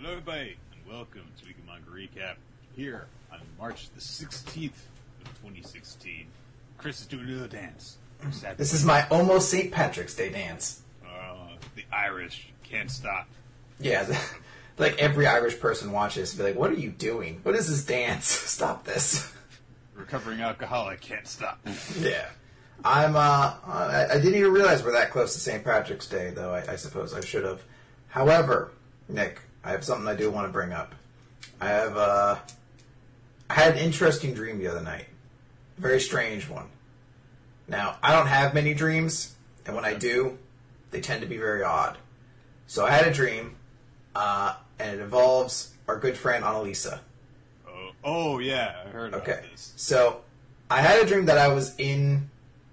Hello, everybody, and welcome to Week of Manga Recap here on March the 16th of 2016. Chris is doing a little dance. This is my almost St. Patrick's Day dance. The Irish can't stop. Yeah, like every Irish person watches and be like, what are you doing? What is this dance? Stop this. Recovering alcoholic can't stop. Yeah. I didn't even realize we're that close to St. Patrick's Day, though. I suppose I should have. However, Nick, I have something I do want to bring up. I had an interesting dream the other night. A very strange one. Now, I don't have many dreams, and when I do, they tend to be very odd. So I had a dream, and it involves our good friend Annalisa. Oh yeah, I heard about this. So I had a dream that I was in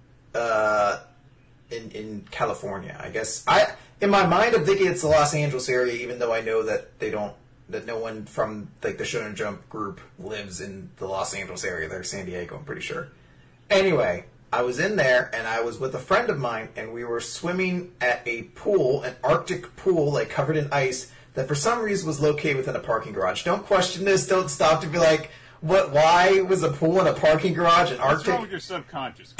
California. I guess in my mind I'm thinking it's the Los Angeles area, even though I know that that no one from like the Shonen Jump group lives in the Los Angeles area. They're San Diego, I'm pretty sure. Anyway, I was in there and I was with a friend of mine and we were swimming at a pool, an Arctic pool, like covered in ice, that for some reason was located within a parking garage. Don't question this. Don't stop to be like, what? Why was a pool in a parking garage in Arctic? What's wrong with your subconscious?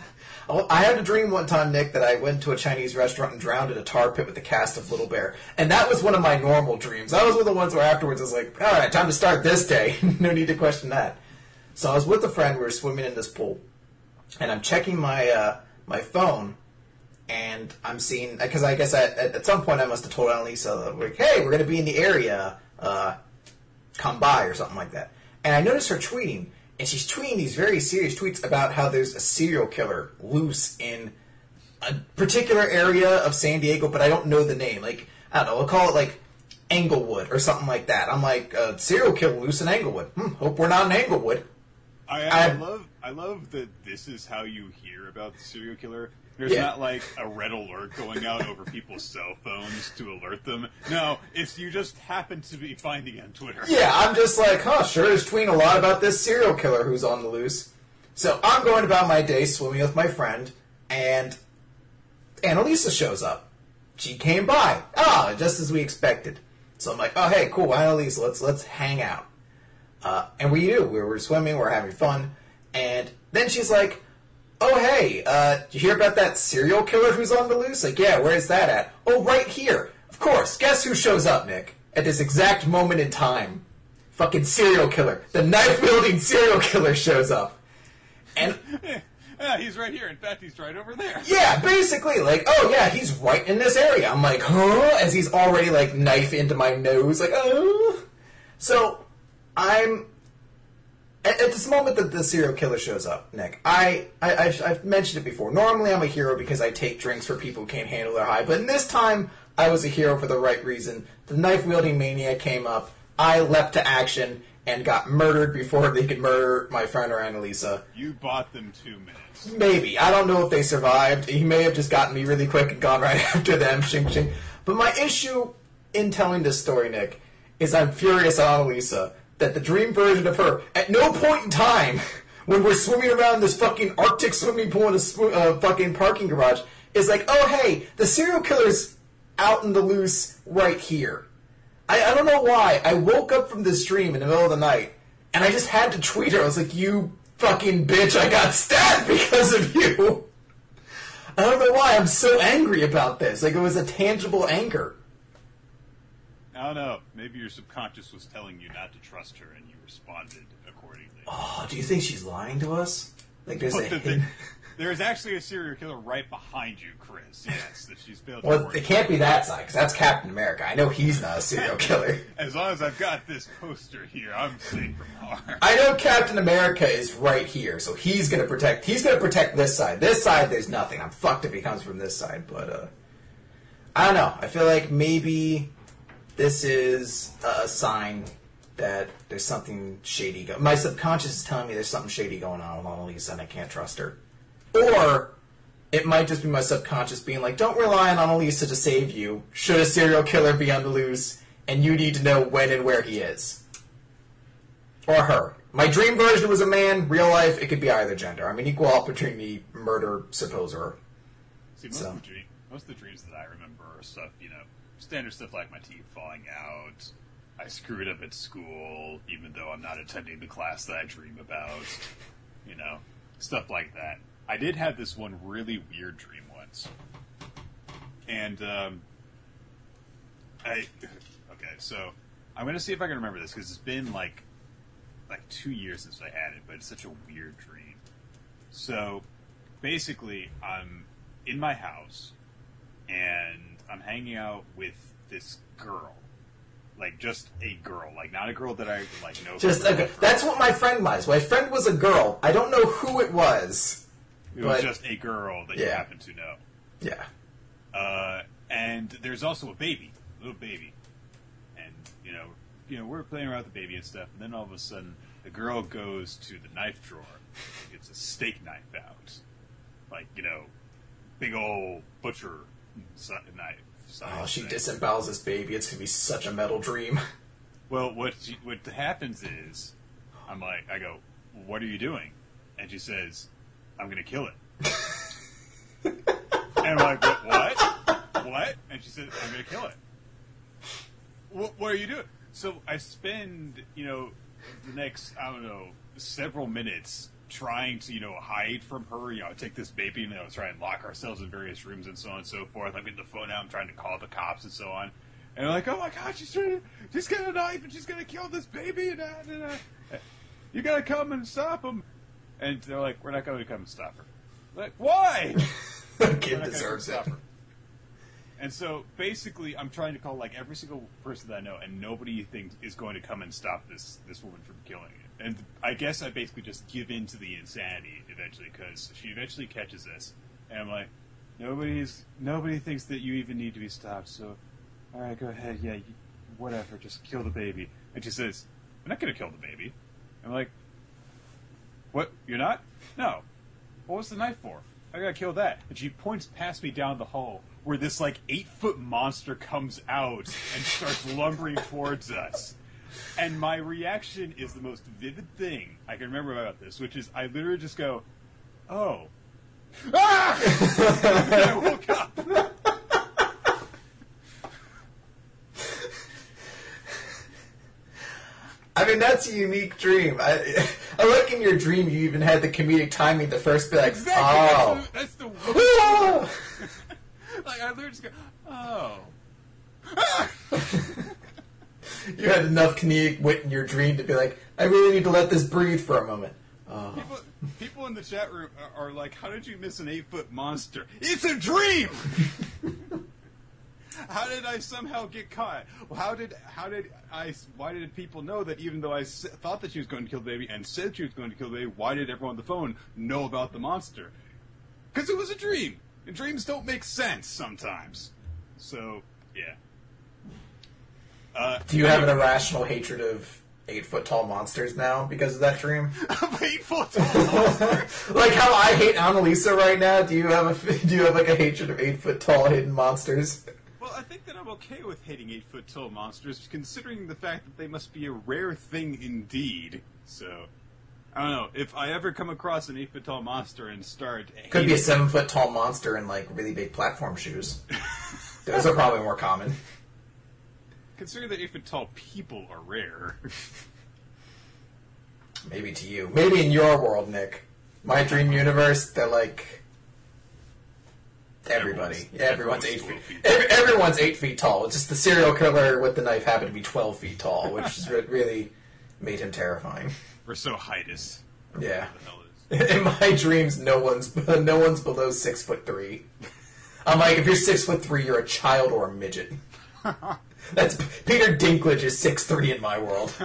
I had a dream one time, Nick, that I went to a Chinese restaurant and drowned in a tar pit with the cast of Little Bear. And that was one of my normal dreams. That was one of the ones where afterwards I was like, all right, time to start this day. No need to question that. So I was with a friend. We were swimming in this pool. And I'm checking my my phone. And I'm seeing, because I guess at some point I must have told Annalisa, like, hey, we're going to be in the area. Come by or something like that. And I noticed her tweeting. And she's tweeting these very serious tweets about how there's a serial killer loose in a particular area of San Diego, but I don't know the name. Like, I don't know, we'll call it like Englewood or something like that. I'm like, serial killer loose in Englewood. Hope we're not in Englewood. I love that this is how you hear about the serial killer. There's not like a red alert going out over people's cell phones to alert them. No, it's you just happen to be finding it on Twitter. Yeah, I'm just like, sure is tweeting a lot about this serial killer who's on the loose. So I'm going about my day swimming with my friend, and Annalisa shows up. She came by. Just as we expected. So I'm like, oh, hey, cool, Annalisa, let's hang out. And we do. We were swimming, we were having fun, and then she's like, oh, hey, did you hear about that serial killer who's on the loose? Like, yeah, where's that at? Oh, right here. Of course. Guess who shows up, Nick? At this exact moment in time. Fucking serial killer. The knife-wielding serial killer shows up. And yeah, he's right here. In fact, he's right over there. Yeah, basically. Like, oh, yeah, he's right in this area. I'm like, huh? As he's already, like, knife into my nose. Like, oh. So, At this moment that the serial killer shows up, Nick, I've mentioned it before. Normally I'm a hero because I take drinks for people who can't handle their high, but in this time I was a hero for the right reason. The knife-wielding maniac came up, I leapt to action, and got murdered before they could murder my friend or Annalisa. You bought them 2 minutes. Maybe. I don't know if they survived. He may have just gotten me really quick and gone right after them. Shing, shing. But my issue in telling this story, Nick, is I'm furious at Annalisa that the dream version of her, at no point in time, when we're swimming around this fucking Arctic swimming pool in a fucking parking garage, is like, oh, hey, the serial killer's out in the loose right here. I don't know why. I woke up from this dream in the middle of the night, and I just had to tweet her. I was like, you fucking bitch, I got stabbed because of you. I don't know why I'm so angry about this. Like, it was a tangible anger. I don't know. Maybe your subconscious was telling you not to trust her, and you responded accordingly. Oh, do you think she's lying to us? Like, there's actually a serial killer right behind you, Chris. Yes, that she's built. Well, it can't be that side, because that's Captain America. I know he's not a serial killer. As long as I've got this poster here, I'm safe from harm. I know Captain America is right here, so he's gonna protect this side. This side, there's nothing. I'm fucked if he comes from this side, but, I don't know. I feel like maybe this is a sign that there's something shady going on. My subconscious is telling me there's something shady going on with Annalisa and I can't trust her. Or it might just be my subconscious being like, don't rely on Annalisa to save you. Should a serial killer be on the loose, and you need to know when and where he is. Or her. My dream version was a man. Real life, it could be either gender. I'm an equal opportunity murder supposer. See, most of the dreams that I remember are stuff, standard stuff like my teeth falling out, I screwed up at school, even though I'm not attending the class that I dream about. You know, stuff like that. I did have this one really weird dream once. And, okay, so I'm going to see if I can remember this, because it's been like 2 years since I had it, but it's such a weird dream. So, basically, I'm in my house, and I'm hanging out with this girl. Like, just a girl. Like, not a girl that I, like, know. Just a, that's what my friend was. My friend was a girl. I don't know who it was. It was just a girl that you happen to know. Yeah. And there's also a baby. A little baby. And, you know, we're playing around with the baby and stuff, and then all of a sudden, the girl goes to the knife drawer and gets a steak knife out. Like, you know, big old butcher knife. Oh, she disembowels this baby. It's going to be such a metal dream. Well, what happens is, I go, what are you doing? And she says, I'm going to kill it. And I'm like, what? And she says, I'm going to kill it. What are you doing? So I spend, you know, the next, I don't know, several minutes trying to, you know, hide from her, you know, take this baby and, you know, try and lock ourselves in various rooms and so on and so forth. I'm getting the phone out, I'm trying to call the cops and so on. And I'm like, oh my God, she's got a knife and she's going to kill this baby and you got to come and stop him. And they're like, we're not going to come and stop her. I'm like, why? The kid deserves it. And so, basically, I'm trying to call, like, every single person that I know, and nobody thinks is going to come and stop this woman from killing it. And I guess I basically just give in to the insanity eventually, because she eventually catches this. And I'm like, nobody thinks that you even need to be stopped, so, alright, go ahead, yeah, whatever, just kill the baby. And she says, I'm not going to kill the baby. And I'm like, what, you're not? No. What was the knife for? I gotta kill that. And she points past me down the hall, where this, like, 8-foot monster comes out and starts lumbering towards us. And my reaction is the most vivid thing I can remember about this, which is I literally just go, oh. Ah! And then I woke up. I mean, that's a unique dream. I like in your dream you even had the comedic timing to first be like, exactly. Oh. That's the worst. Like, I literally just go, oh. You had enough comedic wit in your dream to be like, I really need to let this breathe for a moment. Oh. People in the chat room are like, how did you miss an 8-foot monster? It's a dream! How did I somehow get caught? Why did people know that even though I thought that she was going to kill the baby and said she was going to kill the baby, why did everyone on the phone know about the monster? Because it was a dream. And dreams don't make sense sometimes. So, yeah. Do you have an irrational hatred of 8-foot tall monsters now because of that dream? Of 8-foot tall monsters? Like how I hate Annalisa right now, do you have like a hatred of 8-foot tall hidden monsters? Well, I think that I'm okay with hating 8-foot tall monsters, considering the fact that they must be a rare thing indeed. So, I don't know. If I ever come across an 8-foot tall monster and start could be a 7-foot tall monster in like really big platform shoes. Those are probably more common. Considering that 8-foot tall people are rare. Maybe to you. Maybe in your world, Nick. My dream universe, they're like everybody. Everyone's 8 feet. Everyone's 8 feet tall. It's just the serial killer with the knife happened to be 12 feet tall, which is really made him terrifying. We're so heightus. Yeah. In my dreams, no one's below 6'3". I'm like, if you're 6'3", you're a child or a midget. That's Peter Dinklage is 6'3" in my world.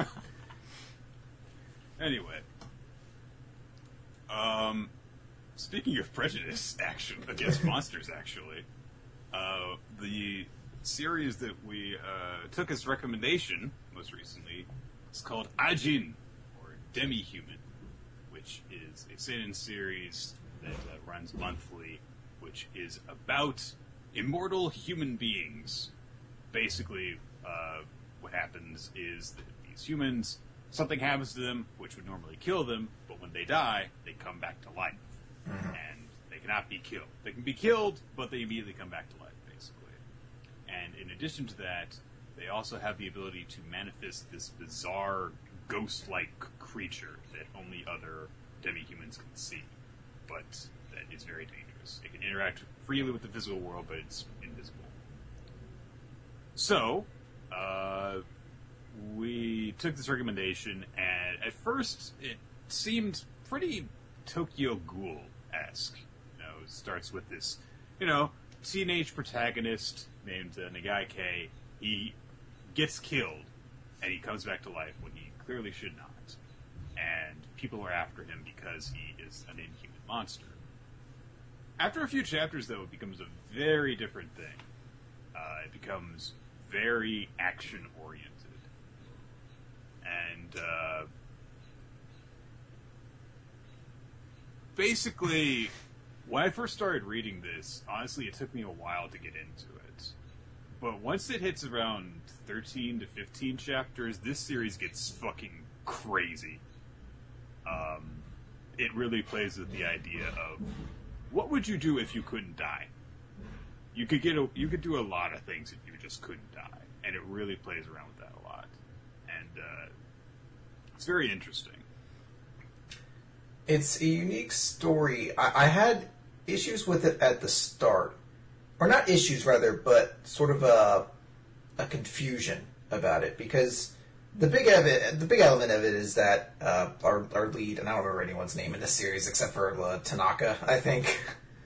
Anyway, speaking of prejudice, against monsters, actually, the series that we took as recommendation most recently is called Ajin, or Demi-Human, which is a seinen series that runs monthly, which is about immortal human beings. Basically, what happens is that these humans, something happens to them which would normally kill them, but when they die, they come back to life. Mm-hmm. And they cannot be killed. They can be killed, but they immediately come back to life, basically. And in addition to that, they also have the ability to manifest this bizarre ghost-like creature that only other demi-humans can see, but that is very dangerous. It can interact freely with the physical world, but it's invisible. So, we took this recommendation, and at first it seemed pretty Tokyo Ghoul-esque. It starts with this, teenage protagonist named Nagai K. He gets killed, and he comes back to life when he clearly should not. And people are after him because he is an inhuman monster. After a few chapters, though, it becomes a very different thing. It becomes very action-oriented. And, basically, when I first started reading this, honestly, it took me a while to get into it. But once it hits around 13 to 15 chapters, this series gets fucking crazy. It really plays with the idea of, what would you do if you couldn't die? You could do a lot of things if you just couldn't die, and it really plays around with that a lot. And it's very interesting. It's a unique story. I had issues with it at the start. Or not issues, rather, but sort of a confusion about it. Because the big element of it is that our lead, and I don't remember anyone's name in this series except for Tanaka, I think.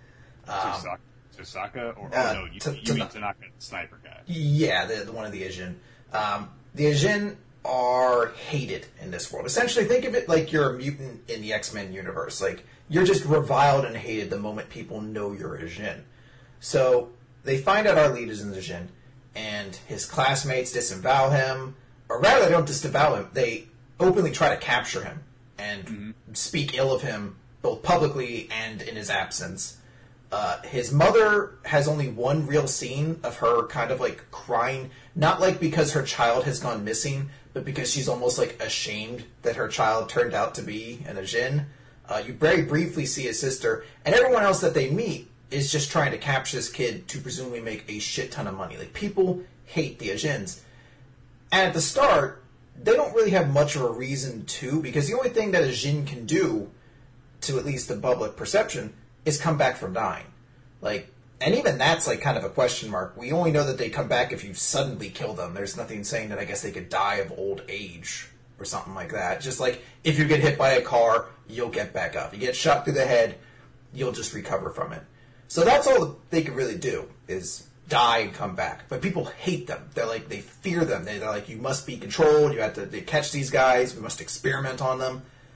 Tosaka? You mean Tanaka, the sniper guy. Yeah, the one of the Ajin. The Ajin are hated in this world. Essentially, think of it like you're a mutant in the X-Men universe. Like, you're just reviled and hated the moment people know you're a Jin. So, they find out our lead is an Jin, and his classmates disavow him, or rather, they don't disavow him, they openly try to capture him, and speak ill of him, both publicly and in his absence. His mother has only one real scene of her kind of like crying, not like because her child has gone missing, but because she's almost like ashamed that her child turned out to be an Ajin. You very briefly see his sister, and everyone else that they meet is just trying to capture this kid to presumably make a shit ton of money. Like, people hate the Ajins. And at the start, they don't really have much of a reason to, because the only thing that a Jin can do, to at least the public perception, is come back from dying. Like, and even that's like kind of a question mark. We only know that they come back if you suddenly kill them. There's nothing saying that I guess they could die of old age or something like that. Just like, if you get hit by a car, you'll get back up. You get shot through the head, you'll just recover from it. So that's all that they can really do, is die and come back. But people hate them. They're like, they fear them. They're like, you must be controlled, you have to catch these guys, we must experiment on them.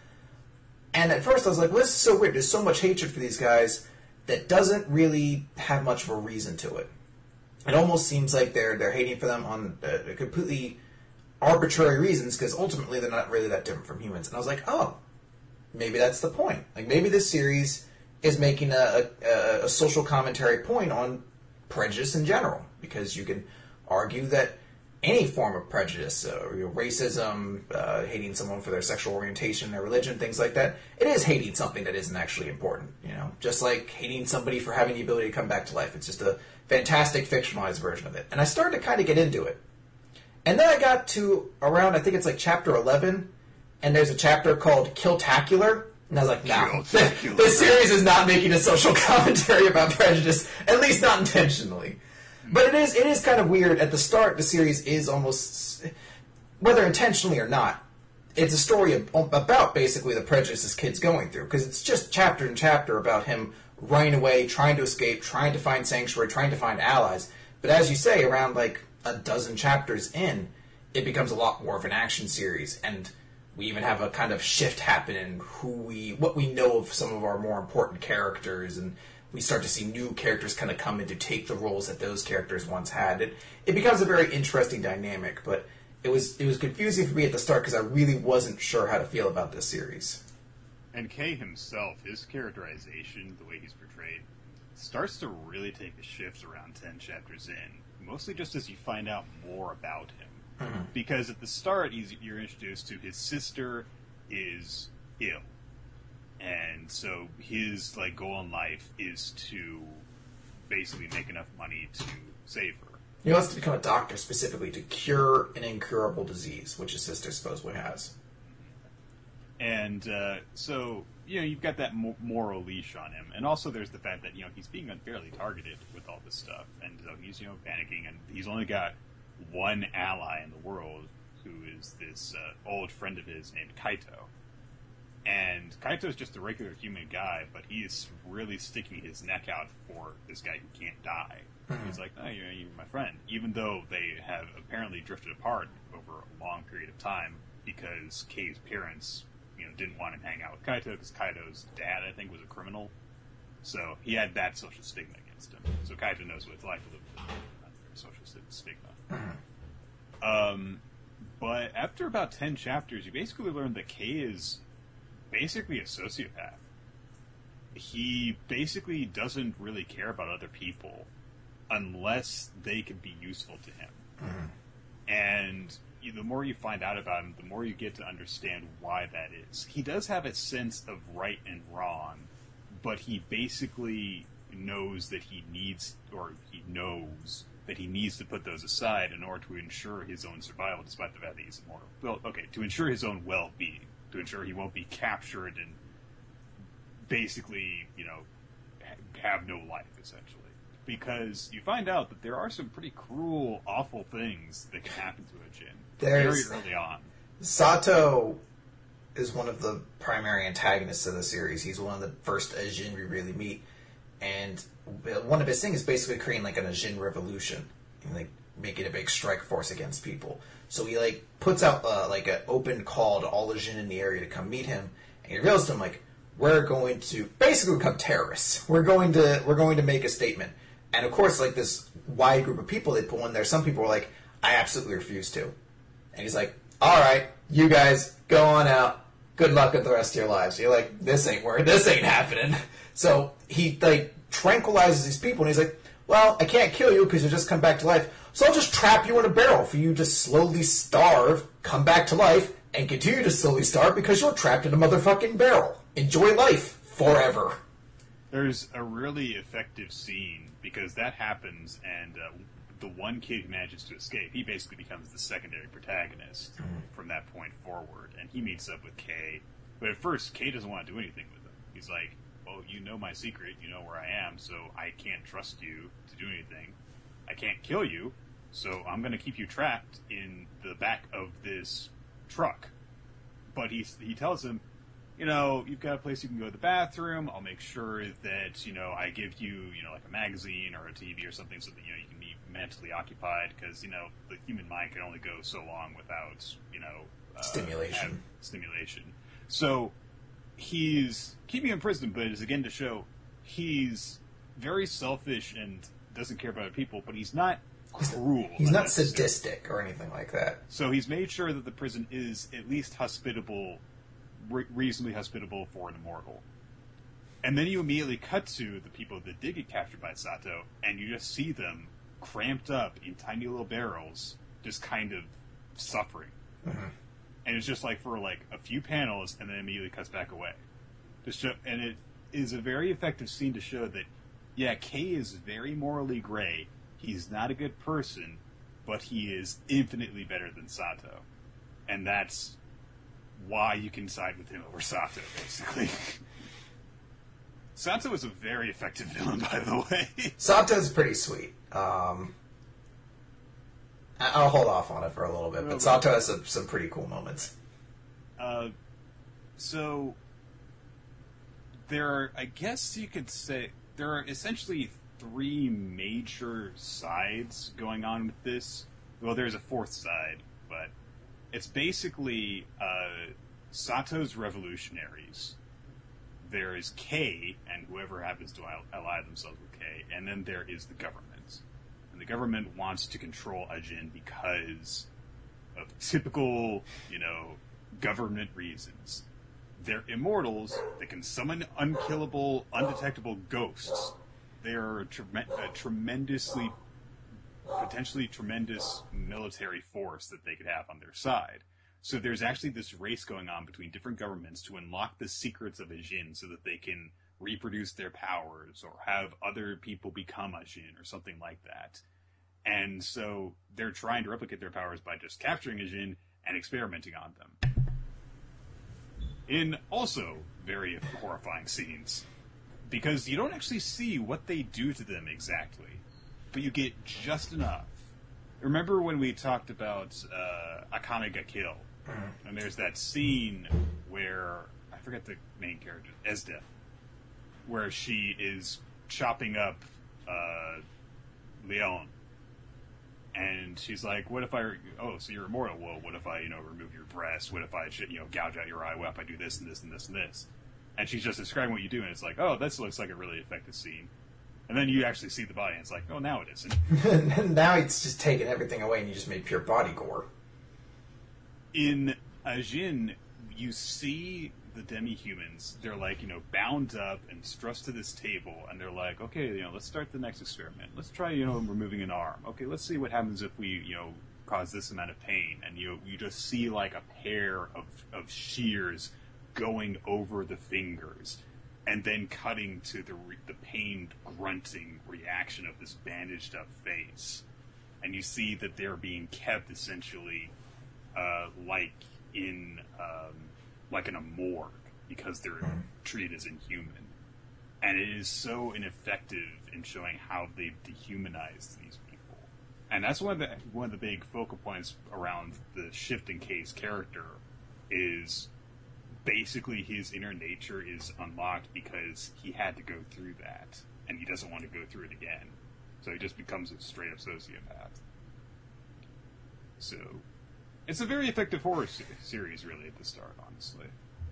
And at first I was like, well, this is so weird. There's so much hatred for these guys that doesn't really have much of a reason to it. It almost seems like they're hating for them on completely arbitrary reasons, because ultimately they're not really that different from humans. And I was like, oh, maybe that's the point. Like, maybe this series is making a social commentary point on prejudice in general, because you can argue that any form of prejudice, racism, hating someone for their sexual orientation, their religion, things like that, it is hating something that isn't actually important, just like hating somebody for having the ability to come back to life. It's just a fantastic fictionalized version of it. And I started to kind of get into it. And then I got to around, I think it's like chapter 11, and there's a chapter called Killtacular. And I was like, no, this series is not making a social commentary about prejudice, at least not intentionally. But it is kind of weird. At the start, the series is almost, whether intentionally or not, it's a story about basically the prejudice this kid's going through. Because it's just chapter and chapter about him running away, trying to escape, trying to find sanctuary, trying to find allies. But as you say, around like a dozen chapters in, it becomes a lot more of an action series. And we even have a kind of shift happen in what we know of some of our more important characters, and we start to see new characters kind of come in to take the roles that those characters once had. It becomes a very interesting dynamic, but it was confusing for me at the start because I really wasn't sure how to feel about this series. And Kay himself, his characterization, the way he's portrayed, starts to really take a shift around 10 chapters in, mostly just as you find out more about him. Mm-hmm. Because at the start, you're introduced to his sister is ill. And so his goal in life is to basically make enough money to save her. He wants to become a doctor specifically to cure an incurable disease, which his sister supposedly has. And so, you've got that moral leash on him. And also there's the fact that, he's being unfairly targeted with all this stuff. And so he's, panicking. And he's only got one ally in the world, who is this old friend of his named Kaito. And Kaito's just a regular human guy, but he is really sticking his neck out for this guy who can't die. Mm-hmm. He's like, oh, you're my friend. Even though they have apparently drifted apart over a long period of time because Kei's parents, didn't want him to hang out with Kaito because Kaito's dad, I think, was a criminal. So he had that social stigma against him. So Kaito knows what it's like to live with a social stigma. Mm-hmm. But after about 10 chapters, you basically learn that Kei is basically a sociopath. He basically doesn't really care about other people unless they can be useful to him. Mm-hmm. And the more you find out about him, the more you get to understand why that is. He does have a sense of right and wrong, but he basically knows that he knows that he needs to put those aside in order to ensure his own survival, despite the fact that he's immortal. Well, okay, to ensure his own well-being, to ensure he won't be captured and basically, have no life, essentially. Because you find out that there are some pretty cruel, awful things that can happen to a Jin very early on. Sato is one of the primary antagonists of the series. He's one of the first Jin we really meet. And one of his things is basically creating like an Jin revolution. And, like, making a big strike force against people. So he puts out like an open call to all the Jin in the area to come meet him. And he reveals to them, we're going to basically become terrorists. We're going to make a statement. And of course, this wide group of people they pull in there, some people were like, I absolutely refuse to. And he's like, all right, you guys, go on out. Good luck with the rest of your lives. You're like, this ain't happening. So he, tranquilizes these people, and he's like, well, I can't kill you because you just come back to life, so I'll just trap you in a barrel for you to slowly starve, come back to life, and continue to slowly starve because you're trapped in a motherfucking barrel. Enjoy life forever. There's a really effective scene because that happens, and the one kid who manages to escape, he basically becomes the secondary protagonist from that point forward, and he meets up with Kei. But at first, Kei doesn't want to do anything with him. He's like, well, you know my secret, you know where I am, so I can't trust you to do anything. I can't kill you, so I'm going to keep you trapped in the back of this truck. But he tells him, you've got a place you can go to the bathroom. I'll make sure that, I give you, like a magazine or a TV or something so that, you can be mentally occupied because, the human mind can only go so long without, stimulation. So he's keeping him in prison, but it's again to show he's very selfish and doesn't care about other people, but he's not cruel. He's not sadistic or anything like that. So he's made sure that the prison is at least hospitable, reasonably hospitable for an immortal. And then you immediately cut to the people that did get captured by Sato, and you just see them cramped up in tiny little barrels, just kind of suffering. Mm-hmm. And it's just for a few panels, and then immediately cuts back away. And it is a very effective scene to show that, yeah, Kei is very morally gray. He's not a good person, but he is infinitely better than Sato. And that's why you can side with him over Sato, basically. Sato is a very effective villain, by the way. Sato's pretty sweet. I'll hold off on it for a little bit, but Sato has some pretty cool moments. So, I guess you could say, there are essentially three major sides going on with this. Well, there's a fourth side, but it's basically Sato's revolutionaries. There is Kei, and whoever happens to ally themselves with Kei, and then there is the government. And the government wants to control Ajin because of typical, government reasons. They're immortals. They can summon unkillable, undetectable ghosts. They're a potentially tremendous military force that they could have on their side. So there's actually this race going on between different governments to unlock the secrets of Ajin so that they can reproduce their powers or have other people become Ajin or something like that. And so they're trying to replicate their powers by just capturing a Jinn and experimenting on them. In also very horrifying scenes, because you don't actually see what they do to them exactly, but you get just enough. Remember when we talked about Akame ga Kill? And there's that scene where, I forget the main character, Esda, where she is chopping up Leon. And she's like, what if so you're immortal. Well, what if I, remove your breast? What if I should, gouge out your eye? What if I do this and this and this and this? And she's just describing what you do, and it's like, oh, this looks like a really effective scene. And then you actually see the body, and it's like, oh, now it isn't. Now it's just taking everything away, and you just made pure body gore. In Ajin, you see the demi-humans. They're like, bound up and stressed to this table, and they're like, okay, let's start the next experiment. Let's try, removing an arm. Okay, let's see what happens if we, cause this amount of pain. And you just see like a pair of shears going over the fingers, and then cutting to the pained, grunting reaction of this bandaged-up face. And you see that they're being kept, essentially, like in a morgue, because they're treated as inhuman. And it is so ineffective in showing how they've dehumanized these people. And that's one of the big focal points around the Shifting K's character is... basically his inner nature is unlocked because he had to go through that, and he doesn't want to go through it again. So he just becomes a straight-up sociopath. So, it's a very effective horror series, really, at the start, honestly.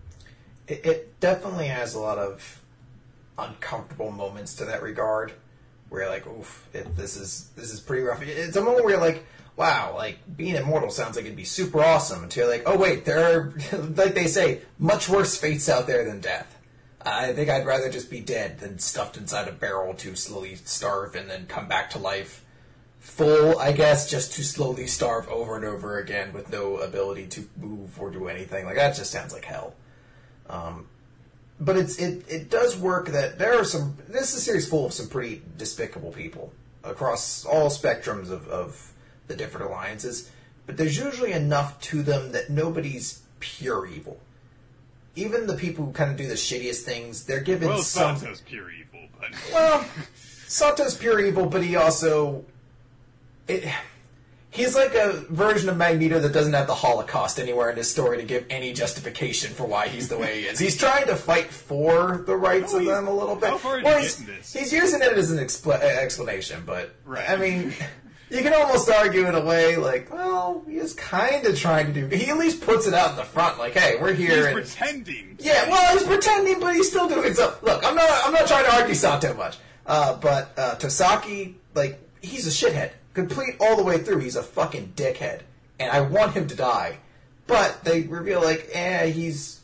It definitely has a lot of uncomfortable moments to that regard, where you're like, oof, this is pretty rough. It's a moment where you're like, wow, like, being immortal sounds like it'd be super awesome. Until you're like, oh wait, there are, like they say, much worse fates out there than death. I think I'd rather just be dead than stuffed inside a barrel to slowly starve and then come back to life full, I guess, just to slowly starve over and over again with no ability to move or do anything. Like, that just sounds like hell. But it does work that there are some... This is a series full of some pretty despicable people across all spectrums of the different alliances, but there's usually enough to them that nobody's pure evil. Even the people who kind of do the shittiest things, they're given some... Sato's pure evil, but... Well, Sato's pure evil, but he also... He's like a version of Magneto that doesn't have the Holocaust anywhere in his story to give any justification for why he's the way he is. He's trying to fight for the rights of them a little bit. How far did he get in this? He's using it as an explanation, but... Right. I mean... You can almost argue in a way, like, well, he is kind of trying to do... He at least puts it out in the front, like, hey, we're here. He's pretending. Yeah, well, he's pretending, but he's still doing so. Look, I'm not trying to argue Sato much. But Tosaki, like, he's a shithead. Complete all the way through, he's a fucking dickhead. And I want him to die. But they reveal, like, he's...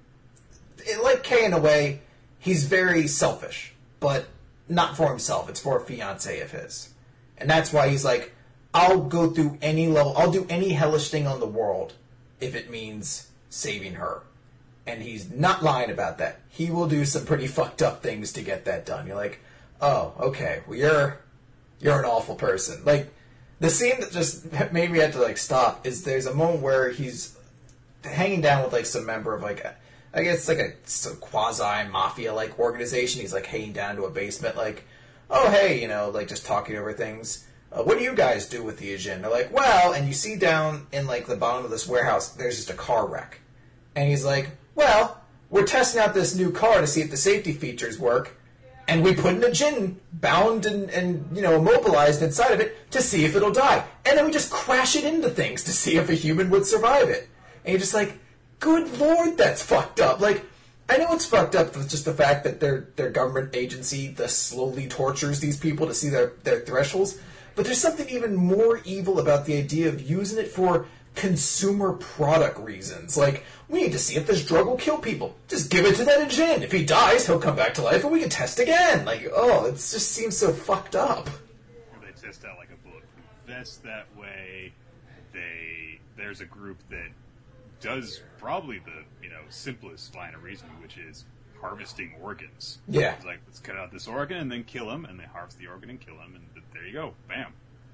Like Kay in a way, he's very selfish. But not for himself, it's for a fiancé of his. And that's why he's like, I'll go through any level, I'll do any hellish thing on the world if it means saving her. And he's not lying about that. He will do some pretty fucked up things to get that done. You're like, oh, okay, well, you're an awful person. Like, the scene that just made me have to, like, stop is there's a moment where he's hanging down with, like, some member of, like, I guess, like, a quasi-mafia-like organization. He's, like, hanging down to a basement, like, oh, hey, like, just talking over things. What do you guys do with the Ajin? They're like, well, and you see down in, like, the bottom of this warehouse, there's just a car wreck. And he's like, well, we're testing out this new car to see if the safety features work, and we put an Ajin bound and immobilized inside of it to see if it'll die. And then we just crash it into things to see if a human would survive it. And you're just like, good lord, that's fucked up. Like, I know it's fucked up with just the fact that their government agency thus slowly tortures these people to see their thresholds, but there's something even more evil about the idea of using it for consumer product reasons. Like, we need to see if this drug will kill people. Just give it to that Ajin. If he dies, he'll come back to life and we can test again. Like, oh, it just seems so fucked up. They test out like a bulletproof vest that way. There's a group that does probably the simplest line of reasoning, which is harvesting organs. Yeah. It's like, let's cut out this organ and then kill him, and they harvest the organ and kill him, and there you go, bam.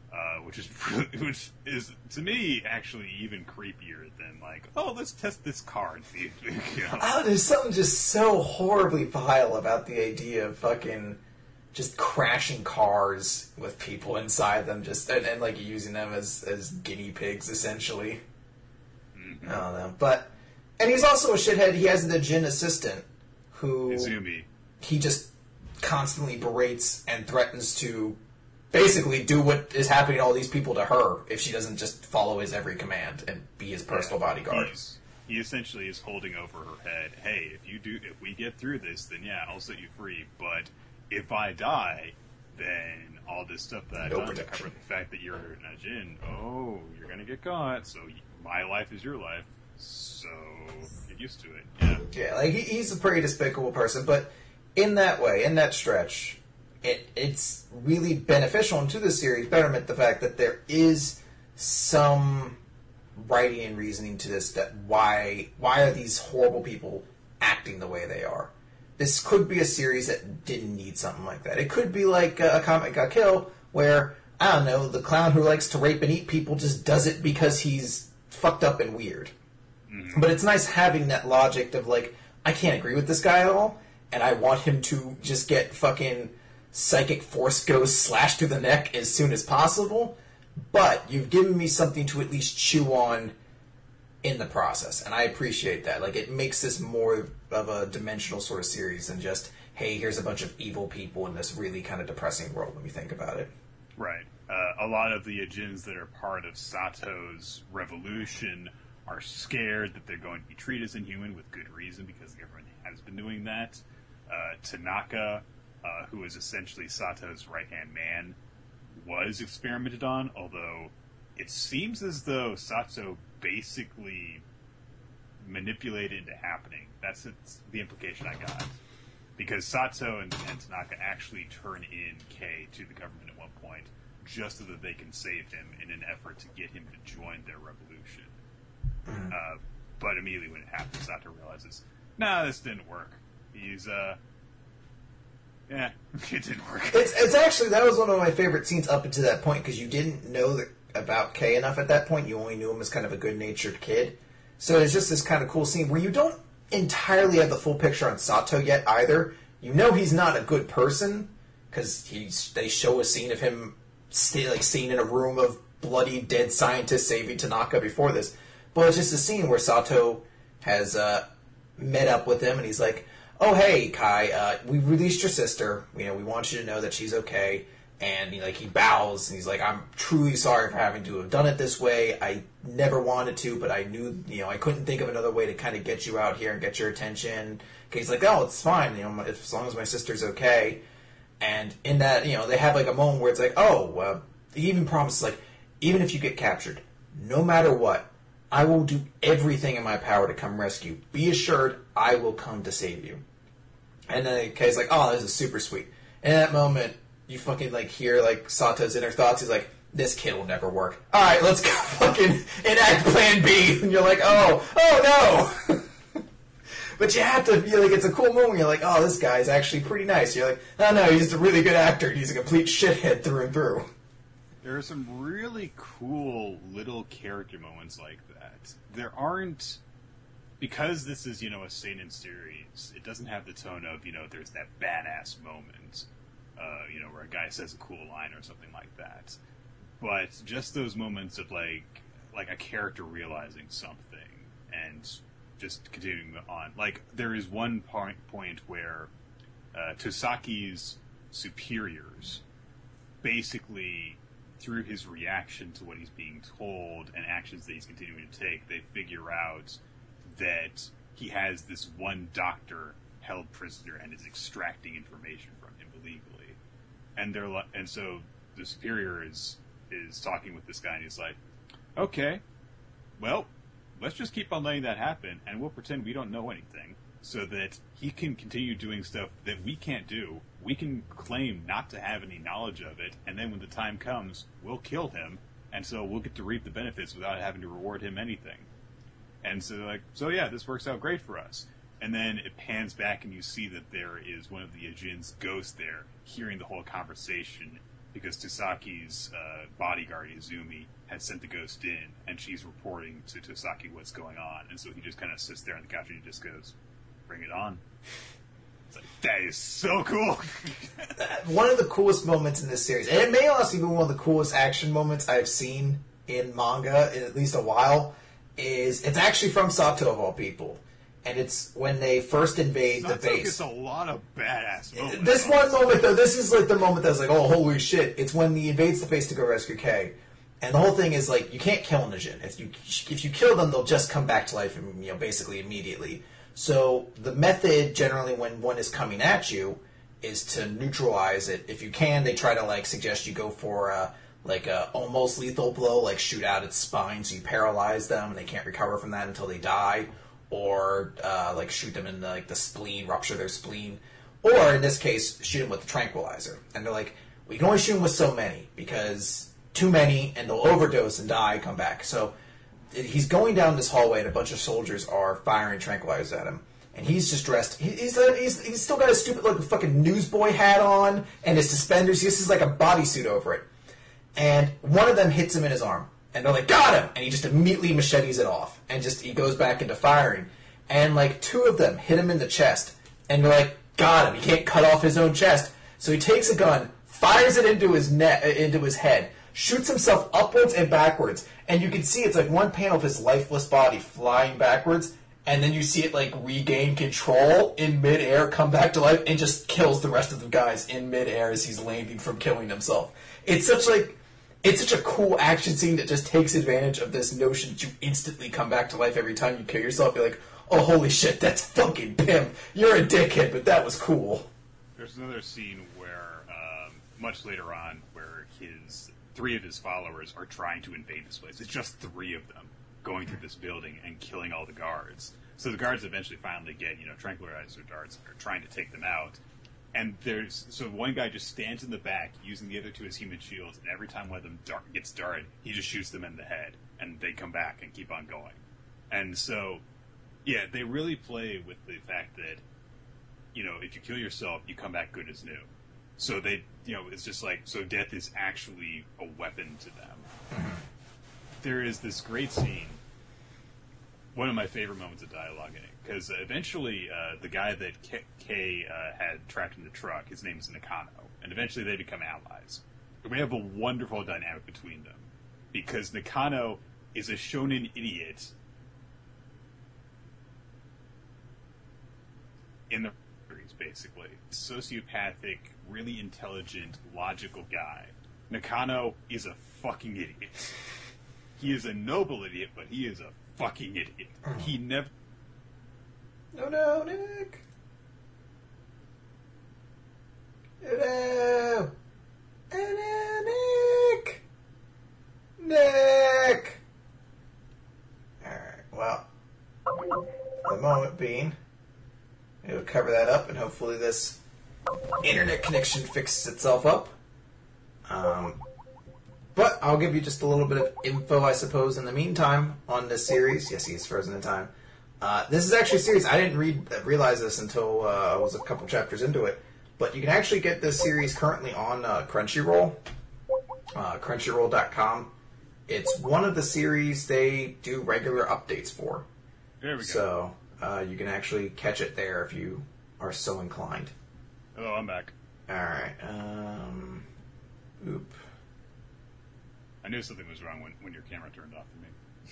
which is to me actually even creepier than like, oh, let's test this car and see if Oh, there's something just so horribly vile about the idea of fucking just crashing cars with people inside them, just and like using them as guinea pigs essentially. Mm-hmm. I don't know, and he's also a shithead. He has the Jin assistant who Izumi. He just constantly berates and threatens to basically do what is happening to all these people to her if she doesn't just follow his every command and be his personal bodyguard. He essentially is holding over her head, hey, if we get through this, then yeah, I'll set you free, but if I die, then all this stuff that I've done to cover the fact that you're an Ajin, you're gonna get caught, so my life is your life, so get used to it. Yeah, like he's a pretty despicable person, but in that way, in that stretch, it's really beneficial into the series betterment the fact that there is some writing and reasoning to this, that why are these horrible people acting the way they are. This could be a series that didn't need something like that. It could be like a Comic Got Kill, where, I don't know, the clown who likes to rape and eat people just does it because he's fucked up and weird. Mm-hmm. But it's nice having that logic of like, I can't agree with this guy at all, and I want him to just get fucking psychic force ghost slashed through the neck as soon as possible, but you've given me something to at least chew on in the process, and I appreciate that. Like, it makes this more of a dimensional sort of series than just, hey, here's a bunch of evil people in this really kind of depressing world when you think about it. Right. A lot of the Ajins that are part of Sato's revolution are scared that they're going to be treated as inhuman with good reason, because the government has been doing that. Tanaka, who is essentially Sato's right-hand man, was experimented on, although it seems as though Sato basically manipulated into happening. That's the implication I got. Because Sato and Tanaka actually turn in Kei to the government at one point, just so that they can save him in an effort to get him to join their revolution. But immediately when it happens, Sato realizes, nah, this didn't work. He's, yeah, it didn't work. It's actually, that was one of my favorite scenes up until that point, because you didn't know about Kei enough at that point. You only knew him as kind of a good-natured kid. So it's just this kind of cool scene where you don't entirely have the full picture on Sato yet either. You know he's not a good person, because they show a scene of him seen in a room of bloody dead scientists saving Tanaka before this. But it's just a scene where Sato has met up with him, and he's like, oh, hey, Kai, we released your sister. You know, we want you to know that she's okay. And he bows, and he's like, I'm truly sorry for having to have done it this way. I never wanted to, but I knew, I couldn't think of another way to kind of get you out here and get your attention. Okay, he's like, oh, it's fine, as long as my sister's okay. And in that, they have like a moment where it's like, oh, he even promises, like, even if you get captured, no matter what, I will do everything in my power to come rescue. Be assured, I will come to save you. And then Kei's like, oh, this is super sweet. And in that moment, you fucking hear Sato's inner thoughts. He's like, this kid will never work. All right, let's go fucking enact Plan B. And you're like, oh no. But you have to feel like it's a cool moment. You're like, oh, this guy's actually pretty nice. You're like, no, he's just a really good actor. He's a complete shithead through and through. There are some really cool little character moments like that. There aren't, because this is, a seinen series, it doesn't have the tone of, there's that badass moment, where a guy says a cool line or something like that. But just those moments of, like a character realizing something and just continuing on. Like, there is one point where Tosaki's superiors basically, through his reaction to what he's being told and actions that he's continuing to take, they figure out that he has this one doctor held prisoner and is extracting information from him illegally. And so the superior is talking with this guy, and he's like, okay, well, let's just keep on letting that happen, and we'll pretend we don't know anything, so that he can continue doing stuff that we can't do. We can claim not to have any knowledge of it, and then when the time comes, we'll kill him, and so we'll get to reap the benefits without having to reward him anything. And so yeah, this works out great for us. And then it pans back, and you see that there is one of the Ajin's ghosts there, hearing the whole conversation, because Tosaki's bodyguard, Izumi, had sent the ghost in, and she's reporting to Tosaki what's going on. And so he just kind of sits there on the couch and he just goes, "Bring it on." It's like, that is so cool. One of the coolest moments in this series, and it may also be one of the coolest action moments I've seen in manga in at least a while, is it's actually from Sato of all people. And it's when they first invade the base. It's a lot of badass moments. This one moment, though, this is like the moment that's like, oh, holy shit. It's when he invades the base to go rescue Kei. And the whole thing is like, you can't kill Nijin. If you kill them, they'll just come back to life, basically immediately. So the method, generally, when one is coming at you, is to neutralize it. If you can, they try to like suggest you go for a almost lethal blow, like shoot out its spine so you paralyze them and they can't recover from that until they die. Or like shoot them in the spleen, rupture their spleen, or in this case, shoot them with the tranquilizer. And they're like, we can only shoot them with so many because too many, and they'll overdose and die, come back. So he's going down this hallway, and a bunch of soldiers are firing tranquilizers at him, and he's just dressed. He's still got his stupid like fucking newsboy hat on and his suspenders. He just has like a bodysuit over it, and one of them hits him in his arm. And they're like, got him! And he just immediately machetes it off. And he goes back into firing. And like two of them hit him in the chest. And they're like, got him. He can't cut off his own chest. So he takes a gun, fires it into his head, shoots himself upwards and backwards. And you can see it's like one panel of his lifeless body flying backwards. And then you see it like regain control in midair, come back to life, and just kills the rest of the guys in midair as he's landing from killing himself. It's such a cool action scene that just takes advantage of this notion that you instantly come back to life every time you kill yourself. You're like, oh, holy shit, that's fucking pimp. You're a dickhead, but that was cool. There's another scene where, much later on, where three of his followers are trying to invade this place. It's just three of them going through this building and killing all the guards. So the guards eventually finally get, tranquilizer darts and are trying to take them out. And so one guy just stands in the back using the other two as human shields, and every time one of them gets darted, he just shoots them in the head, and they come back and keep on going. And so, yeah, they really play with the fact that, if you kill yourself, you come back good as new. So they, it's just like, so death is actually a weapon to them. There is this great scene, one of my favorite moments of dialogue in it, because eventually the guy that Kei had trapped in the truck, his name is Nakano, and eventually they become allies. And we have a wonderful dynamic between them, because Nakano is a shonen idiot in the series, basically. Sociopathic, really intelligent, logical guy. Nakano is a fucking idiot. He is a noble idiot, but he is a fucking idiot. He never... No, Nick! No! Nick! Nick! Alright, well, the moment being, it'll cover that up, and hopefully this internet connection fixes itself up. But I'll give you just a little bit of info, I suppose, in the meantime on this series. Yes, he is frozen in time. This is actually a series. I didn't realize this until I was a couple chapters into it. But you can actually get this series currently on Crunchyroll, Crunchyroll.com. It's one of the series they do regular updates for. There we go. So you can actually catch it there if you are so inclined. Hello, I'm back. Alright. Oop. I knew something was wrong when your camera turned off for me.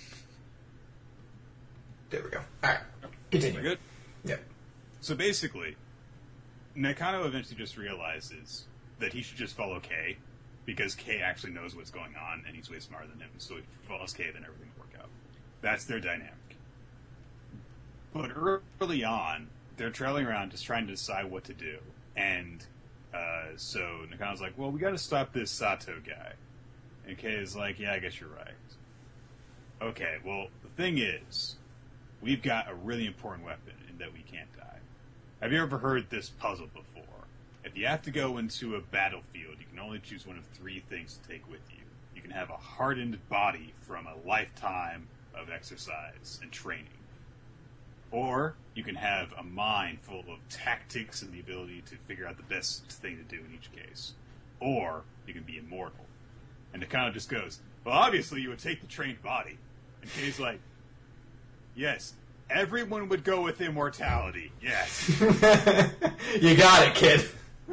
There we go. Alright. Continue. Good? Yep. So basically, Nakano eventually just realizes that he should just follow Kei, because Kei actually knows what's going on, and he's way smarter than him. So if he follows Kei, then everything will work out. That's their dynamic. But early on, they're traveling around just trying to decide what to do. And so Nakano's like, well, we got to stop this Sato guy. And Kei is like, yeah, I guess you're right. Okay, well, the thing is, we've got a really important weapon in that we can't die. Have you ever heard this puzzle before? If you have to go into a battlefield, you can only choose one of three things to take with you. You can have a hardened body from a lifetime of exercise and training. Or you can have a mind full of tactics and the ability to figure out the best thing to do in each case. or you can be immortal. And Nakano just goes, well, obviously you would take the trained body. And Kei's like, yes, everyone would go with immortality, yes. You got it, kid.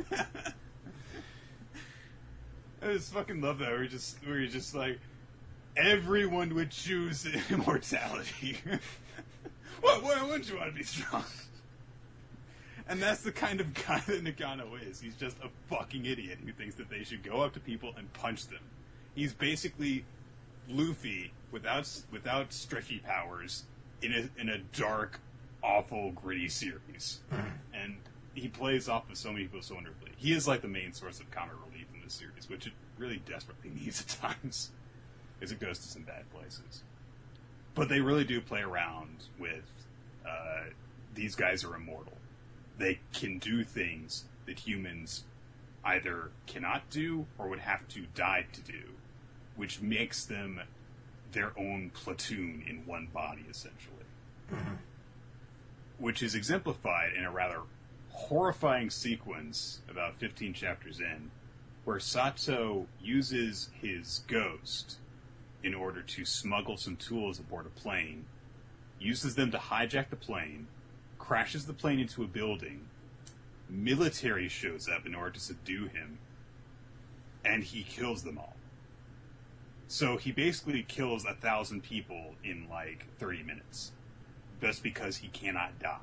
I just fucking love that, where you're just like, everyone would choose immortality. Why wouldn't you want to be strong? And that's the kind of guy that Nakano is. He's just a fucking idiot who thinks that they should go up to people and punch them. He's basically Luffy without stretchy powers in a dark, awful, gritty series. And he plays off of so many people so wonderfully. He is like the main source of comic relief in this series, which it really desperately needs at times, as it goes to some bad places. But they really do play around with these guys are immortal. They can do things that humans either cannot do or would have to die to do, which makes them their own platoon in one body, essentially. Mm-hmm. Which is exemplified in a rather horrifying sequence about 15 chapters in, where Sato uses his ghost in order to smuggle some tools aboard a plane, uses them to hijack the plane, crashes the plane into a building, military shows up in order to subdue him, and he kills them all. So he basically kills 1,000 people in like 30 minutes, just because he cannot die.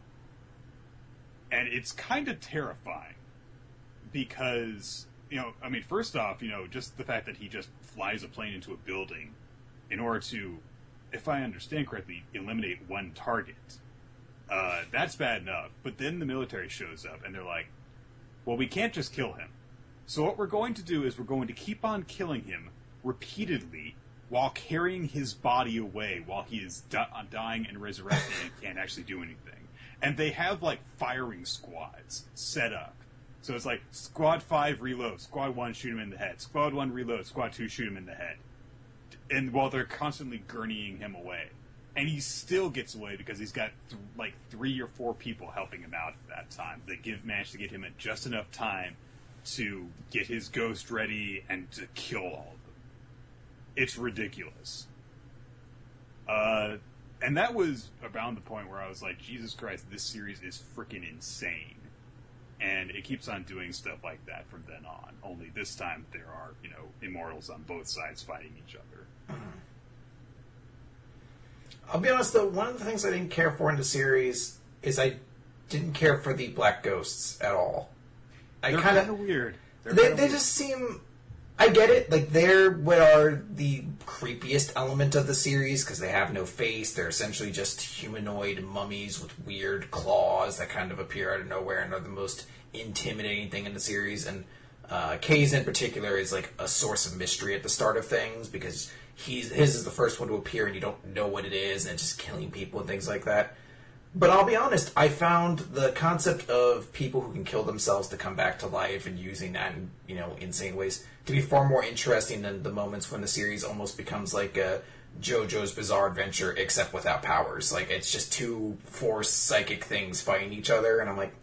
And it's kind of terrifying, because, first off, just the fact that he just flies a plane into a building in order to, if I understand correctly, eliminate one target. That's bad enough. But then the military shows up, and they're like, well, we can't just kill him. So what we're going to do is we're going to keep on killing him repeatedly while carrying his body away while he is dying and resurrecting and can't actually do anything. And they have, like, firing squads set up. So it's like, Squad 5 reload, Squad 1 shoot him in the head, Squad 1 reload, Squad 2 shoot him in the head. And while they're constantly gurneying him away. And he still gets away because he's got, 3 or 4 people helping him out at that time. They manage to get him at just enough time to get his ghost ready and to kill all of them. It's ridiculous. And that was around the point where I was like, Jesus Christ, this series is freaking insane. And it keeps on doing stuff like that from then on. Only this time there are, immortals on both sides fighting each other. I'll be honest, though, one of the things I didn't care for in the series is I didn't care for the black ghosts at all. They're kind of weird. They just seem... I get it. Like, they're what are the creepiest element of the series because they have no face. They're essentially just humanoid mummies with weird claws that kind of appear out of nowhere and are the most intimidating thing in the series. And Kei's in particular is like a source of mystery at the start of things because his is the first one to appear and you don't know what it is and it's just killing people and things like that. But I'll be honest, I found the concept of people who can kill themselves to come back to life and using that in, insane ways to be far more interesting than the moments when the series almost becomes like a JoJo's Bizarre Adventure, except without powers. Like, it's just two force psychic things fighting each other, and I'm like,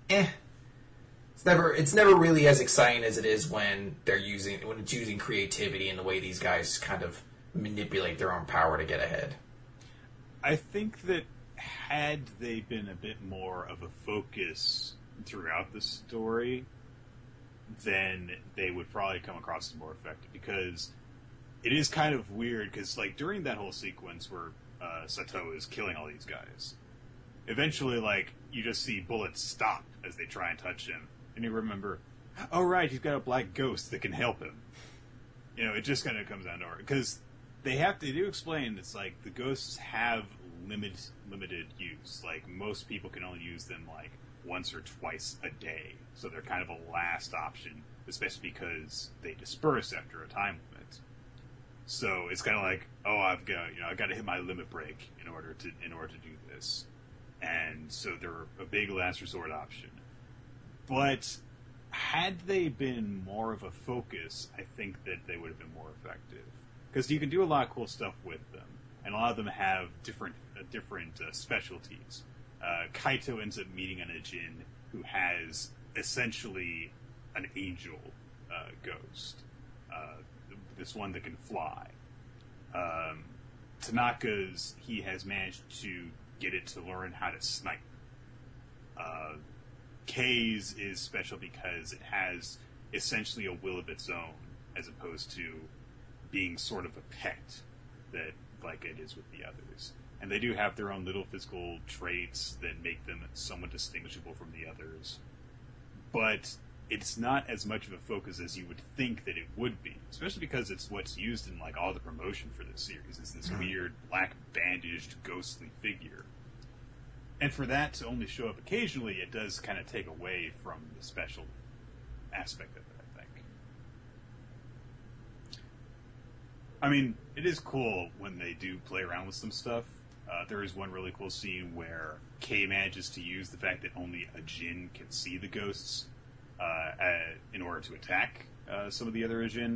It's never really as exciting as it is when it's using creativity and the way these guys kind of manipulate their own power to get ahead. I think that had they been a bit more of a focus throughout the story, then they would probably come across as more effective, because it is kind of weird, because like during that whole sequence where Sato is killing all these guys, eventually like you just see bullets stop as they try and touch him, and you remember, oh right, he's got a black ghost that can help him. It just kind of comes down to it, because they do explain it's like the ghosts have limited use. Like, most people can only use them like once or twice a day, so they're kind of a last option, especially because they disperse after a time limit. So it's kind of like, oh, I've got to hit my limit break in order to do this, and so they're a big last resort option. But had they been more of a focus, I think that they would have been more effective, because you can do a lot of cool stuff with them, and a lot of them have different specialties. Kaito ends up meeting an Ajin who has essentially an angel ghost, this one that can fly. Tanaka's, he has managed to get it to learn how to snipe. Kei's is special because it has essentially a will of its own, as opposed to being sort of a pet that, like it is with the others. And they do have their own little physical traits that make them somewhat distinguishable from the others. But it's not as much of a focus as you would think that it would be, especially because it's what's used in like all the promotion for this series. It's this weird black bandaged ghostly figure. And for that to only show up occasionally, it does kind of take away from the special aspect of it, I think. I mean, it is cool when they do play around with some stuff. There is one really cool scene where Kei manages to use the fact that only a Jin can see the ghosts in order to attack some of the other Jin.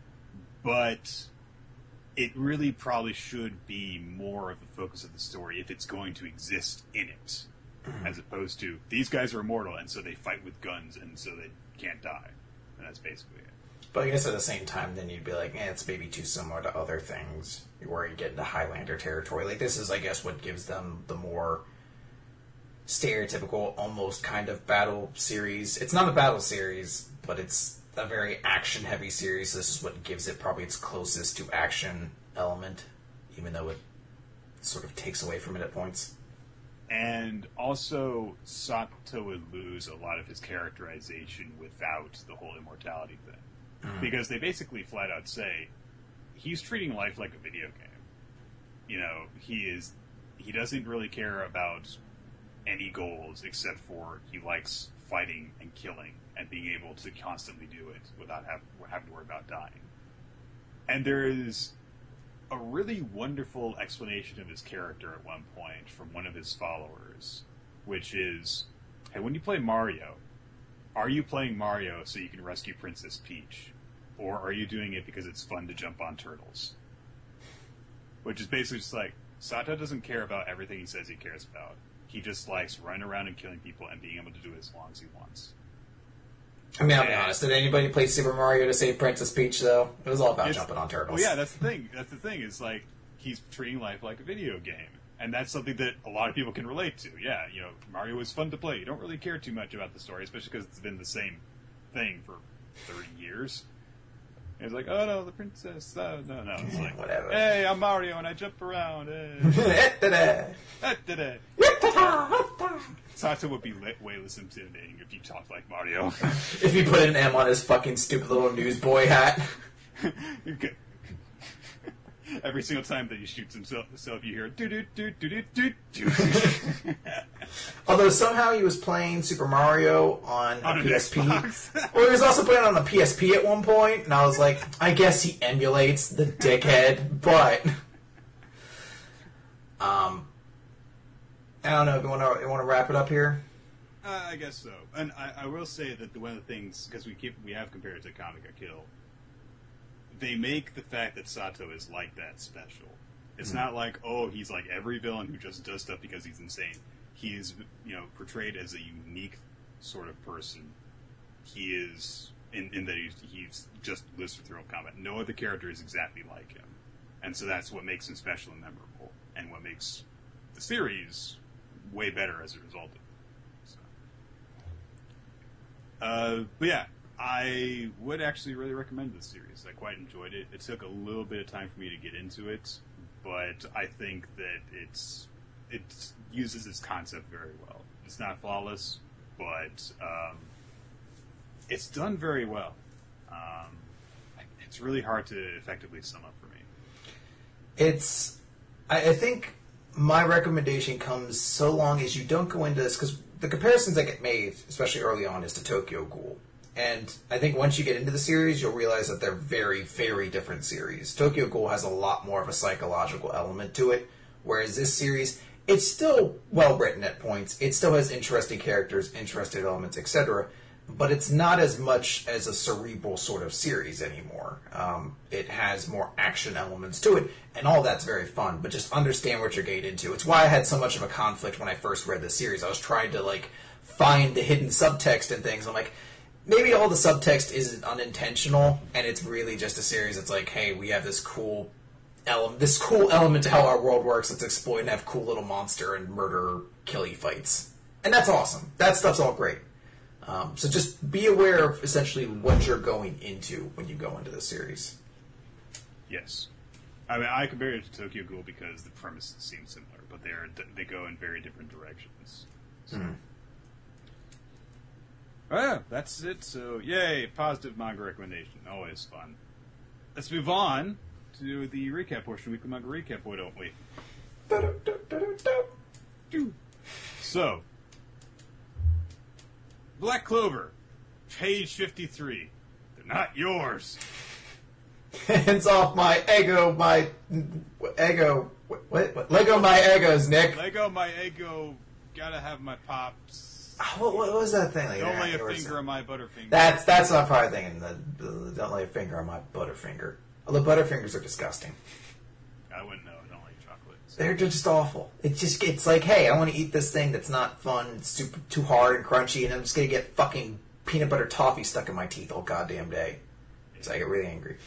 But it really probably should be more of the focus of the story if it's going to exist in it, as opposed to these guys are immortal and so they fight with guns and so they can't die. And that's basically it. But I guess at the same time, then you'd be like, it's maybe too similar to other things where you get into Highlander territory. Like, this is, I guess, what gives them the more stereotypical, almost kind of battle series. It's not a battle series, but it's a very action-heavy series. This is what gives it probably its closest to action element, even though it sort of takes away from it at points. And also, Sato would lose a lot of his characterization without the whole immortality thing. Because they basically flat out say, he's treating life like a video game. You know, he doesn't really care about any goals except for he likes fighting and killing and being able to constantly do it without having to worry about dying. And there is a really wonderful explanation of his character at one point from one of his followers, which is, hey, when you play Mario, are you playing Mario so you can rescue Princess Peach? Or are you doing it because it's fun to jump on turtles? Which is basically just like, Sato doesn't care about everything he says he cares about. He just likes running around and killing people and being able to do it as long as he wants. I mean, I'll be honest. Did anybody play Super Mario to save Princess Peach, though? It was all about jumping on turtles. Well, yeah, that's the thing. That's the thing. Is like, he's treating life like a video game. And that's something that a lot of people can relate to. Yeah, you know, Mario is fun to play. You don't really care too much about the story, especially because it's been the same thing for 30 years. And it's like, oh no, the princess. Oh, no. It's like, whatever. Hey, I'm Mario and I jump around. Hey. Sato would be way less intimidating if you talked like Mario. If you put an M on his fucking stupid little newsboy hat. Every single time that he shoots himself, you hear do. Although somehow he was playing Super Mario on a PSP. Well, he was also playing on the PSP at one point, and I was like, I guess he emulates the dickhead, but I don't know if you want to wrap it up here. I guess so. And I will say that one of the things, because we have compared it to Kamika Kill, they make the fact that Sato is like that special. It's not like, oh, he's like every villain who just does stuff because he's insane. He is, portrayed as a unique sort of person. He is, in that he's just lives through combat. No other character is exactly like him. And so that's what makes him special and memorable, and what makes the series way better as a result of it. So. But yeah, I would actually really recommend this series. I quite enjoyed it. It took a little bit of time for me to get into it, but I think that it uses its concept very well. It's not flawless, but it's done very well. It's really hard to effectively sum up for me. I think my recommendation comes so long as you don't go into this, because the comparisons that get made, especially early on, is to Tokyo Ghoul. And I think once you get into the series, you'll realize that they're very, very different series. Tokyo Ghoul has a lot more of a psychological element to it, whereas this series, it's still well written at points. It still has interesting characters, interesting elements, etc. But it's not as much as a cerebral sort of series anymore. It has more action elements to it, and all that's very fun, but just understand what you're getting into. It's why I had so much of a conflict when I first read the series. I was trying to, find the hidden subtext and things. I'm like, maybe all the subtext isn't unintentional, and it's really just a series that's like, hey, we have this cool element to how our world works. Let's exploit and have cool little monster and murder killy fights, and that's awesome. That stuff's all great. So just be aware of essentially what you're going into when you go into this series. Yes. I mean, I compare it to Tokyo Ghoul because the premise seems similar, but they go in very different directions. So. Oh, yeah, that's it. So, yay, positive manga recommendation. Always fun. Let's move on to the recap portion. Weekly manga recap, why don't we? So, Black Clover, page 53. They're not yours. Hands off my ego, what? Lego my egos, Nick. Lego my ego, gotta have my pops. What was that thing? Like, don't lay a finger on my butterfinger. That's what I'm probably thinking. Don't lay a finger on my butterfinger. Although butterfingers are disgusting. I wouldn't know. I don't like chocolate. So. They're just awful. It's like, hey, I want to eat this thing that's not fun, it's super too hard and crunchy, and I'm just gonna get fucking peanut butter toffee stuck in my teeth all goddamn day. So I get really angry.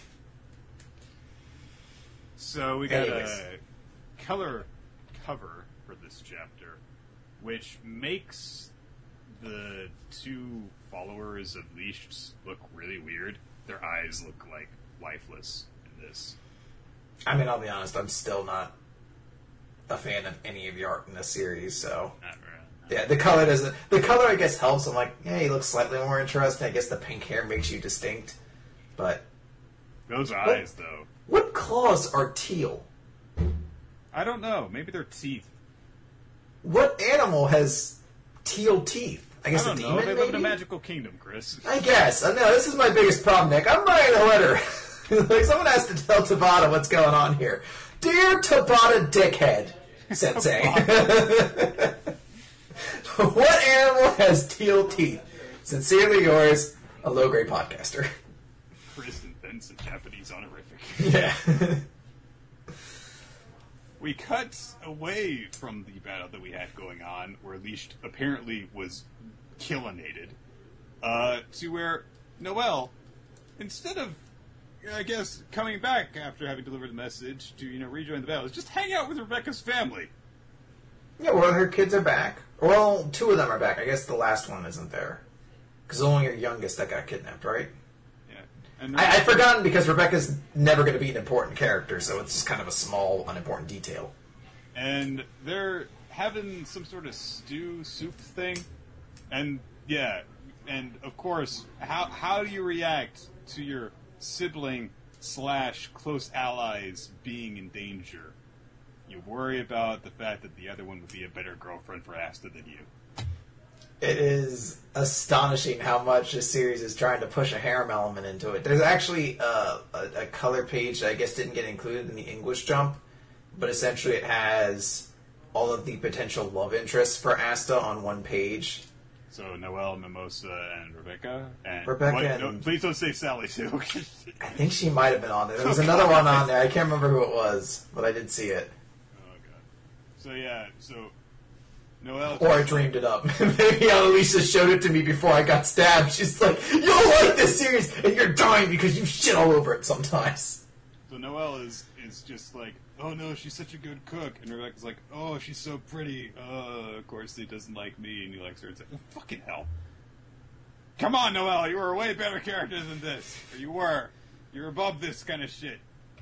So we got a color cover for this chapter, which makes the two followers of Leashed look really weird. Their eyes look like lifeless in this. I mean, I'll be honest, I'm still not a fan of any of the art in this series, so... Not really. Yeah, the color doesn't... The color, I guess, helps. I'm like, yeah, he looks slightly more interesting. I guess the pink hair makes you distinct, but... Those eyes, though. What claws are teal? I don't know. Maybe they're teeth. What animal has teal teeth? I guess I a don't demon, know. They live in a maybe? magical kingdom, Chris. I guess. I know, this is my biggest problem, Nick. I'm writing a letter. Like, someone has to tell Tabata what's going on here. Dear Tabata Dickhead, Sensei. What animal has teal teeth? Sincerely yours, a low-grade podcaster. Chris invents a Japanese honorific. Yeah. We cut away from the battle that we had going on, where Leashed apparently was killinated, to where Noelle, instead of, I guess, coming back after having delivered the message to, rejoin the battle, is just hang out with Rebecca's family. Yeah, well, her kids are back. Well, two of them are back. I guess the last one isn't there. Because only her youngest that got kidnapped, right? And I'd forgotten because Rebecca's never going to be an important character, so it's just kind of a small, unimportant detail. And they're having some sort of soup thing. And, yeah, and of course, how do you react to your sibling / close allies being in danger? You worry about the fact that the other one would be a better girlfriend for Asta than you. It is astonishing how much this series is trying to push a harem element into it. There's actually a color page that I guess didn't get included in the English jump, but essentially it has all of the potential love interests for Asta on one page. So Noelle, Mimosa, and Rebecca. And Rebecca no, please don't say Sally too. I think she might have been on there. There was another one on there. I can't remember who it was, but I did see it. Oh god. So yeah, Noelle... Or I dreamed it up. Maybe Annalisa showed it to me before I got stabbed. She's like, you'll like this series, and you're dying because you shit all over it sometimes. So Noelle is just like, oh no, she's such a good cook. And Rebecca's like, oh, she's so pretty. Of course he doesn't like me, and he likes her. It's like, oh, fucking hell. Come on, Noelle, you were a way better character than this. Or you were. You're above this kind of shit.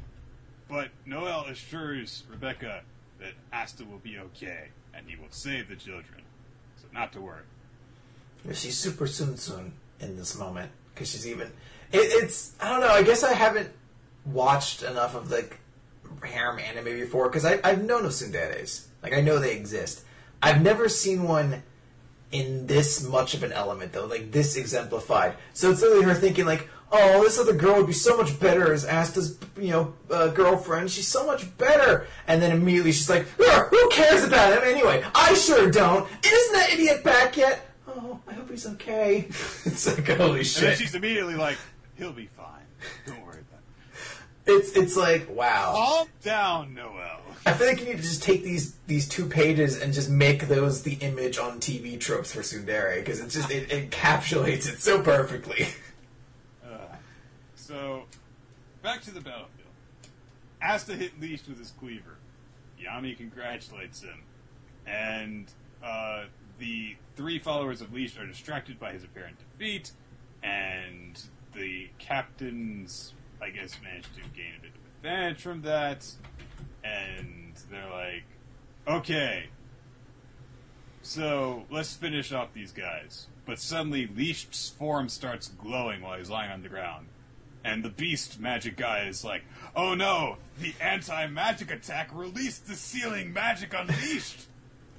But Noelle assures Rebecca that Asta will be okay, and he will save the children. So not to worry. She's super soon in this moment. Because she's even... It's... I don't know, I guess I haven't watched enough of, like, harem anime before. Because I've known of tsunderes. Like, I know they exist. I've never seen one in this much of an element, though. Like, this exemplified. So it's literally her thinking, like, oh, this other girl would be so much better as Asta's, girlfriend. She's so much better. And then immediately she's like, who cares about him anyway? I sure don't. Isn't that idiot back yet? Oh, I hope he's okay. It's like, holy shit. And then she's immediately like, he'll be fine. Don't worry about It's like, wow. Calm down, Noel. I feel like you need to just take these 2 pages and just make those the image on TV tropes for Tsundere, because it encapsulates it so perfectly. So, back to the battlefield. Asta hit Leash with his cleaver. Yami congratulates him. And the 3 followers of Leash are distracted by his apparent defeat, and the captains, I guess, managed to gain a bit of advantage from that, and they're like, okay, so let's finish off these guys. But suddenly Leash's form starts glowing while he's lying on the ground. And the beast magic guy is like, oh no, the anti-magic attack released the sealing magic unleashed!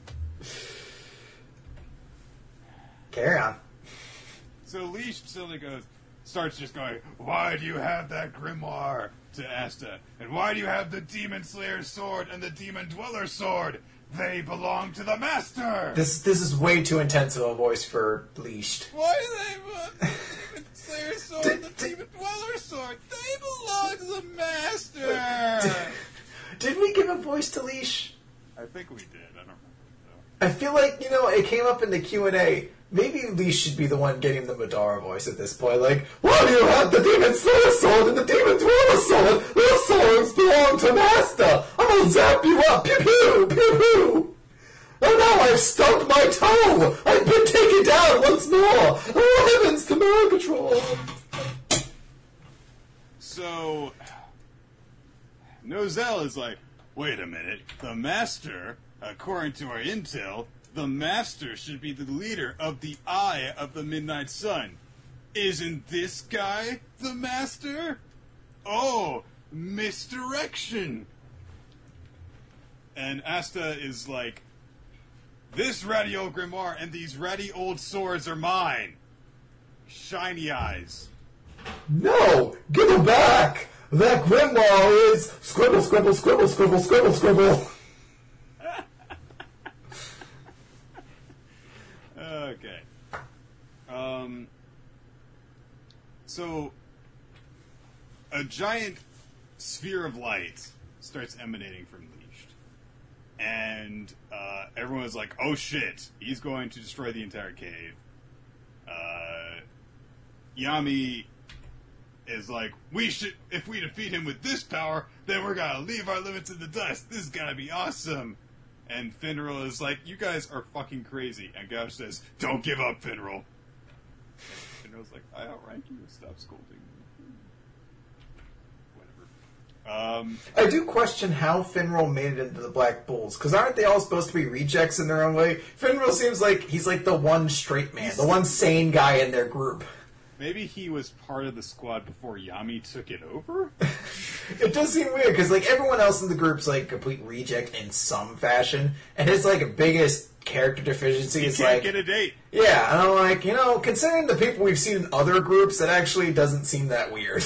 Carry on. So Leash suddenly starts just going, why do you have that grimoire? To Asta. And why do you have the Demon Slayer's sword and the Demon Dweller's sword? They belong to the Master! This is way too intense of a voice for Leashed. Why do they want the Demon Slayer's sword and the Demon Dweller's sword? They belong to the Master! Did we give a voice to Leash? I think we did. I don't remember, though. I feel like, it came up in the Q&A. Maybe Leash should be the one getting the Madara voice at this point. Like, why do you have the Demon Slayer sword and the Demon Dweller sword? Those swords belong to Master! I'm gonna zap you up! Pew pew! Pew pew! Oh no, I've stubbed my toe! I've been taken down once more! Oh heavens, Command Control! So, Nozel is like, wait a minute, the Master, according to our intel, the Master should be the leader of the Eye of the Midnight Sun. Isn't this guy the Master? Oh, misdirection! And Asta is like, this ratty old grimoire and these ratty old swords are mine. Shiny eyes. No! Give them back! That grimoire is scribble, scribble, scribble, scribble, scribble, scribble. Okay. So, a giant sphere of light starts emanating from Leashed. And everyone's like, oh shit, he's going to destroy the entire cave. Yami is like, if we defeat him with this power, then we're gonna leave our limits in the dust. This is gonna be awesome. And Finral is like, you guys are fucking crazy. And Gouch says, don't give up, Finral. And Finral's like, I outrank you, stop scolding me. Whatever. I do question how Finral made it into the Black Bulls, because aren't they all supposed to be rejects in their own way? Finral seems like he's like the one straight man, the one sane guy in their group. Maybe he was part of the squad before Yami took it over? It does seem weird, because like everyone else in the group's like complete reject in some fashion, and his like biggest character deficiency is like... He can't get a date. Yeah, and I'm like, considering the people we've seen in other groups, that actually doesn't seem that weird.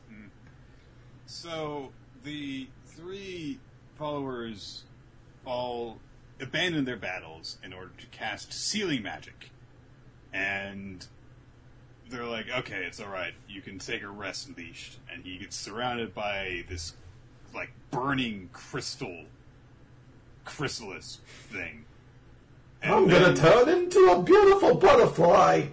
So, the 3 followers all abandon their battles in order to cast sealing magic. And they're like, okay, it's alright, you can take a rest, Leashed. And he gets surrounded by this, like, burning chrysalis thing. And I'm gonna turn into a beautiful butterfly!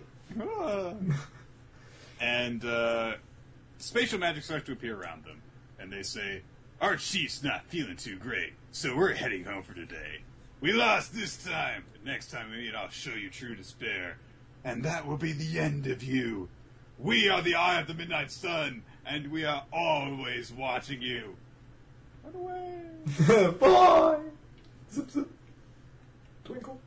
And, spatial magic starts to appear around them. And they say, our chief's not feeling too great, so we're heading home for today. We lost this time, but next time we meet, I'll show you true despair. And that will be the end of you. We are the Eye of the Midnight Sun, and we are always watching you. Run away. Bye! Zip zip. Twinkle.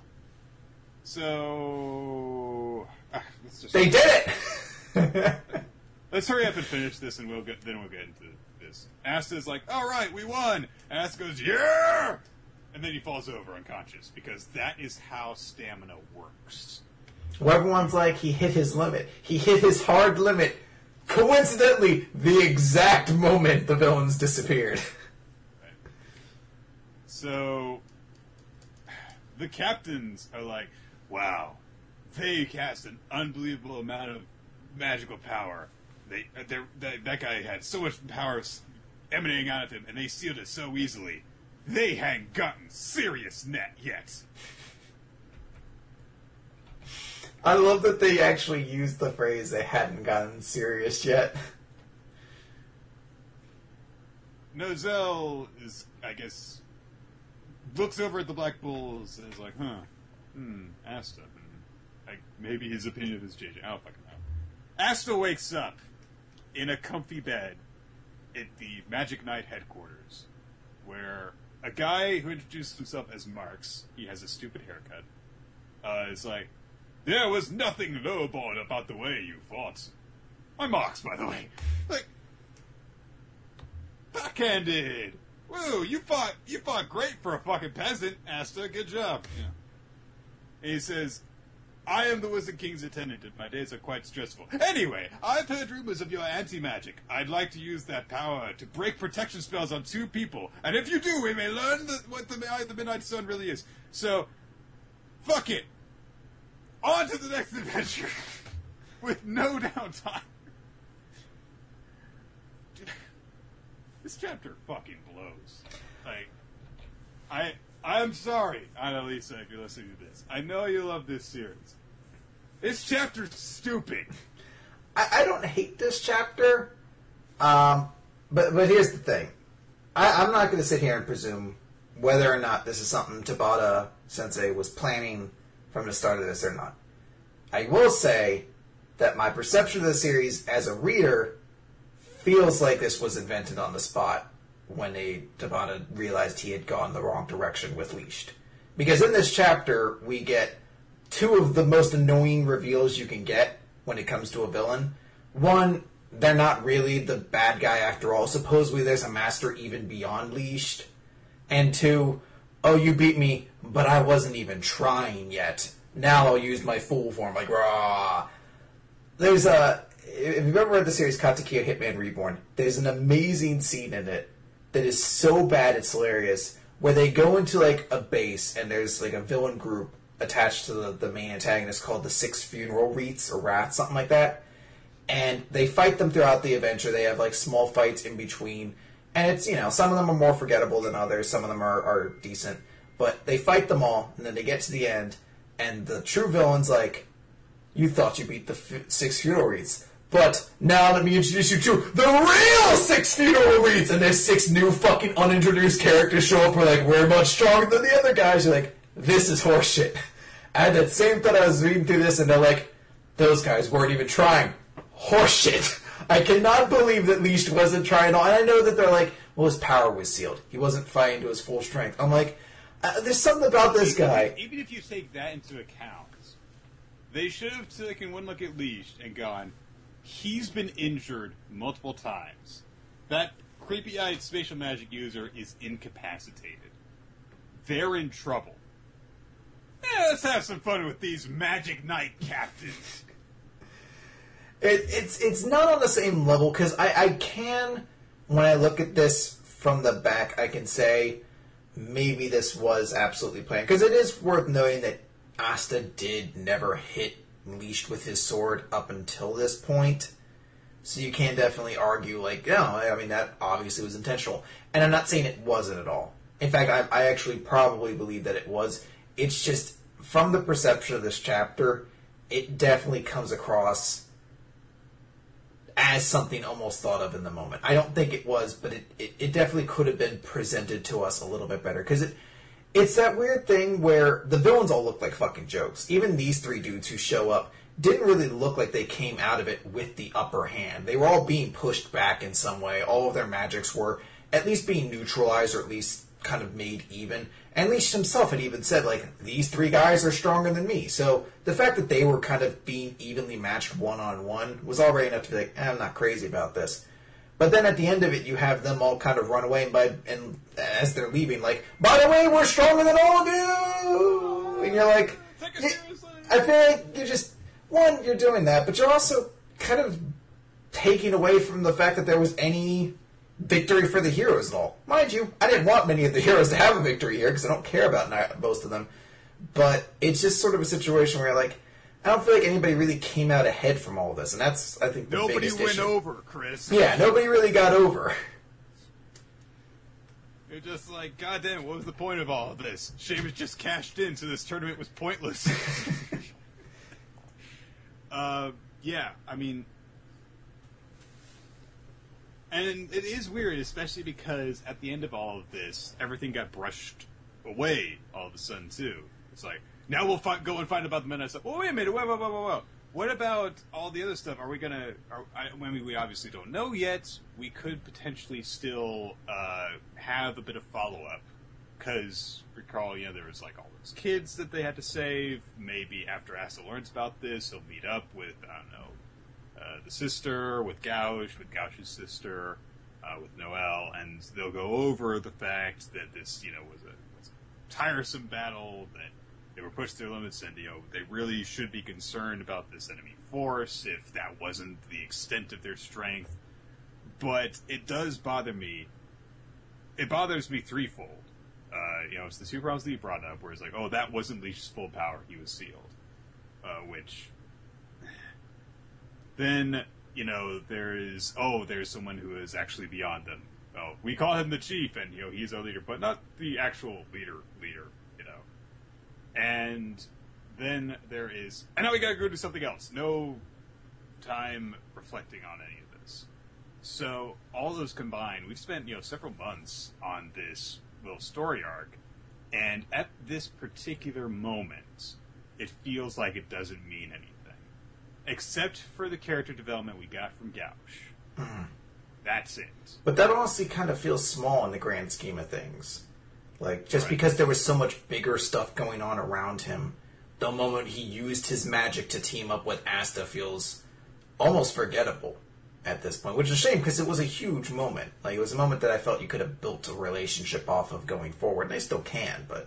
So... They did it! Let's hurry up and finish this, and then we'll get into this. Asta's like, all right, we won! And Asta goes, yeah! And then he falls over unconscious, because that is how stamina works. Well, everyone's like, he hit his limit. He hit his hard limit. Coincidentally, the exact moment the villains disappeared. Right. So, the captains are like, wow, they cast an unbelievable amount of magical power. that guy had so much power emanating out of him, and they sealed it so easily. They hadn't gotten serious net yet. I love that they actually used the phrase "they hadn't gotten serious yet." Nozel is, I guess, looks over at the Black Bulls and is like, Asta. Maybe his opinion is JJ. I don't fucking know. Asta wakes up in a comfy bed at the Magic Knight headquarters, where a guy who introduced himself as Marx, he has a stupid haircut, is like, there was nothing lowborn about the way you fought. I'm Marx, by the way. Like, backhanded! Woo, you fought great for a fucking peasant, Asta, good job. Yeah. And he says, I am the Wizard King's attendant, and my days are quite stressful. Anyway, I've heard rumors of your anti-magic. I'd like to use that power to break protection spells on 2 people, and if you do, we may learn what the Midnight Sun really is. So, fuck it. On to the next adventure. With no downtime. Dude, this chapter fucking blows. Like, I'm sorry, Annalisa, if you're listening to this. I know you love this series. This chapter's stupid. I don't hate this chapter, but here's the thing. I'm not going to sit here and presume whether or not this is something Tabata Sensei was planning from the start of this or not. I will say that my perception of the series as a reader feels like this was invented on the spot when Tabata realized he had gone the wrong direction with Leashed. Because in this chapter, we get 2 of the most annoying reveals you can get when it comes to a villain. One, they're not really the bad guy after all. Supposedly there's a master even beyond Leashed. And 2, oh, you beat me, but I wasn't even trying yet. Now I'll use my full form, like, rah. There's if you've ever read the series Katakia Hitman Reborn, there's an amazing scene in it that is so bad it's hilarious, where they go into, like, a base, and there's, like, a villain group attached to the main antagonist called the 6 Funeral Wreaths, or Wraths, something like that. And they fight them throughout the adventure. They have, like, small fights in between. And it's, some of them are more forgettable than others. Some of them are decent. But they fight them all, and then they get to the end, and the true villain's like, you thought you beat the 6 Funeral Wreaths. But now let me introduce you to the real 6 Funeral Wreaths! And there's 6 new fucking unintroduced characters show up. We're like, we're much stronger than the other guys. You're like, this is horseshit. I had that same thought. I was reading through this, and they're like, those guys weren't even trying. Horseshit. I cannot believe that Leashed wasn't trying at all. And I know that they're like, well, his power was sealed. He wasn't fighting to his full strength. I'm like, there's something about this guy. Even if you take that into account, they should have taken one look at Leashed and gone, he's been injured multiple times. That creepy-eyed spatial magic user is incapacitated. They're in trouble. Let's have some fun with these Magic Knight captains. It's not on the same level, because I can, when I look at this from the back, I can say maybe this was absolutely planned. Because it is worth noting that Asta did never hit Leashed with his sword up until this point. So you can definitely argue, like, no, I mean, that obviously was intentional. And I'm not saying it wasn't at all. In fact, I actually probably believe that it was. It's just, from the perception of this chapter, it definitely comes across as something almost thought of in the moment. I don't think it was, but it definitely could have been presented to us a little bit better. Because it's that weird thing where the villains all look like fucking jokes. Even these 3 dudes who show up didn't really look like they came out of it with the upper hand. They were all being pushed back in some way. All of their magics were at least being neutralized, or at least kind of made even. And Leashed himself had even said, like, these 3 guys are stronger than me. So the fact that they were kind of being evenly matched one-on-one was already enough to be like, I'm not crazy about this. But then at the end of it, you have them all kind of run away, and as they're leaving, like, by the way, we're stronger than all of you! And you're like, I feel like you're just, one, you're doing that, but you're also kind of taking away from the fact that there was any victory for the heroes and all. Mind you, I didn't want many of the heroes to have a victory here, because I don't care about most of them. But it's just sort of a situation where you're like, I don't feel like anybody really came out ahead from all this, and that's, I think, the Nobody biggest went issue. over, Chris. Yeah, nobody really got over. You're just like, God damn it, what was the point of all of this? Sheamus just cashed in, so this tournament was pointless. Yeah, I mean... And it is weird, especially because at the end of all of this, everything got brushed away all of a sudden, too. It's like, now we'll go and find about the Midnight stuff. Oh, wait a minute, whoa. What about all the other stuff? Are we going to... I mean, we obviously don't know yet. We could potentially still have a bit of follow-up. Because, recall, there was, like, all those kids that they had to save. Maybe after Asa learns about this, he'll meet up with, I don't know, the sister, with Gauche, with Gauche's sister, with Noelle, and they'll go over the fact that this, was a tiresome battle, that they were pushed to their limits, and, they really should be concerned about this enemy force if that wasn't the extent of their strength. But it does bother me. It bothers me threefold. It's the two problems that you brought up, where it's like, oh, that wasn't Leash's full power, he was sealed. Which... Then, there's someone who is actually beyond them. Oh, we call him the chief, and, he's our leader, but not the actual leader, And then there is... And now we gotta go do something else. No time reflecting on any of this. So, all those combined, we've spent, several months on this little story arc, and at this particular moment, it feels like it doesn't mean anything. Except for the character development we got from Gauche. Mm-hmm. That's it. But that honestly kind of feels small in the grand scheme of things. Like, just because there was so much bigger stuff going on around him, the moment he used his magic to team up with Asta feels almost forgettable at this point. Which is a shame, because it was a huge moment. Like, it was a moment that I felt you could have built a relationship off of going forward. And they still can, but...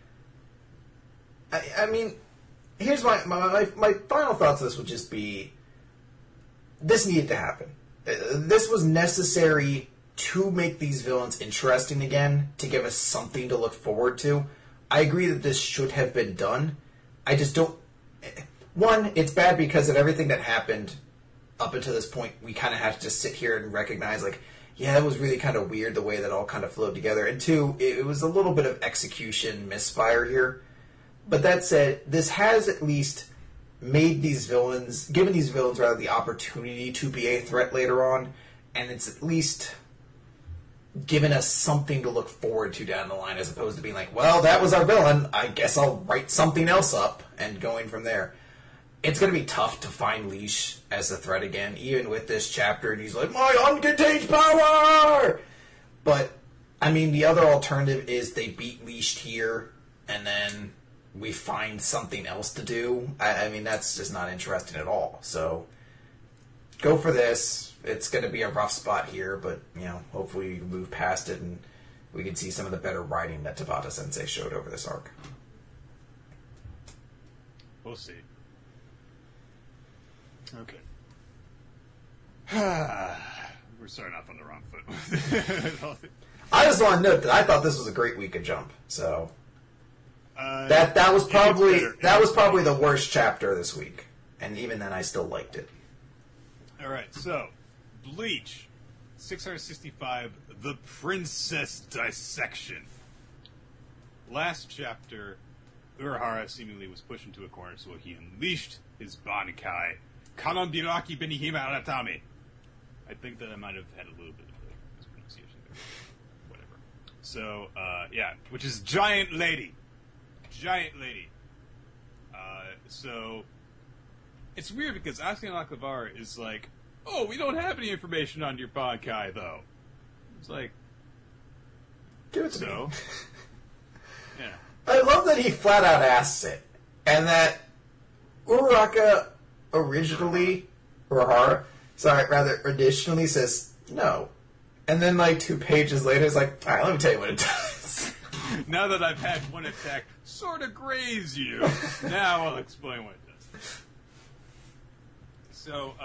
I mean... Here's my final thoughts on this would just be, this needed to happen. This was necessary to make these villains interesting again, to give us something to look forward to. I agree that this should have been done. I just don't... One, it's bad because of everything that happened up until this point. We kind of have to just sit here and recognize, like, yeah, it was really kind of weird the way that all kind of flowed together. And two, it was a little bit of execution misfire here. But that said, this has at least given these villains the opportunity to be a threat later on, and it's at least given us something to look forward to down the line, as opposed to being like, well, that was our villain, I guess I'll write something else up, and going from there. It's going to be tough to find Leash as a threat again, even with this chapter, and he's like, my uncontained power! But, I mean, the other alternative is they beat Leash here, and then... we find something else to do. I mean, that's just not interesting at all. So, go for this. It's going to be a rough spot here, but, hopefully we can move past it and we can see some of the better writing that Tabata Sensei showed over this arc. We'll see. Okay. We're starting off on the wrong foot. I just want to note that I thought this was a great week of Jump, so... That was probably the worst chapter this week, and even then I still liked it. All right, so Bleach 665, The Princess Dissection. Last chapter, Urahara seemingly was pushed into a corner, so he unleashed his Bankai, Kanonbiraki Benihima Aratame. I think that I might have had a little bit of a mispronunciation there. Whatever. So, which is Giant Lady. So it's weird because asking Laklavar is like, oh, we don't have any information on your Bankai, though. It's like, give it to me. Yeah. I love that he flat out asks it, and that Uraraka additionally says no, and then like 2 pages later, it's like, all right, let me tell you what it does. Now that I've had one attack sort of graze you, now I'll explain what it does. So,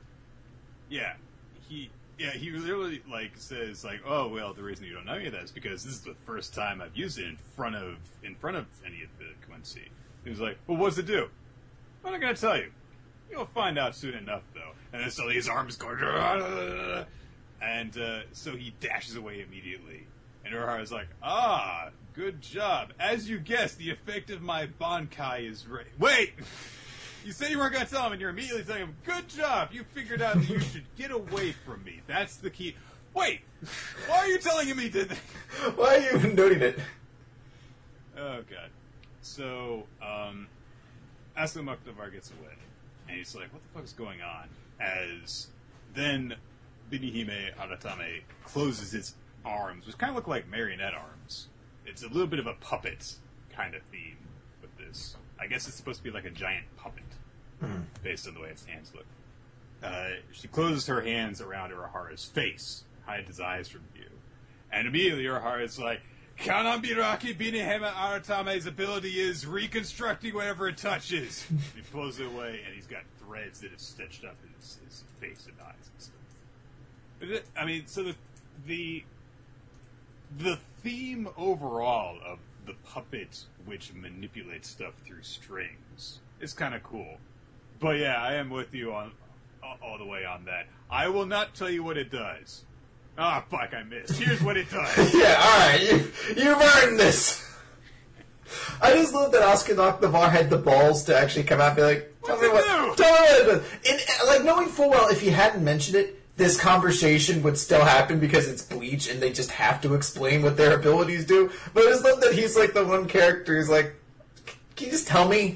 he literally like says like, oh well, the reason you don't know any of that is because this is the first time I've used it in front of any of the Quincy. He was like, well, what does it do? I'm not going to tell you. You'll find out soon enough, though. And then suddenly his arms go... And so he dashes away immediately. And Urahara's like, good job. As you guessed, the effect of my Bankai is... Wait! You said you weren't going to tell him, and you're immediately telling him, good job! You figured out that you should get away from me. That's the key. Wait! Why are you telling him he did that? Why are you even noting it? Oh, God. So, Asuka Muktavar gets away. And he's like, what the fuck is going on? As then Benihime Aratame closes his arms, which kind of look like marionette arms. It's a little bit of a puppet kind of theme with this. I guess it's supposed to be like a giant puppet, based on the way its hands look. She closes her hands around Urahara's face, hides his eyes from view. And immediately Urahara's like, Kanambiraki Benihime Aratame's ability is reconstructing whatever it touches. He pulls it away, and he's got threads that have stitched up his face and eyes and stuff. I mean, so the theme overall of the puppet which manipulates stuff through strings is kind of cool. But yeah, I am with you on all the way on that. I will not tell you what it does. Ah, fuck, I missed. Here's what it does. Yeah, alright, you've earned this. I just love that Asuka Nakavar had the balls to actually come out and be like, tell me what it does. And, like, knowing full well, if he hadn't mentioned it, this conversation would still happen because it's Bleach and they just have to explain what their abilities do. But I just love that he's like the one character who's like, can you just tell me?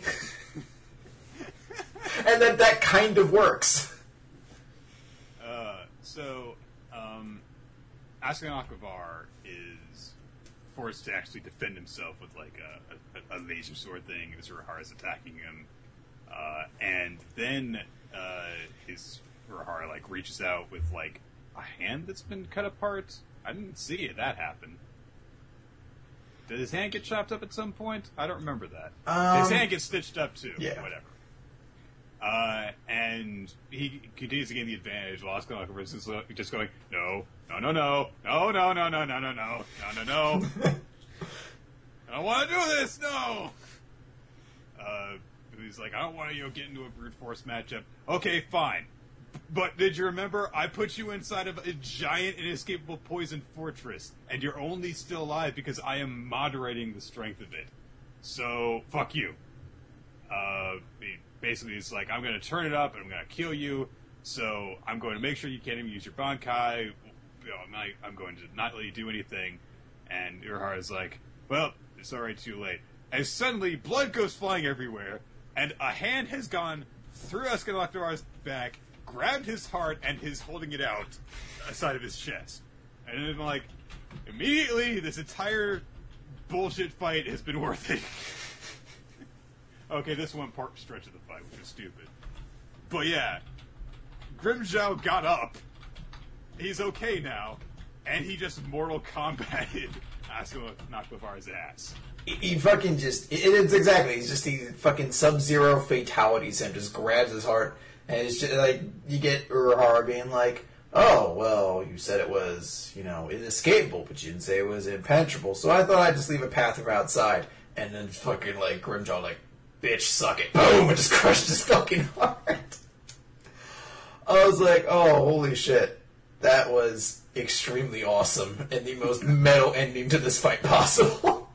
And that kind of works. Asuka Nakavar is forced to actually defend himself with like a laser sword thing as Urahara's attacking him. And then his Urahara like reaches out with like a hand that's been cut apart. I didn't see that happen. Did his hand get chopped up at some point? I don't remember that. His hand gets stitched up too. Yeah. Whatever. And he continues to gain the advantage while Asuka Nakavar is just going, no. I don't want to do this, no! He's like, I don't want to get into a brute force matchup. Okay, fine. But did you remember, I put you inside of a giant inescapable poison fortress, and you're only still alive because I am moderating the strength of it. So, fuck you. Basically, it's like, I'm going to turn it up, and I'm going to kill you, so I'm going to make sure you can't even use your Bankai. I'm going to not let you do anything. And Urahara's like, well, it's already too late. And suddenly, blood goes flying everywhere, and a hand has gone through Asuka Nakavar's back, grabbed his heart, and is holding it out side of his chest. And then, like, immediately, this entire bullshit fight has been worth it. Okay, this one part stretch of the fight, which was stupid. But yeah, Grimmjow got up. He's okay now, and he just Mortal Kombated Asuka Nakavar's ass. He fucking just... It's exactly... He's just these fucking Sub-Zero fatalities and just grabs his heart. And it's just like... You get Urahara being like, oh, well, you said it was, inescapable, but you didn't say it was impenetrable. So I thought I'd just leave a path around outside. And then fucking, like, Grimmjow, like, bitch, suck it. Boom! It just crushed his fucking heart. I was like, oh, holy shit. That was extremely awesome and the most metal ending to this fight possible.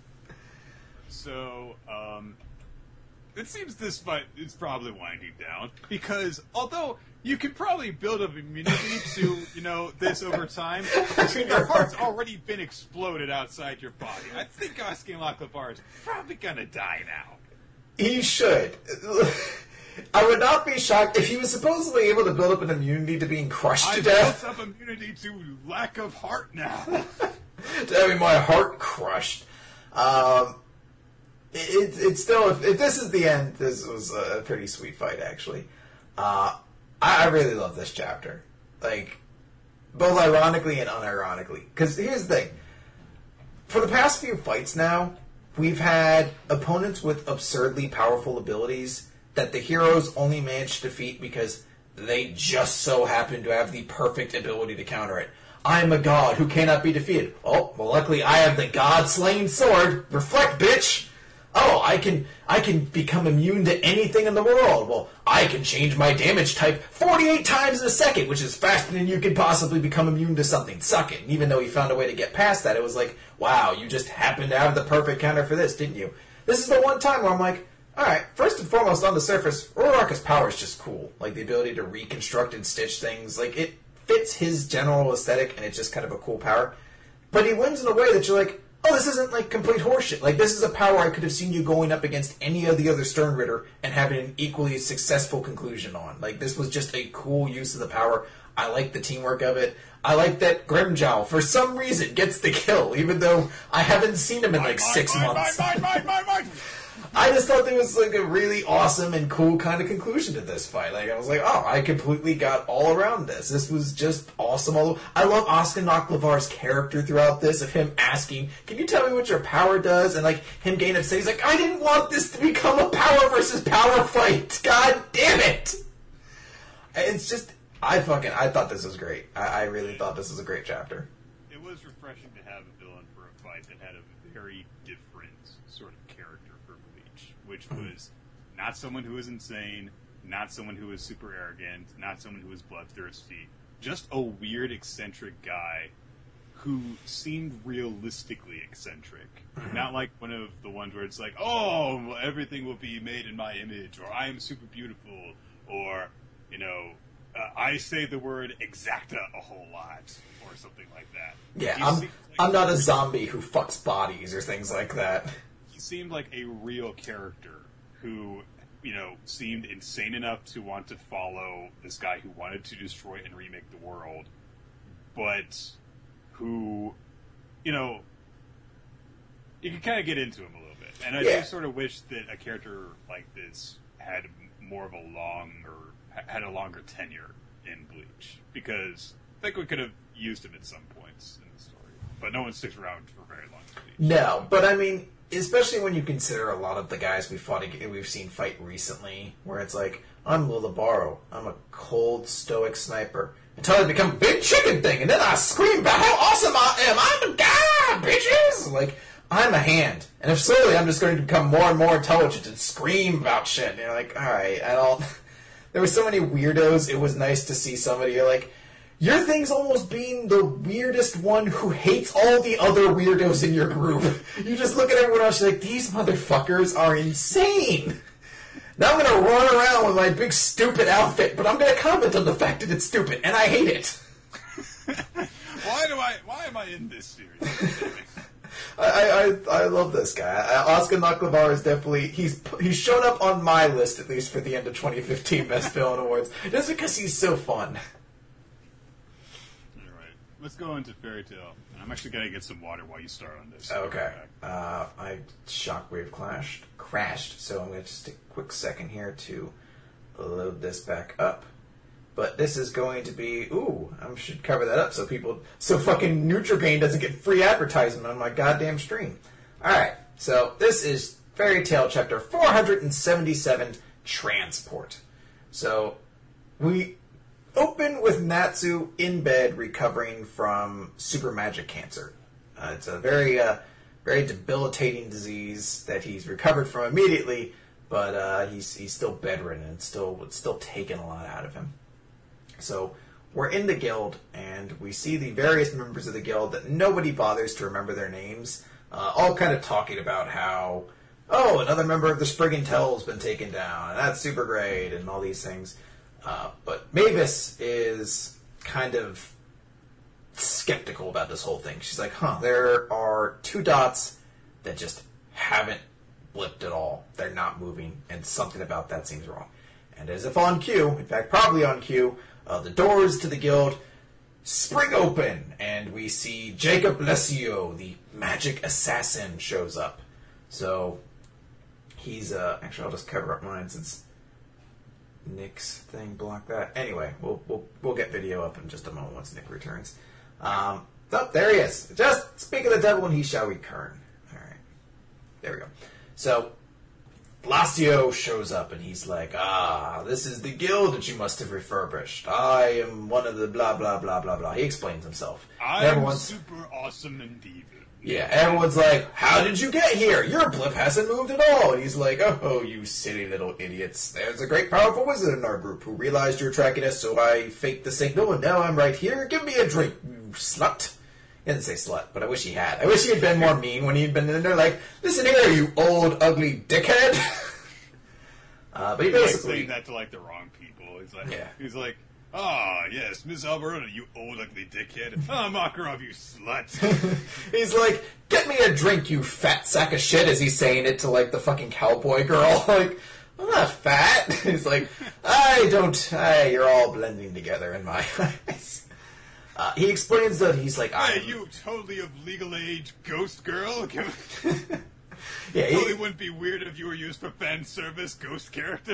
So, it seems this fight is probably winding down because although you can probably build up immunity to, this over time, your heart's already been exploded outside your body. I think Asuka Nakavar is probably gonna die now. He should. I would not be shocked if he was supposedly able to build up an immunity to being crushed to death. I've built up immunity to lack of heart now. To having my heart crushed. It's still, if this is the end, this was a pretty sweet fight, actually. I really love this chapter. Like, both ironically and unironically. Because here's the thing. For the past few fights now, we've had opponents with absurdly powerful abilities that the heroes only managed to defeat because they just so happen to have the perfect ability to counter it. I'm a god who cannot be defeated. Oh, well, luckily I have the god-slaying sword. Reflect, bitch! oh, I can become immune to anything in the world. Well, I can change my damage type 48 times in a second, which is faster than you could possibly become immune to something. Suck it. And even though he found a way to get past that, it was like, wow, you just happened to have the perfect counter for this, didn't you? This is the one time where I'm like, alright, first and foremost, on the surface, Urara's power is just cool. Like, the ability to reconstruct and stitch things. Like, it fits his general aesthetic, and it's just kind of a cool power. But he wins in a way that you're like, oh, this isn't, like, complete horseshit. Like, this is a power I could have seen you going up against any of the other Sternritter and having an equally successful conclusion on. Like, this was just a cool use of the power. I like the teamwork of it. I like that Grimjow, for some reason, gets the kill, even though I haven't seen him in, like, 6 months. I just thought there was, like, a really awesome and cool kind of conclusion to this fight. Like, I was like, oh, I completely got all around this. This was just awesome. I love Oscar Naklavar's character throughout this, of him asking, can you tell me what your power does? And, like, him getting upset. He's like, I didn't want this to become a power versus power fight. God damn it! It's just, I thought this was great. I really thought this was a great chapter. It was refreshing to have a villain for a fight that had a very different sort of character for Bleach, which was not someone who was insane, not someone who was super arrogant, not someone who was bloodthirsty, just a weird, eccentric guy who seemed realistically eccentric. Not like one of the ones where it's like, oh, everything will be made in my image, or I am super beautiful, or, you know, I say the word exacta a whole lot, or something like that. Yeah, I'm not a zombie who fucks bodies or things like that. He seemed like a real character who, you know, seemed insane enough to want to follow this guy who wanted to destroy and remake the world, but who, you know, you can kind of get into him a little bit. And I just sort of wish that a character like this had more of a had a longer tenure in Bleach, because I think we could have used him at some points in the story, but no one sticks around for very long. No, but I mean, especially when you consider a lot of the guys we've seen fight recently, where it's like, I'm Lulabaro, I'm a cold, stoic sniper, until I become a big chicken thing, and then I scream about how awesome I am. I'm a guy, bitches! Like, I'm a hand, and if slowly I'm just going to become more and more intelligent and scream about shit, and you're like, alright, I don't... There were so many weirdos. It was nice to see somebody, you're like, your thing's almost being the weirdest one who hates all the other weirdos in your group. You just look at everyone else, you're like, these motherfuckers are insane. Now I'm going to run around with my big stupid outfit, but I'm going to comment on the fact that it's stupid, and I hate it. Why am I in this series? I love this guy. Oscar Naklavar is definitely, he's shown up on my list, at least for the end of 2015 Best Villain Awards, just because he's so fun. Alright, let's go into Fairy Tail. I'm actually going to get some water while you start on this. Okay. My Shockwave crashed, so I'm going to just take a quick second here to load this back up. But this is going to be... Ooh, I should cover that up so fucking Nutrigrain doesn't get free advertisement on my goddamn stream. Alright, so this is Fairy Tail Chapter 477, Transport. So, we open with Natsu in bed recovering from super magic cancer. It's a very debilitating disease that he's recovered from immediately, but he's still bedridden and it's still taking a lot out of him. So we're in the guild, and we see the various members of the guild that nobody bothers to remember their names, all kind of talking about how, oh, another member of the Spriggan Tell has been taken down, and that's super great, and all these things. But Mavis is kind of skeptical about this whole thing. She's like, there are 2 dots that just haven't blipped at all. They're not moving, and something about that seems wrong. And as if on cue, in fact, probably on cue, the doors to the guild spring open, and we see Jacob Lesio, the magic assassin, shows up. So, he's, actually, I'll just cover up mine since Nick's thing blocked that. Anyway, we'll get video up in just a moment once Nick returns. Oh, there he is. Just speak of the devil and he shall return. Alright. There we go. So, Blasio shows up and he's like, this is the guild that you must have refurbished. I am one of the blah, blah, blah, blah, blah. He explains himself. I'm super awesome and evil. Yeah, everyone's like, how did you get here? Your blip hasn't moved at all. And he's like, oh, you silly little idiots. There's a great powerful wizard in our group who realized you're tracking us, so I faked the signal, and now I'm right here. Give me a drink, you slut. He didn't say slut, but I wish he had. I wish he had been more mean when he'd been in there, like, listen here, you old, ugly dickhead. But he basically... saying that to, like, the wrong people. He's like, ah, yes, Miss Alberta, you old ugly dickhead. Ah, Makarov, you slut. He's like, get me a drink, you fat sack of shit, as he's saying it to, like, the fucking cowboy girl. Like, I'm not fat. He's like, you're all blending together in my eyes. He explains that he's like, hey, you totally of legal age ghost girl? Yeah, totally wouldn't be weird if you were used for fan service ghost character.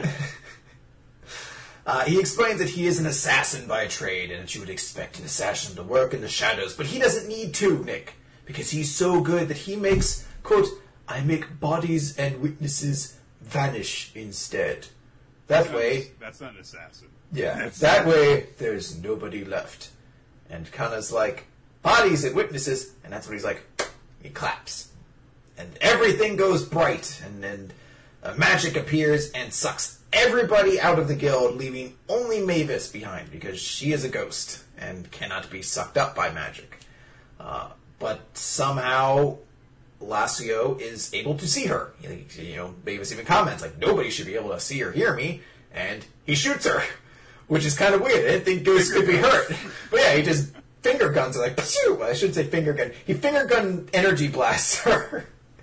He explains that he is an assassin by trade, and that you would expect an assassin to work in the shadows, but he doesn't need to, Nick, because he's so good that he makes, quote, I make bodies and witnesses vanish instead. That's not an assassin. Yeah, that way there's nobody left. And Kana's like, bodies and witnesses, and that's what he's like, he claps. And everything goes bright, and then magic appears and sucks everybody out of the guild, leaving only Mavis behind, because she is a ghost and cannot be sucked up by magic. But somehow Lassio is able to see her. Mavis even comments, like, nobody should be able to see or hear me, and he shoots her, which is kind of weird. I didn't think ghosts could be hurt. But yeah, he just finger guns her, like, pshoo! I shouldn't say finger gun. He finger gun energy blasts her.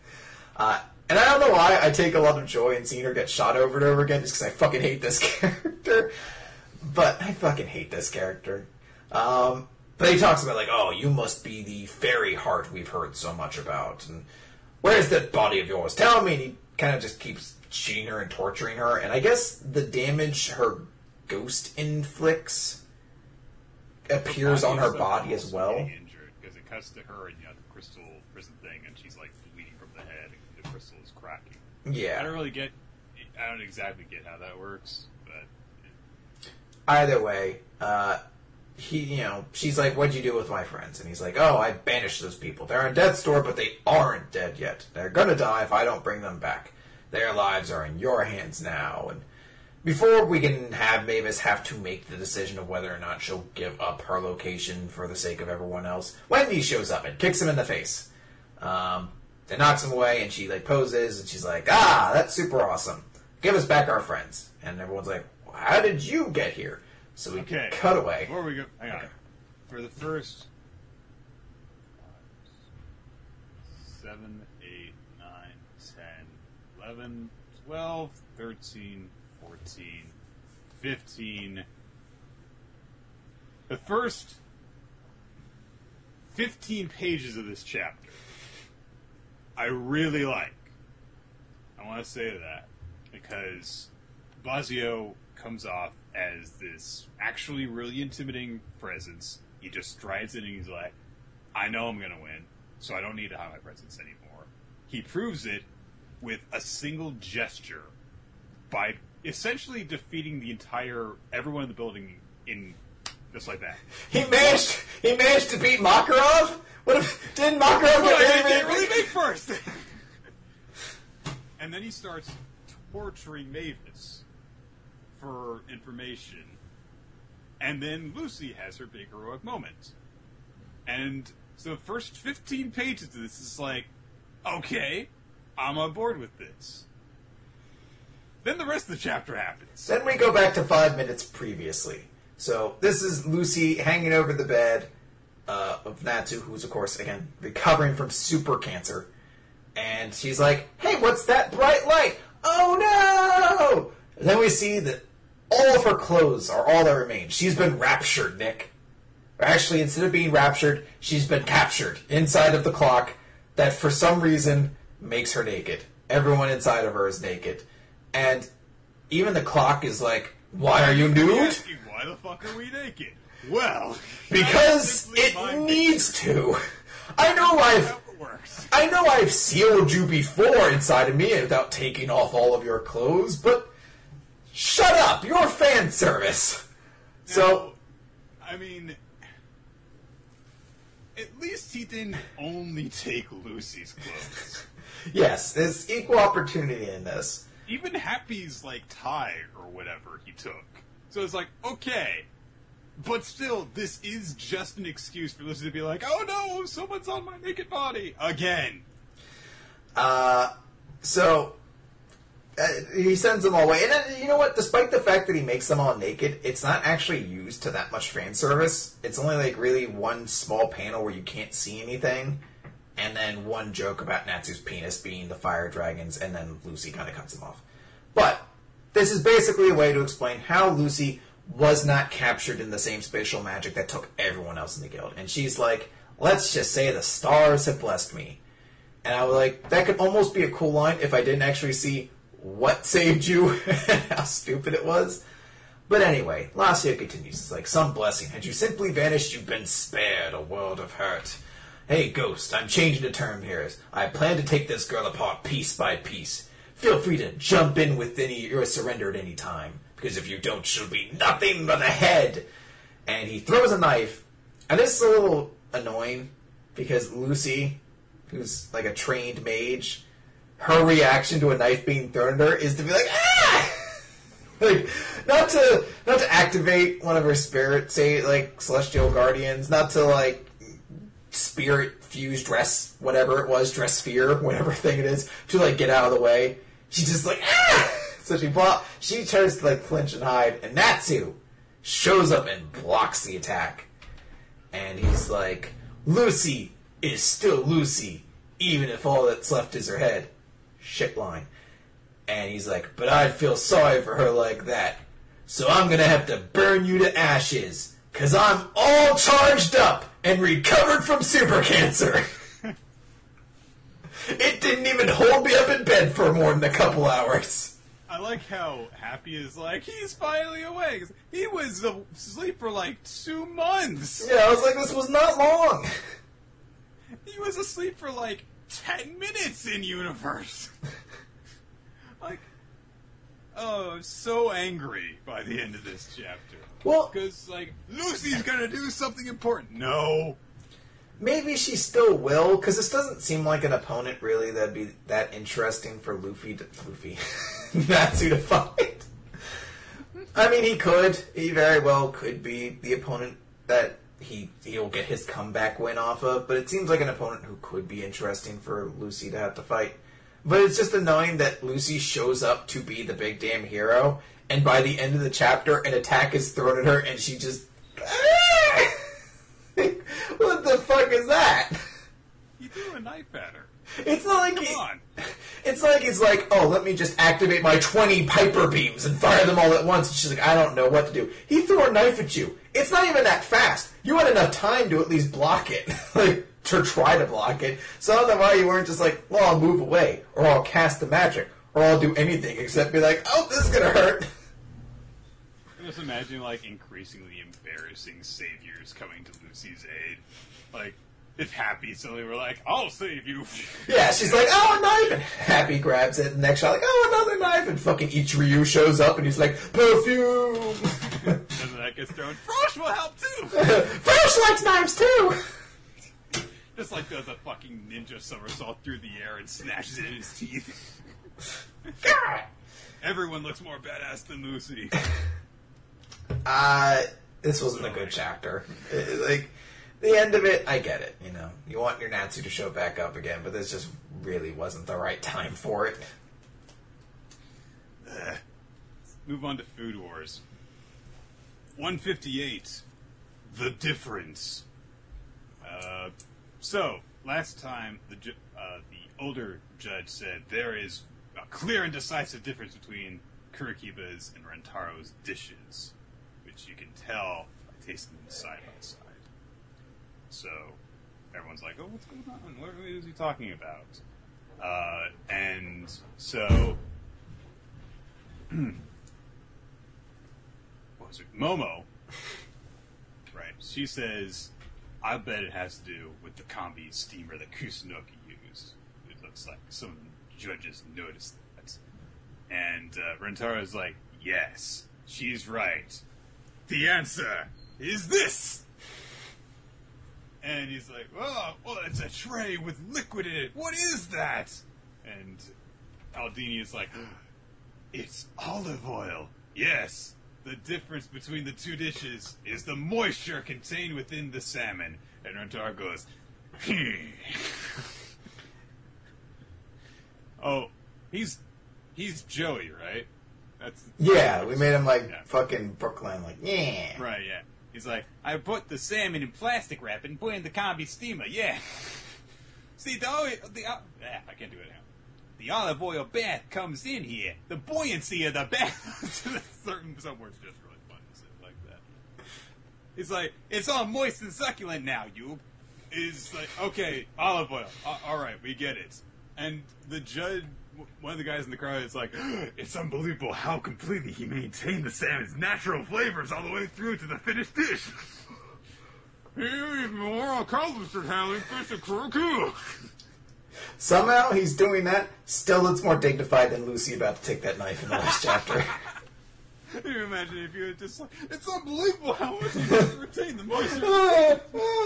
And I don't know why I take a lot of joy in seeing her get shot over and over again, just because I fucking hate this character. But I fucking hate this character. But he talks about, like, oh, you must be the fairy heart we've heard so much about. And where's that body of yours? Tell me. And he kind of just keeps cheating her and torturing her. And I guess the damage her ghost inflicts appears on her body as well. Injured because it cuts to her and the crystal prison thing, and she's like bleeding from the head, and the crystal is cracking. Yeah, I don't exactly get how that works, but either way, she's like, "What'd you do with my friends?" And he's like, "Oh, I banished those people. They're in death's door, but they aren't dead yet. They're gonna die if I don't bring them back. Their lives are in your hands now." And before we can have Mavis have to make the decision of whether or not she'll give up her location for the sake of everyone else, Wendy shows up and kicks him in the face. Then knocks him away, and she like poses, and she's like, "Ah, that's super awesome. Give us back our friends." And everyone's like, well, "How did you get here?" So we cut away. Before we go, hang on. For the first 7, 8, 9, 10, 11, 12, 13, 14, 15. The first 15 pages of this chapter, I really like. I want to say that because Blasio comes off as this actually really intimidating presence. He just strides in and he's like, I know I'm going to win, so I don't need to hide my presence anymore. He proves it with a single gesture by essentially defeating everyone in the building in just like that. He managed to beat Makarov? Didn't Makarov get really big first? And then he starts torturing Mavis for information. And then Lucy has her big heroic moment. And so the first 15 pages of this is like, okay, I'm on board with this. Then the rest of the chapter happens. Then we go back to 5 minutes previously. So this is Lucy hanging over the bed of Natsu, who's, of course, again, recovering from super cancer. And she's like, hey, what's that bright light? Oh, no! And then we see that all of her clothes are all that remain. She's been raptured, Nick. Or actually, instead of being raptured, she's been captured inside of the clock that, for some reason, makes her naked. Everyone inside of her is naked. And even the clock is like, why are you nude? Why the fuck are we naked? Well, because it needs to. I know I've sealed you before inside of me without taking off all of your clothes, but shut up! You're fan service. So, I mean, at least he didn't only take Lucy's clothes. Yes, there's equal opportunity in this. Even Happy's, like, tie or whatever he took. So it's like, okay. But still, this is just an excuse for Lucy to be like, oh no, someone's on my naked body. Again. He sends them all away. And you know what? Despite the fact that he makes them all naked, it's not actually used to that much fan service. It's only, like, really one small panel where you can't see anything. And then one joke about Natsu's penis being the fire dragons, and then Lucy kind of cuts him off. But this is basically a way to explain how Lucy was not captured in the same spatial magic that took everyone else in the guild. And she's like, let's just say the stars have blessed me. And I was like, that could almost be a cool line if I didn't actually see what saved you and how stupid it was. But anyway, Lassia continues. It's like, some blessing. Had you simply vanished, you've been spared a world of hurt. Hey, Ghost, I'm changing the term here. I plan to take this girl apart piece by piece. Feel free to jump in with or surrender at any time. Because if you don't, she'll be nothing but a head. And he throws a knife. And this is a little annoying. Because Lucy, who's like a trained mage, her reaction to a knife being thrown at her is to be like, ah! Like, not to activate one of her spirit, say, like, celestial guardians, not to, like, spirit fuse dress, whatever it was, dress sphere, whatever thing it is, to, like, get out of the way. She's just like, ah! So she turns to, like, flinch and hide, and Natsu shows up and blocks the attack. And he's like, Lucy is still Lucy, even if all that's left is her head. Shit line. And he's like, but I'd feel sorry for her like that. So I'm gonna have to burn you to ashes. 'Cause I'm all charged up and recovered from super cancer. It didn't even hold me up in bed for more than a couple hours. I like how Happy is like, he's finally awake. He was asleep for like 2 months. Yeah, I was like, this was not long. He was asleep for like 10 minutes in universe. Like, oh, so angry by the end of this chapter. Well, because, like, Lucy's gonna do something important. No. Maybe she still will, because this doesn't seem like an opponent, really, that'd be that interesting for Natsu to fight. I mean, he very well could be the opponent that he'll get his comeback win off of, but it seems like an opponent who could be interesting for Lucy to have to fight. But it's just annoying that Lucy shows up to be the big damn hero, and by the end of the chapter, an attack is thrown at her, and she just... What the fuck is that? He threw a knife at her. It's not like Come on. It's like he's like, oh, let me just activate my 20 Piper beams and fire them all at once. And she's like, I don't know what to do. He threw a knife at you. It's not even that fast. You had enough time to at least block it. Like, to try to block it. So I don't know why you weren't just like, well, I'll move away, or I'll cast the magic, or I'll do anything except be like, oh, this is gonna hurt. Just imagine, like, increasingly embarrassing saviors coming to Lucy's aid. Like, if Happy suddenly were like, I'll save you. Yeah, she's like, oh, a knife! And Happy grabs it, and next shot, like, oh, another knife! And fucking Ichiryu shows up, and he's like, perfume! Doesn't that get thrown? Frosh will help, too! Frosh likes knives, too! Just, like, does a fucking ninja somersault through the air and snatches it in his teeth. God! Everyone looks more badass than Lucy. This wasn't a good chapter. Like, the end of it, I get it, you know. You want your Natsu to show back up again, but this just really wasn't the right time for it. Let's move on to Food Wars. 158. The Difference. So, last time, the older judge said there is a clear and decisive difference between Kurikiba's and Rentaro's dishes, which you can tell by tasting them side by side. So, everyone's like, oh, what's going on? What is he talking about? And so, what was it? Momo, right? She says, I bet it has to do with the combi steamer that Kusunoki used. It looks like some judges noticed that. And Rentaro's like, yes, she's right. The answer is this! And he's like, oh, well, it's a tray with liquid in it. What is that? And Aldini is like, it's olive oil. Yes, the difference between the two dishes is the moisture contained within the salmon. And Rentaro goes, oh, he's Joey, right? Yeah, we made him fucking Brooklyn, yeah. Right, yeah. He's like, I put the salmon in plastic wrap and put in the combi steamer, yeah. See, I can't do it now. The olive oil bath comes in here. The buoyancy of the bath. Some words just really fun to say like that. He's like, it's all moist and succulent now, you. He's like, okay, olive oil. All right, we get it. And the judge, one of the guys in the crowd is like, it's unbelievable how completely he maintained the salmon's natural flavors all the way through to the finished dish. Even more accomplished at handling fish and croquet. Somehow he's doing that. Still, it's more dignified than Lucy about to take that knife in the last chapter. Can you imagine if you had just like, it's unbelievable how much he has retained the moisture.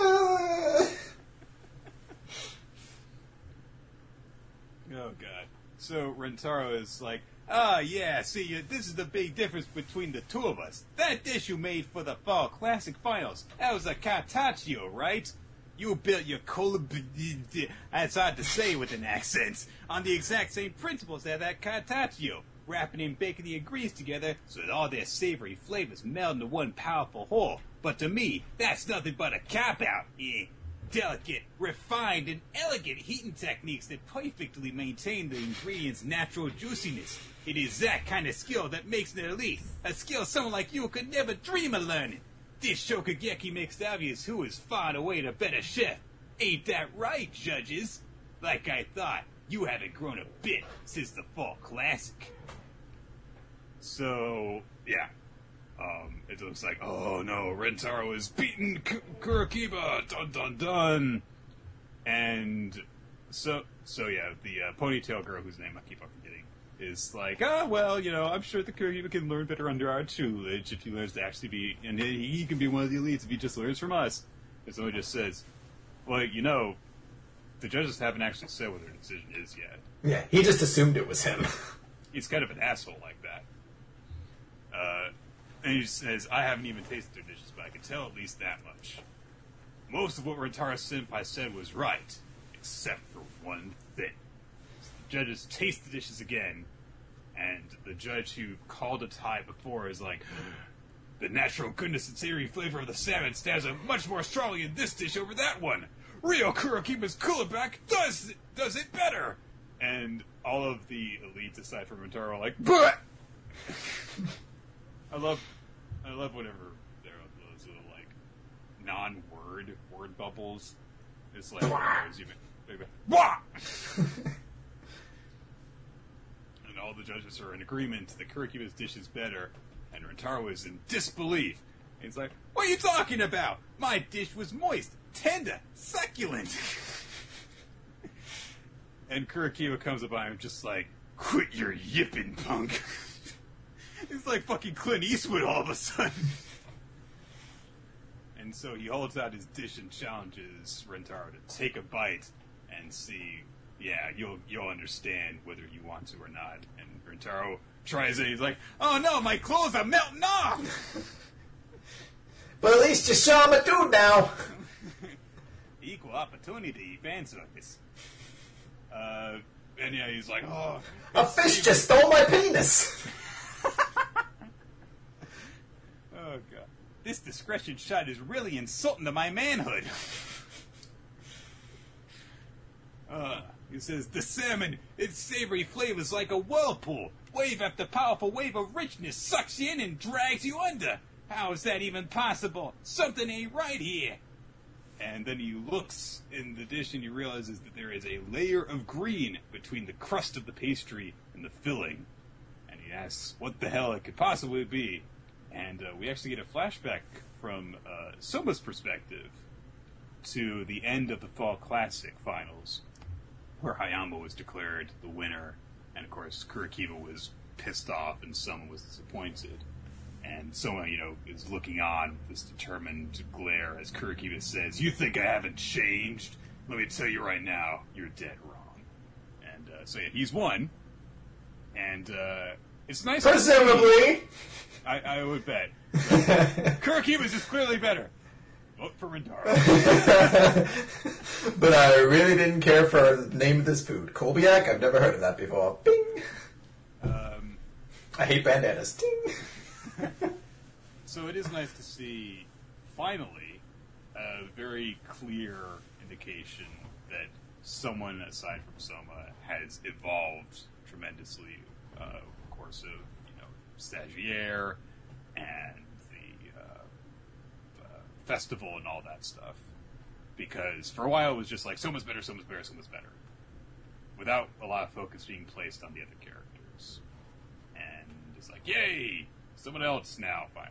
Oh, God. So Rentaro is like, yeah, see, this is the big difference between the two of us. That dish you made for the Fall Classic Finals, that was a cartaccio, right? You built your cola... That's hard to say with an accent. On the exact same principles as that cartaccio. Wrapping and baking the ingredients together so that all their savory flavors meld into one powerful whole. But to me, that's nothing but a cop-out. Yeah. Delicate, refined, and elegant heating techniques that perfectly maintain the ingredients' natural juiciness. It is that kind of skill that makes it elite. A skill someone like you could never dream of learning. This Shokugeki makes obvious who is far and away the better chef. Ain't that right, judges? Like I thought, you haven't grown a bit since the Fall Classic. So, yeah. It looks like, oh no, Rentaro is beaten Kurokiba! Dun dun dun! And so yeah, the ponytail girl whose name I keep on forgetting is like, well, I'm sure the Kurokiba can learn better under our tutelage if he learns to actually be, and he can be one of the elites if he just learns from us. And so he just says, well, the judges haven't actually said what their decision is yet. Yeah, he just assumed it was him. He's kind of an asshole like that. And he says, I haven't even tasted their dishes, but I can tell at least that much. Most of what Rentaro Senpai said was right, except for one thing. The judges taste the dishes again, and the judge who called a tie before is like, the natural goodness and savory flavor of the salmon stands out much more strongly in this dish over that one. Rio Kurokiba's Coolerback does it better! And all of the elites, aside from Rentaro, are like, but I love whenever there are those little, word bubbles. It's like, Wah! And all the judges are in agreement that Kurokiba's dish is better, and Rentaro is in disbelief. And he's like, what are you talking about? My dish was moist, tender, succulent. And Kurokiba comes up on him just like, quit your yipping, punk. It's like fucking Clint Eastwood all of a sudden. And so he holds out his dish and challenges Rentaro to take a bite and see, yeah, you'll understand whether you want to or not. And Rentaro tries it. He's like, oh no, my clothes are melting off! But at least you saw him a dude now. Equal opportunity fan service. And yeah, he's like, oh... A fish just stole my penis! Oh, God. This discretion shot is really insulting to my manhood. He says, the salmon, its savory flavor is like a whirlpool. Wave after powerful wave of richness sucks you in and drags you under. How is that even possible? Something ain't right here. And then he looks in the dish and he realizes that there is a layer of green between the crust of the pastry and the filling. And he asks what the hell it could possibly be. And we actually get a flashback from Soma's perspective to the end of the Fall Classic Finals, where Hayama was declared the winner. And of course, Kurokiba was pissed off and Soma was disappointed. And someone, is looking on with this determined glare as Kurokiba says, "You think I haven't changed? Let me tell you right now, you're dead wrong." And so yeah, he's won. And it's nice. Presumably. I would bet. Kurokiba's just clearly better. Vote for Rintaro. But I really didn't care for the name of this food. Kolbiak? I've never heard of that before. Bing! I hate bandanas. Ding! So it is nice to see, finally, a very clear indication that someone aside from Soma has evolved tremendously over the course of, Stagiaire and the festival and all that stuff. Because for a while it was just like, Soma's better, Soma's better, Soma's better. Without a lot of focus being placed on the other characters. And it's like, yay! Someone else now, finally.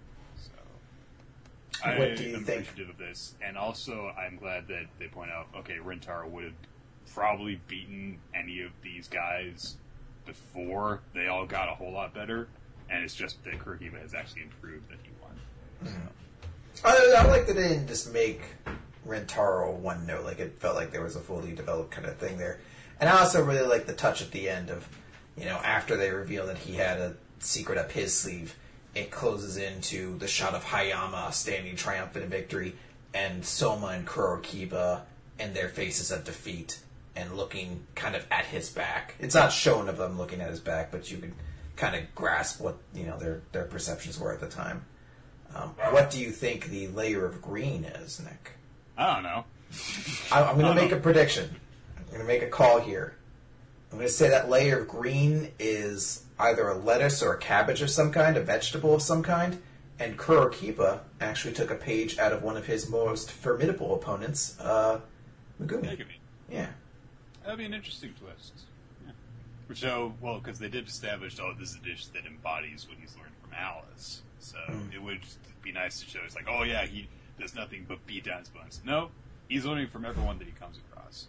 So, what do you I'm think? appreciative of this. And also, I'm glad that they point out, okay, Rintaro would have probably beaten any of these guys before they all got a whole lot better. And it's just that Kurokiba has actually improved that he won. So. I like that they didn't just make Rintaro one note. Like, it felt like there was a fully developed kind of thing there. And I also really like the touch at the end of, after they reveal that he had a secret up his sleeve, it closes into the shot of Hayama standing triumphant in victory, and Soma and Kurokiba and their faces of defeat and looking kind of at his back. It's not shown of them looking at his back, but you can kind of grasp what their perceptions were at the time. What do you think the layer of green is, Nick? I don't know. I'm going to make a prediction. I'm going to make a call here. I'm going to say that layer of green is either a lettuce or a cabbage of some kind, a vegetable of some kind, and Kurokiba actually took a page out of one of his most formidable opponents, Megumi. Yeah. That'd be an interesting twist. Yeah. Which, because they did establish, this is a dish that embodies what he's learned from Alice. So it would be nice to show it's like, oh yeah, he does nothing but beat down his opponents. No, he's learning from everyone that he comes across.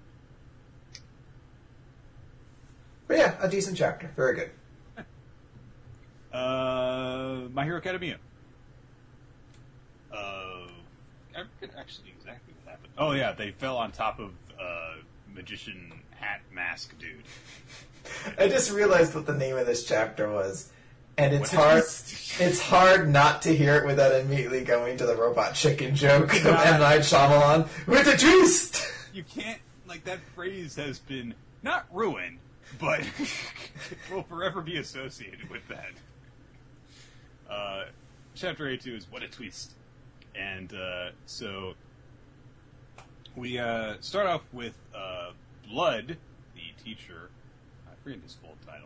But yeah, a decent chapter. Very good. My Hero Academia. I forget actually exactly what happened. Oh yeah, they fell on top of magician hat mask dude. I just realized what the name of this chapter was, and it's hard. It's hard not to hear it without immediately going to the robot chicken joke of M. Night Shyamalan with a twist. You can't, that phrase has been not ruined, but will forever be associated with that. Chapter 82 is What a Twist. And so we start off with Blood, the teacher. I forget his full title.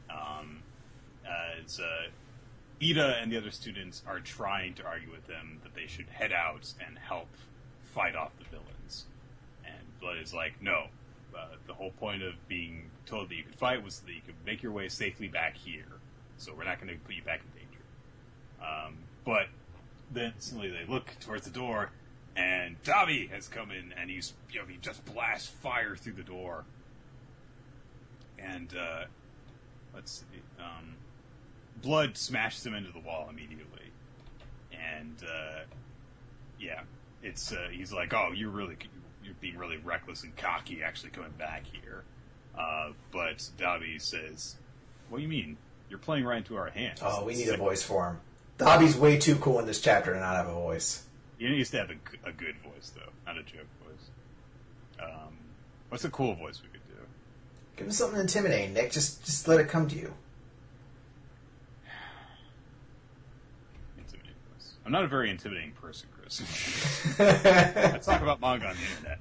It's Ida and the other students are trying to argue with them that they should head out and help fight off the villains. And Blood is like, no. The whole point of being told that you could fight was that you could make your way safely back here. So we're not going to put you back in danger. But then suddenly they look towards the door, and Dabi has come in, and he just blasts fire through the door. And let's see, Blood smashes him into the wall immediately, and it's he's like, oh, you're being really reckless and cocky, actually coming back here. But Dabi says, what do you mean? You're playing right into our hands. Oh, we need a voice for him. Dabi's way too cool in this chapter to not have a voice. He needs to have a good voice, though, not a joke voice. What's a cool voice we could do? Give him something intimidating, Nick. Just let it come to you. Intimidating voice. I'm not a very intimidating person, Chris. I talk about manga on the internet.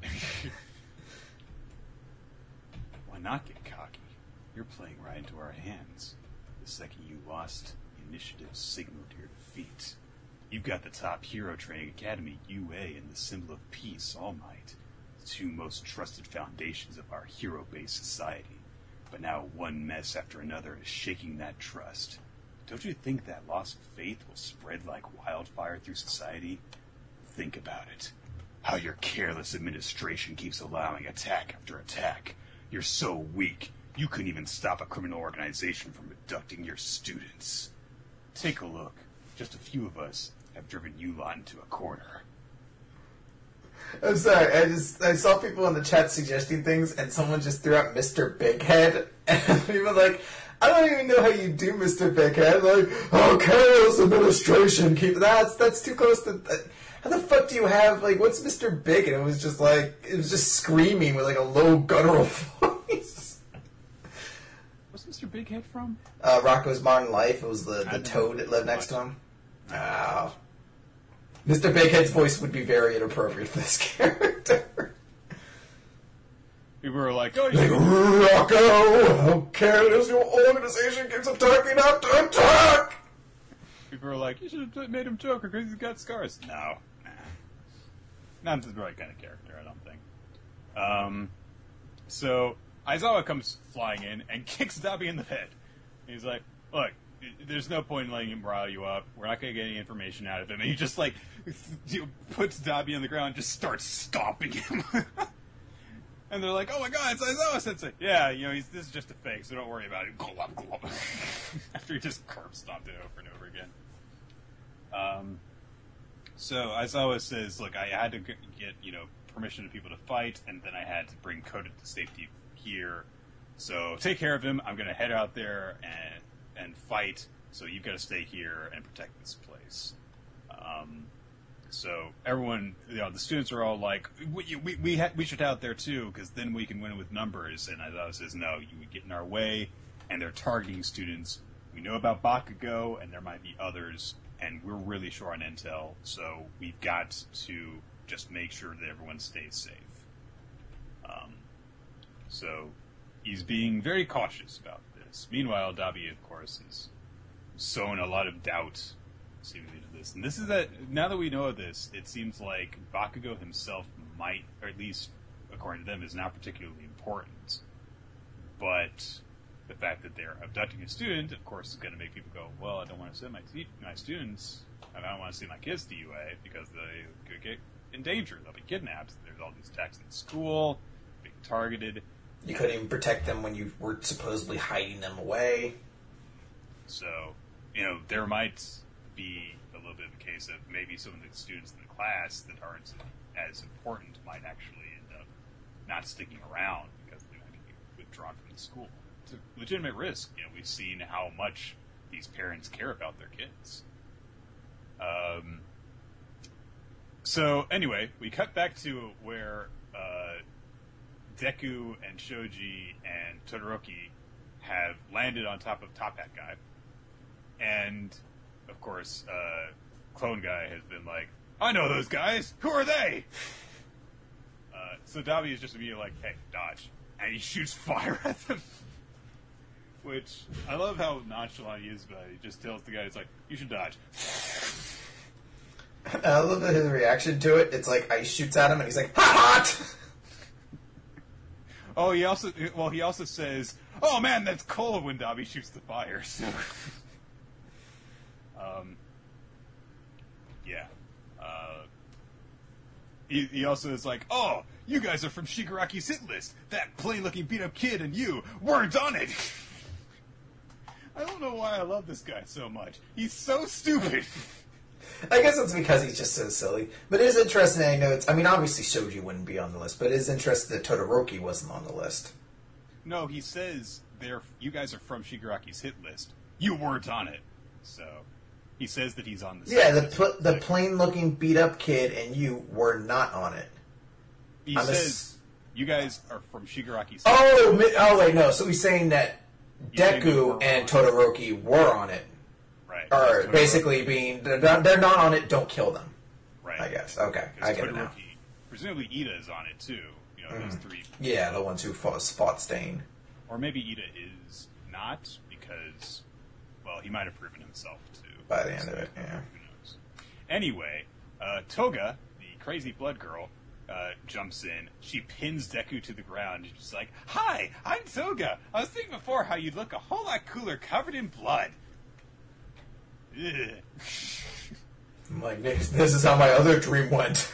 Why not get cocky? You're playing right into our hands. The second you lost, initiative signaled your defeat. You've got the top hero training academy, UA, and the symbol of peace, All Might. The two most trusted foundations of our hero-based society. But now one mess after another is shaking that trust. Don't you think that loss of faith will spread like wildfire through society? Think about it. How your careless administration keeps allowing attack after attack. You're so weak, you couldn't even stop a criminal organization from abducting your students. take a look. Just a few of us have driven you lot into a corner. I'm sorry, I saw people in the chat suggesting things, and someone just threw out Mr. Bighead, and people were like, I don't even know how you do Mr. Bighead. Like, oh, Carol's administration keep that's too close to. How the fuck do you have what's Mr. Big? And it was just screaming with a low guttural voice. What's Mr. Bighead from? Rocko's Modern Life. It was the toad that lived next to him. Oh. Mr. Bighead's voice would be very inappropriate for this character. People were like, oh, Rocko, how careless your organization keeps attacking after attack! People were like, you should have made him Joker because he's got scars. No. Not the right kind of character, I don't think. So, Aizawa comes flying in and kicks Dabi in the head. He's like, look, there's no point in letting him rile you up. We're not going to get any information out of him. And he just, puts Dabi on the ground and just starts stomping him. And they're like, oh my god, it's Aizawa-sensei. Yeah, this is just a fake, so don't worry about it. After he just curb stomped it over and over again. So Aizawa says, look, I had to get, permission to people to fight, and then I had to bring Kota to safety here. So take care of him. I'm going to head out there and fight, so you've got to stay here and protect this place. So everyone, the students are all like, we should out there too, because then we can win with numbers. And Aizawa says, no, you would get in our way, and they're targeting students. We know about Bakugo, and there might be others, and we're really short on intel, so we've got to just make sure that everyone stays safe. So he's being very cautious about this. Meanwhile, Dabi, of course, is sown a lot of doubt seemingly to this. And this is now that we know of this, it seems like Bakugo himself might, or at least according to them, is not particularly important. But the fact that they're abducting a student, of course, is going to make people go, well, I don't want to send my students, I don't want to send my kids to UA because they could get in danger. They'll be kidnapped. There's all these attacks in school, being targeted. You couldn't even protect them when you were supposedly hiding them away. So, there might be a little bit of a case of maybe some of the students in the class that aren't as important might actually end up not sticking around because they might be withdrawn from the school. It's a legitimate risk. We've seen how much these parents care about their kids. So anyway, we cut back to where Deku and Shoji and Todoroki have landed on top of Top Hat Guy. And, of course, Clone Guy has been like, I know those guys! Who are they? So Dabi is just immediately like, hey, dodge. And he shoots fire at them. Which, I love how nonchalant he is about it. He just tells the guy, it's like, you should dodge. I love his reaction to it. It's like, ice shoots at him, and he's like, hot! Oh, he also says, oh man, that's cold when Dabi shoots the fire, so... yeah. He also is like, oh, you guys are from Shigaraki's hit list. That plain-looking beat-up kid and you weren't on it. I don't know why I love this guy so much. He's so stupid. I guess it's because he's just so silly. But it is interesting that I know obviously Shoji wouldn't be on the list, but it is interesting that Todoroki wasn't on the list. No, he says you guys are from Shigaraki's hit list. You weren't on it. So, he says that he's on the list. Yeah, the plain-looking beat-up kid and you were not on it. He says, you guys are from Shigaraki's hit list. Oh, wait, no. So he's saying that Deku and Todoroki were on it. Right. Or basically being, they're not on it, don't kill them. Right. I guess. Okay, I get it now. Presumably Ida is on it too. Those three. Yeah, the ones who fought Stain. Or maybe Ida is not, because, well, he might have proven himself to. By the end of it, yeah. Who knows? Anyway, Toga, the crazy blood girl, jumps in. She pins Deku to the ground. And she's like, hi, I'm Toga. I was thinking before how you'd look a whole lot cooler covered in blood. I'm like, this is how my other dream went.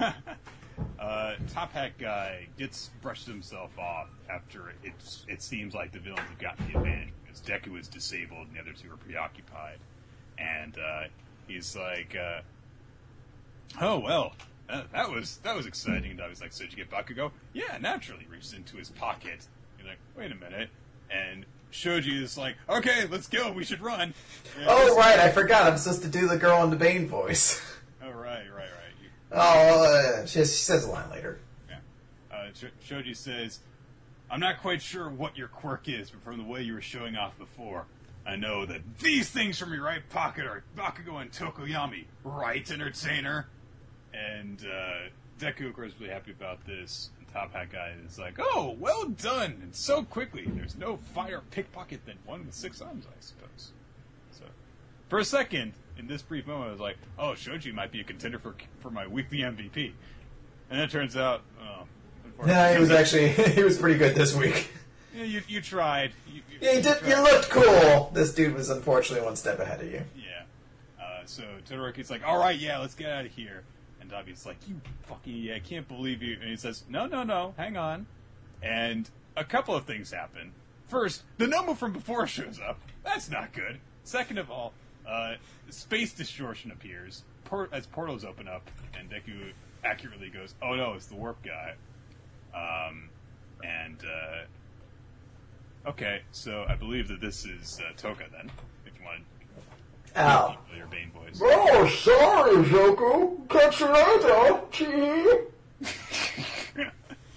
Top Hat Guy brushes himself off after it seems like the villains have gotten the advantage because Deku is disabled and the other two are preoccupied. And he's like, "Oh well, that was exciting." And Dabi's like, "So did you get Bakugo?" "Yeah, naturally." He reaches into his pocket. He's like, "Wait a minute," and Shoji is like, "Okay, let's go. We should run." Right, I forgot. I'm supposed to do the girl in the Bane voice. Oh, right. She says a line later. Yeah. Shoji says, "I'm not quite sure what your quirk is, but from the way you were showing off before, I know that these things from your right pocket are Bakugo and Tokoyami. Right, entertainer?" And Deku, of course, is really happy about this. And Top Hat Guy is like, "Oh, well done, and so quickly. There's no finer pickpocket than one with 6 arms, I suppose." So, for a second, in this brief moment, I was like, "Oh, Shoji might be a contender for my weekly MVP." And it turns out, yeah, he was pretty good this week. Yeah, you tried. You looked cool. This dude was unfortunately one step ahead of you. Yeah. So Todoroki's like, "All right, yeah, let's get out of here." And Dabi's like, "You fucking idiot, I can't believe you." And he says, No, hang on. And a couple of things happen. First, the Nomu from before shows up. That's not good. Second of all, space distortion appears as portals open up, and Deku accurately goes, "Oh no, it's the warp guy." Okay, so I believe that this is Toka then, if you want to Ow. your Bane voice. Oh, sorry, Zoku. Catch you later.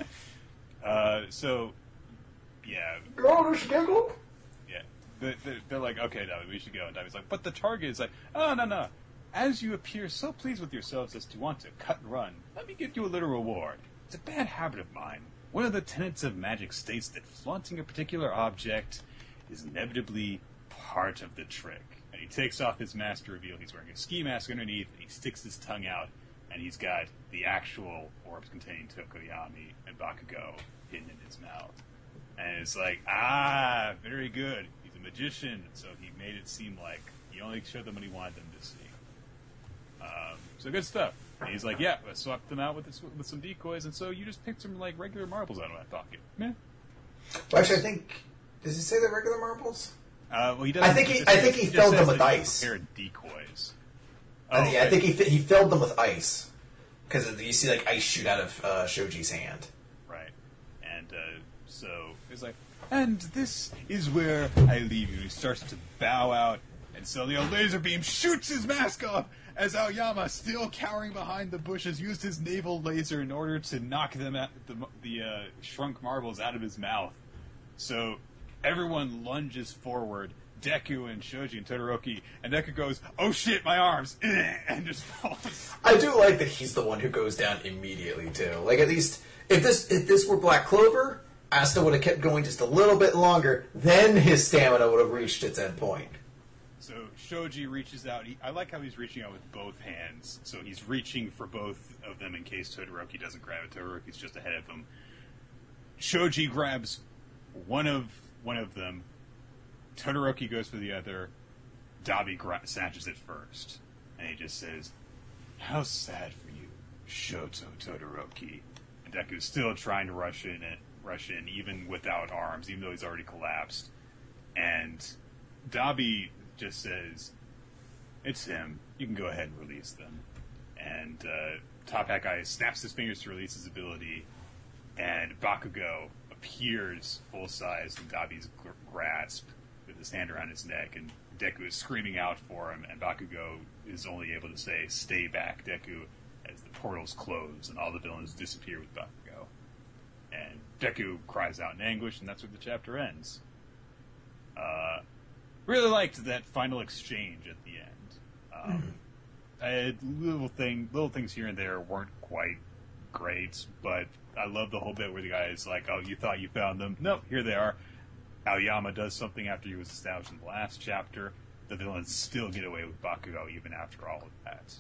So, yeah. Go to Skiggle? Yeah. They're like, "Okay, Dabi, we should go." And Dabi's like, "But the target is like, oh, no. As you appear so pleased with yourselves as to want to cut and run, let me give you a little reward. It's a bad habit of mine. One of the tenets of magic states that flaunting a particular object is inevitably part of the trick." And he takes off his mask to reveal he's wearing a ski mask underneath, and he sticks his tongue out, and he's got the actual orbs containing Tokoyami and Bakugo hidden in his mouth. And it's like, very good. He's a magician, so he made it seem like he only showed them what he wanted them to see. So good stuff. And he's like, "Yeah, I swapped them out with some decoys, and so you just picked some like regular marbles out of my pocket." Yeah. Well, actually, I think does he say they're regular marbles? Well, he does. I think he filled them with ice. Decoys. I think he filled them with ice because you see like ice shoot out of Shoji's hand. Right, and so he's like, "And this is where I leave you." He starts to bow out, and so the laser beam shoots his mask off as Aoyama, still cowering behind the bushes, used his naval laser in order to knock them at the shrunk marbles out of his mouth. So everyone lunges forward, Deku and Shoji and Todoroki, and Deku goes, "Oh shit, my arms!" and just falls. I do like that he's the one who goes down immediately too. Like at least if this were Black Clover, Asta would have kept going just a little bit longer, then his stamina would have reached its end point. So Shoji reaches out. I like how he's reaching out with both hands. So he's reaching for both of them in case Todoroki doesn't grab it. Todoroki's just ahead of him. Shoji grabs one of them. Todoroki goes for the other. Dabi snatches it first. And he just says, "How sad for you, Shoto Todoroki." And Deku's still trying to rush in, even without arms, even though he's already collapsed. And Dabi just says, "It's him. You can go ahead and release them." And Top Hat Guy snaps his fingers to release his ability, and Bakugo appears full size in Dabi's grasp with his hand around his neck, and Deku is screaming out for him, and Bakugo is only able to say, "Stay back, Deku," as the portals close and all the villains disappear with Bakugo. And Deku cries out in anguish, and that's where the chapter ends. Really liked that final exchange at the end. I had little things here and there weren't quite great, but I love the whole bit where the guy is like, "Oh, you thought you found them? Nope, here they are." Aoyama does something after he was established in the last chapter. The villains still get away with Bakugo even after all of that.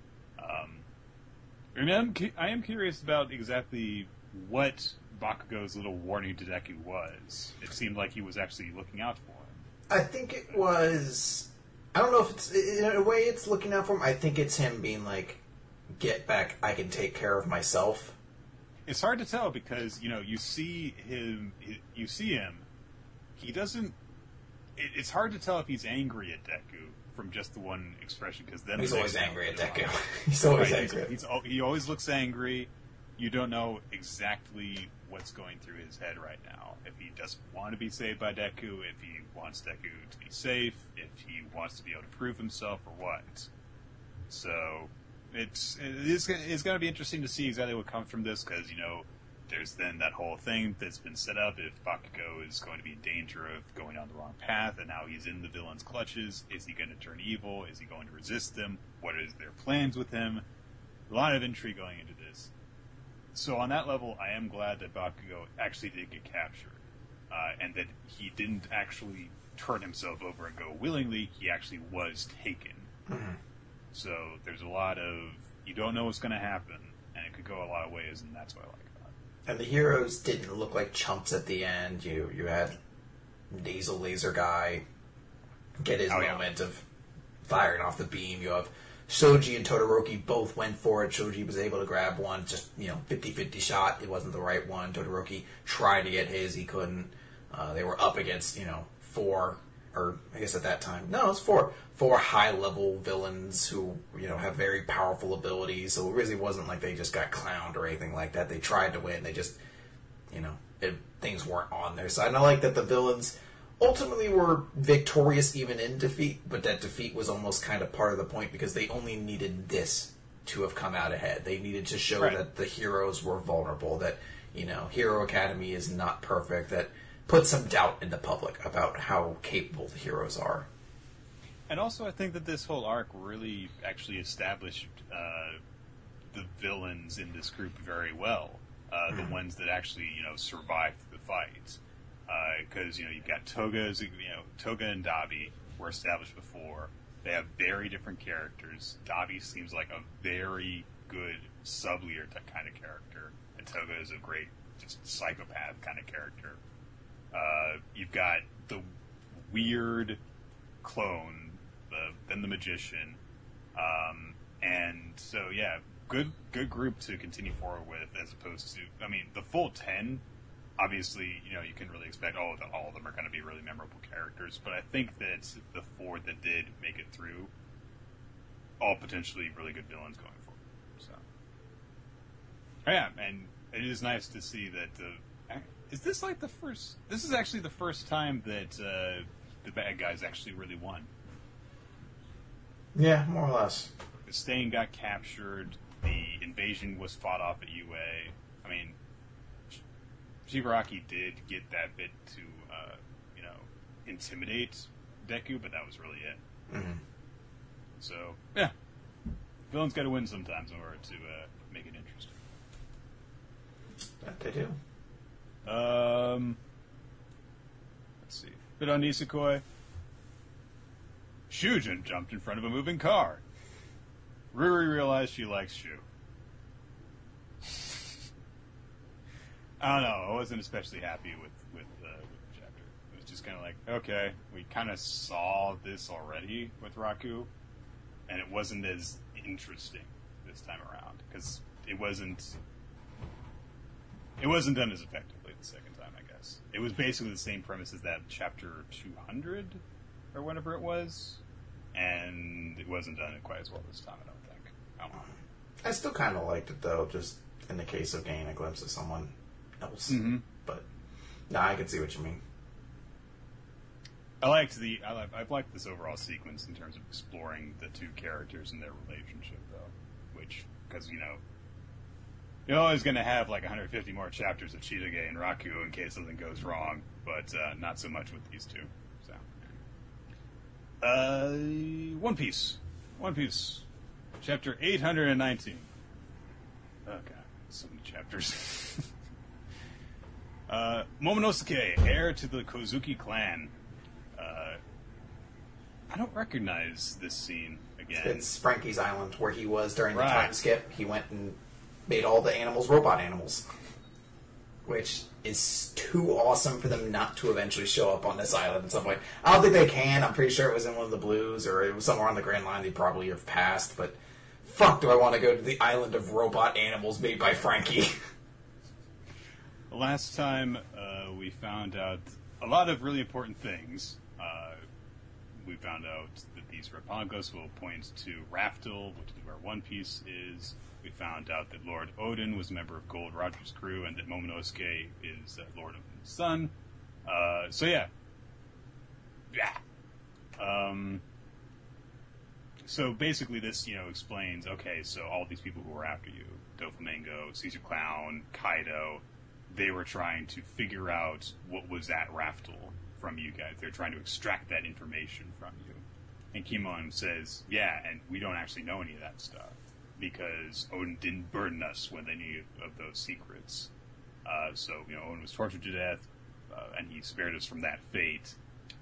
I am curious about exactly what Bakugo's little warning to Deku was. It seemed like he was actually looking out for him. I think it was. I don't know if it's in a way it's looking out for him. I think it's him being like, "Get back! I can take care of myself." It's hard to tell because you see him. He doesn't. it's hard to tell if he's angry at Deku from just the one expression, because then he's always angry at Deku. He's always angry. He always looks angry. You don't know exactly what's going through his head right now. If he doesn't want to be saved by Deku, if he wants Deku to be safe, if he wants to be able to prove himself, or what. So it's going to be interesting to see exactly what comes from this, because, there's then that whole thing that's been set up. If Bakugo is going to be in danger of going down the wrong path, and now he's in the villain's clutches, is he going to turn evil? Is he going to resist them? What is their plans with him? A lot of intrigue going into this. So on that level, I am glad that Bakugo actually did get captured, and that he didn't actually turn himself over and go willingly. He actually was taken. Mm-hmm. So there's a lot of, you don't know what's going to happen, and it could go a lot of ways, and that's what I like about it. And the heroes didn't look like chumps at the end. You had Nasal Laser Guy get his moment of firing off the beam. You have Shoji and Todoroki both went for it. Shoji was able to grab one, just 50-50 shot. It wasn't the right one. Todoroki tried to get his, he couldn't. They were up against four, or I guess at that time, no, it's four high level villains who have very powerful abilities. So it really wasn't like they just got clowned or anything like that. They tried to win. They just things weren't on their side. And I like that the villains ultimately were victorious even in defeat, but that defeat was almost kind of part of the point, because they only needed this to have come out ahead. They needed to show that the heroes were vulnerable, that Hero Academy is not perfect, that put some doubt in the public about how capable the heroes are. And also, I think that this whole arc really actually established the villains in this group very well. The ones that actually survived the fight. Because you've got Toga and Dabi were established before. They have very different characters. Dabi seems like a very good sub-leader kind of character, and Toga is a great just psychopath kind of character. You've got the weird clone, then the magician, and so good group to continue forward with, as opposed to the full 10. Obviously, you can really expect all of them are going to be really memorable characters, but I think that the 4 that did make it through, all potentially really good villains going forward. So, and it is nice to see that. Is this like the first? This is actually the first time that the bad guys actually really won. Yeah, more or less. Stain got captured. The invasion was fought off at UA. Shigaraki did get that bit to, intimidate Deku, but that was really it. Mm-hmm. So, villains got to win sometimes in order to make it interesting. That they do. Let's see. Bit on Nisekoi. Shujin jumped in front of a moving car. Ruri realized she likes Shu. I don't know. I wasn't especially happy with the chapter. It was just kind of like, okay, we kind of saw this already with Raku, and it wasn't as interesting this time around, because it wasn't done as effectively the second time, I guess. It was basically the same premise as that chapter 200 or whatever it was, and it wasn't done quite as well this time, I don't think. I don't know. I still kind of liked it, though, just in the case of getting a glimpse of someone else. Mm-hmm. But no, I can see what you mean. I've liked this overall sequence in terms of exploring the two characters and their relationship, though. Because you're always going to have like 150 more chapters of Chidage and Raku in case something goes wrong, but not so much with these two. So, One Piece, chapter 819. Okay, so many chapters. Momonosuke, heir to the Kozuki clan. I don't recognize this scene again. It's Frankie's Island, where he was during the time skip. He went and made all the animals robot animals. Which is too awesome for them not to eventually show up on this island at some point. I don't think they can. I'm pretty sure it was in one of the blues, or it was somewhere on the Grand Line they probably have passed, but fuck do I want to go to the island of robot animals made by Frankie. Last time we found out a lot of really important things. we found out that these Rapangos will point to Raftel, which is where One Piece is. We found out that Lord Odin was a member of Gold Roger's crew, and that Momonosuke is Lord Odin's son. So yeah. So basically this, explains, okay, so all these people who were after you, Doflamingo, Caesar Clown, Kaido, they were trying to figure out what was at Raftel from you guys. They're trying to extract that information from you. And Kimon says, yeah, and we don't actually know any of that stuff, because Odin didn't burden us when they knew of those secrets. So, Odin was tortured to death, and he spared us from that fate.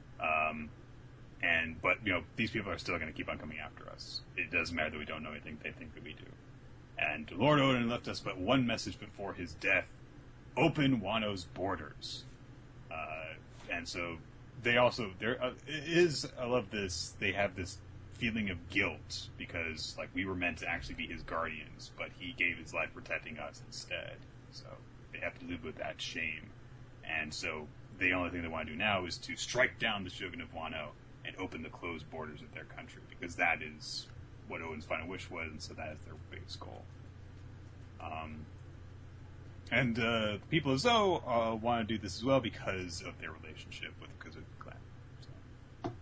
But these people are still going to keep on coming after us. It doesn't matter that we don't know anything, they think that we do. And Lord Odin left us but one message before his death: open Wano's borders. And so they also, I love this, they have this feeling of guilt, because, we were meant to actually be his guardians, but he gave his life protecting us instead. So they have to live with that shame. And so the only thing they want to do now is to strike down the Shogun of Wano and open the closed borders of their country, because that is what Odin's final wish was, and so that is their biggest goal. And the people of Zou want to do this as well because of their relationship with the Kozuki clan. So.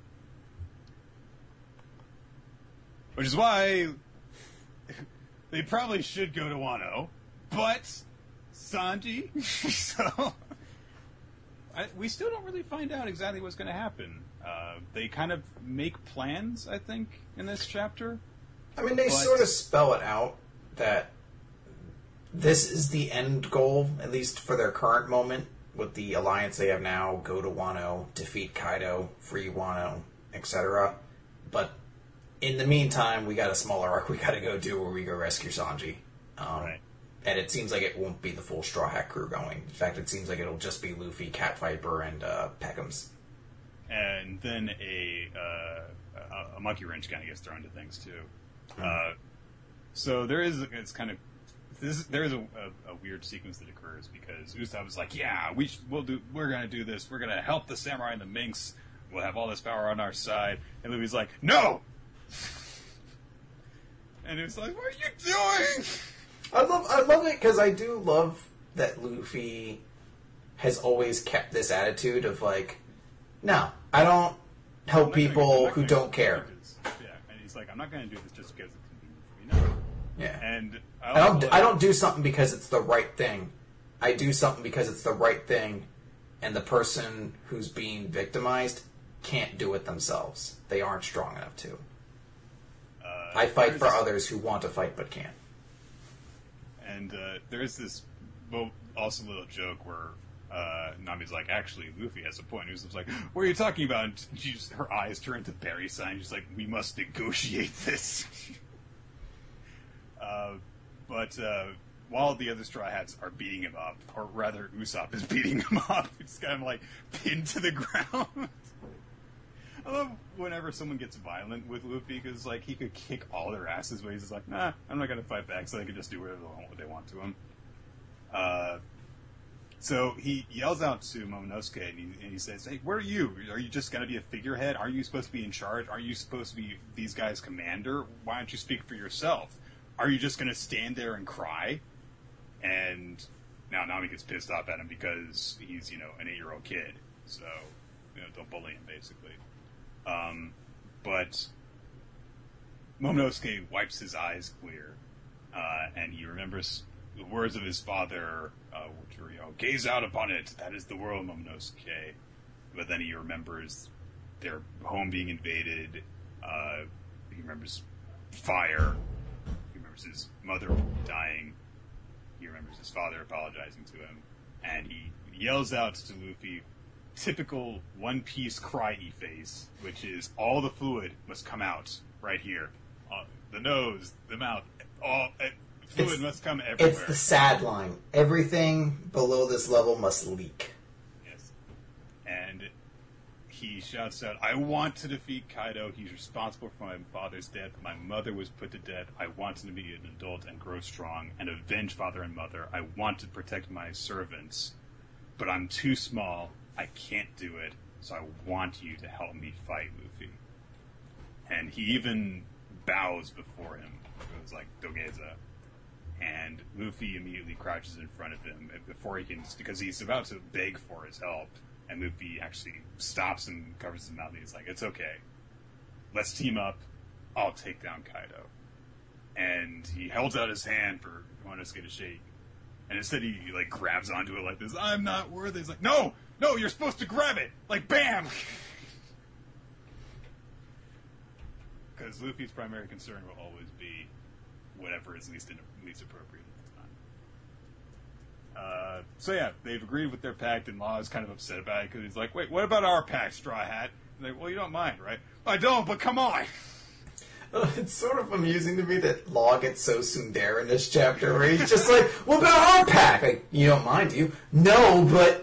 Which is why they probably should go to Wano, but Sanji, so... we still don't really find out exactly what's going to happen. They kind of make plans, I think, in this chapter. I mean, they sort of spell it out that this is the end goal, at least for their current moment, with the alliance they have now: go to Wano, defeat Kaido, free Wano, etc. But in the meantime, we got a smaller arc we got to go do where we go rescue Sanji. Right. And it seems like it won't be the full Straw Hat crew going. In fact, it seems like it'll just be Luffy, Cat Viper, and Peckham's. And then a monkey wrench kind of gets thrown into things too. So there is, there is a weird sequence that occurs, because Usopp is like, yeah, we're going to do this. We're going to help the samurai and the minks. We'll have all this power on our side. And Luffy's like, no! And it's like, what are you doing? I love it, because I do love that Luffy has always kept this attitude of no, I don't help people who don't care. Yeah, and he's like, I'm not going to do this just because it's convenient for me. No. Yeah. And I don't do something because it's the right thing. I do something because it's the right thing, and the person who's being victimized can't do it themselves. They aren't strong enough to. I fight for others who want to fight but can't. And there's this also little joke where Nami's like, actually, Luffy has a point. And Usopp's like, what are you talking about? And her eyes turn to Barry sign. She's like, we must negotiate this. But while the other Straw Hats are beating him up, or rather Usopp is beating him up, he's kind of pinned to the ground. I love whenever someone gets violent with Luffy, because he could kick all their asses, but he's just like, nah, I'm not going to fight back, so they can just do whatever they want to him. So he yells out to Momonosuke, and he says, hey, where are you? Are you just going to be a figurehead? Aren't you supposed to be in charge? Aren't you supposed to be these guys' commander? Why don't you speak for yourself? Are you just going to stand there and cry? And now Nami gets pissed off at him because he's, an 8-year-old kid. So, don't bully him, basically. But Momonosuke wipes his eyes clear, and he remembers the words of his father, which were, gaze out upon it, that is the world, Momonosuke. But then he remembers their home being invaded, he remembers fire, he remembers his mother dying, he remembers his father apologizing to him, and he yells out to Luffy, typical One Piece cry-y face, which is all the fluid must come out right here. The nose, the mouth, all fluid must come everywhere. It's the sad line. Everything below this level must leak. Yes. And he shouts out, I want to defeat Kaido. He's responsible for my father's death. My mother was put to death. I want him to be an adult and grow strong and avenge father and mother. I want to protect my servants, but I'm too small. I can't do it, so I want you to help me fight, Luffy. and he even bows before him. It was like Dogeza. And Luffy immediately crouches in front of him before he can, because he's about to beg for his help. And Luffy actually stops him, covers his mouth, and he's like, "It's okay. Let's team up. I'll take down Kaido." And he holds out his hand for Konosuke to shake. And instead he, like, grabs onto it like this. "I'm not worthy." He's like, No, you're supposed to grab it! Like, bam! Because Luffy's primary concern will always be whatever is least appropriate at the time. So yeah, they've agreed with their pact, and Law is kind of upset about it, because he's like, "Wait, what about our pact, Straw Hat?" And they're like, "Well, you don't mind, right?" "I don't, but come on!" It's sort of amusing to me that Law gets so tsundere in this chapter, where he's just like, "What about our pack?" Like, "You don't mind, do you?" "No, but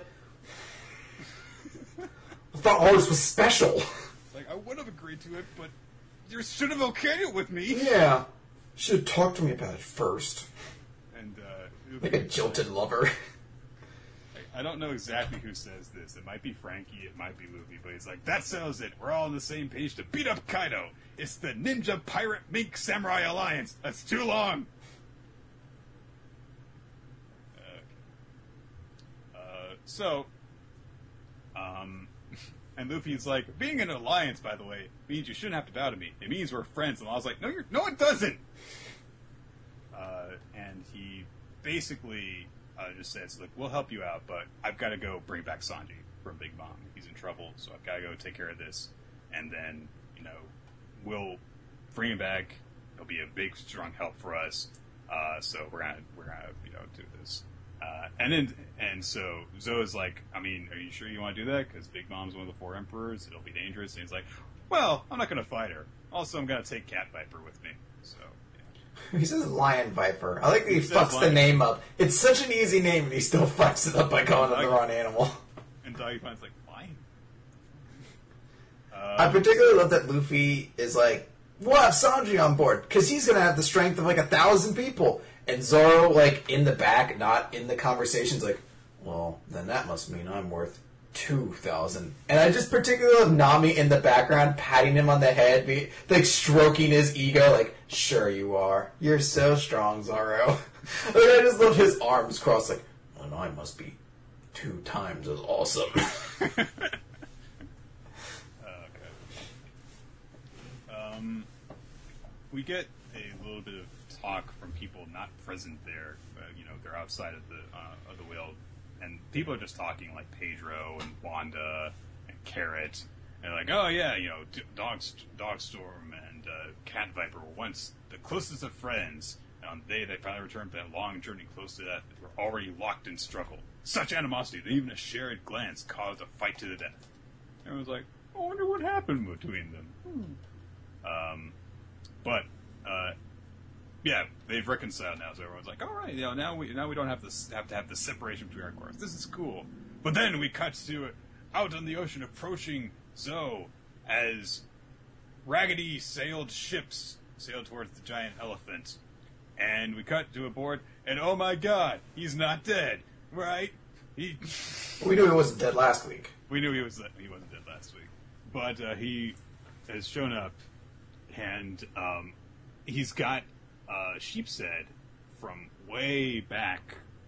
I thought ours was special." Like, I would have agreed to it, but you should have okayed it with me. Yeah. Should have talked to me about it first. And, like a jilted lover. I don't know exactly who says this. It might be Frankie, it might be Luffy, but he's like, "That settles it. We're all on the same page to beat up Kaido. It's the Ninja Pirate Mink Samurai Alliance. That's too long." And Luffy's like, "Being an alliance, by the way, means you shouldn't have to bow to me. It means we're friends." And I was like, "No, it doesn't." And he basically just says, "Look, we'll help you out, but I've got to go bring back Sanji from Big Mom. He's in trouble, so I've got to go take care of this. And then, we'll bring him back. He'll be a big, strong help for us. So we're gonna do this." And so Zoa's like, "I mean, are you sure you want to do that? Because Big Mom's one of the 4 emperors. It'll be dangerous." And he's like, "Well, I'm not going to fight her. Also, I'm going to take Cat Viper with me." So, yeah. He says Lion Viper. I like that he fucks the name up. It's such an easy name, and he still fucks it up by calling it the wrong animal. And Doggy Pine's like, "Lion?" I particularly love that Luffy is like, "We'll have Sanji on board, because he's going to have the strength of like 1,000 people." And Zoro, like, in the back, not in the conversations, like, "Well, then that must mean I'm worth 2,000. And I just particularly love Nami in the background, patting him on the head, like, stroking his ego, like, "Sure you are. You're so strong, Zoro." Like, I just love his arms crossed, like, "Well, I must be 2 times as awesome." We get a little bit of talk from people not present there. They're outside of the whale, and people are just talking, like Pedro and Wanda and Carrot, and they're like, "Oh yeah, Dogstorm and Cat Viper were once the closest of friends. And on the day they finally returned from that long journey close to death, they were already locked in struggle. Such animosity that even a shared glance caused a fight to the death." Everyone's like, "I wonder what happened between them." Yeah, they've reconciled now, so everyone's like, "All right, now we don't have to have the separation between our cores. This is cool." But then we cut to out on the ocean, approaching Zoe as raggedy sailed ships sail towards the giant elephant, and we cut to a board, and oh my god, he's not dead, right? We knew he wasn't dead last week. We knew he wasn't dead last week, but he has shown up, and he's got Sheep's head from way back,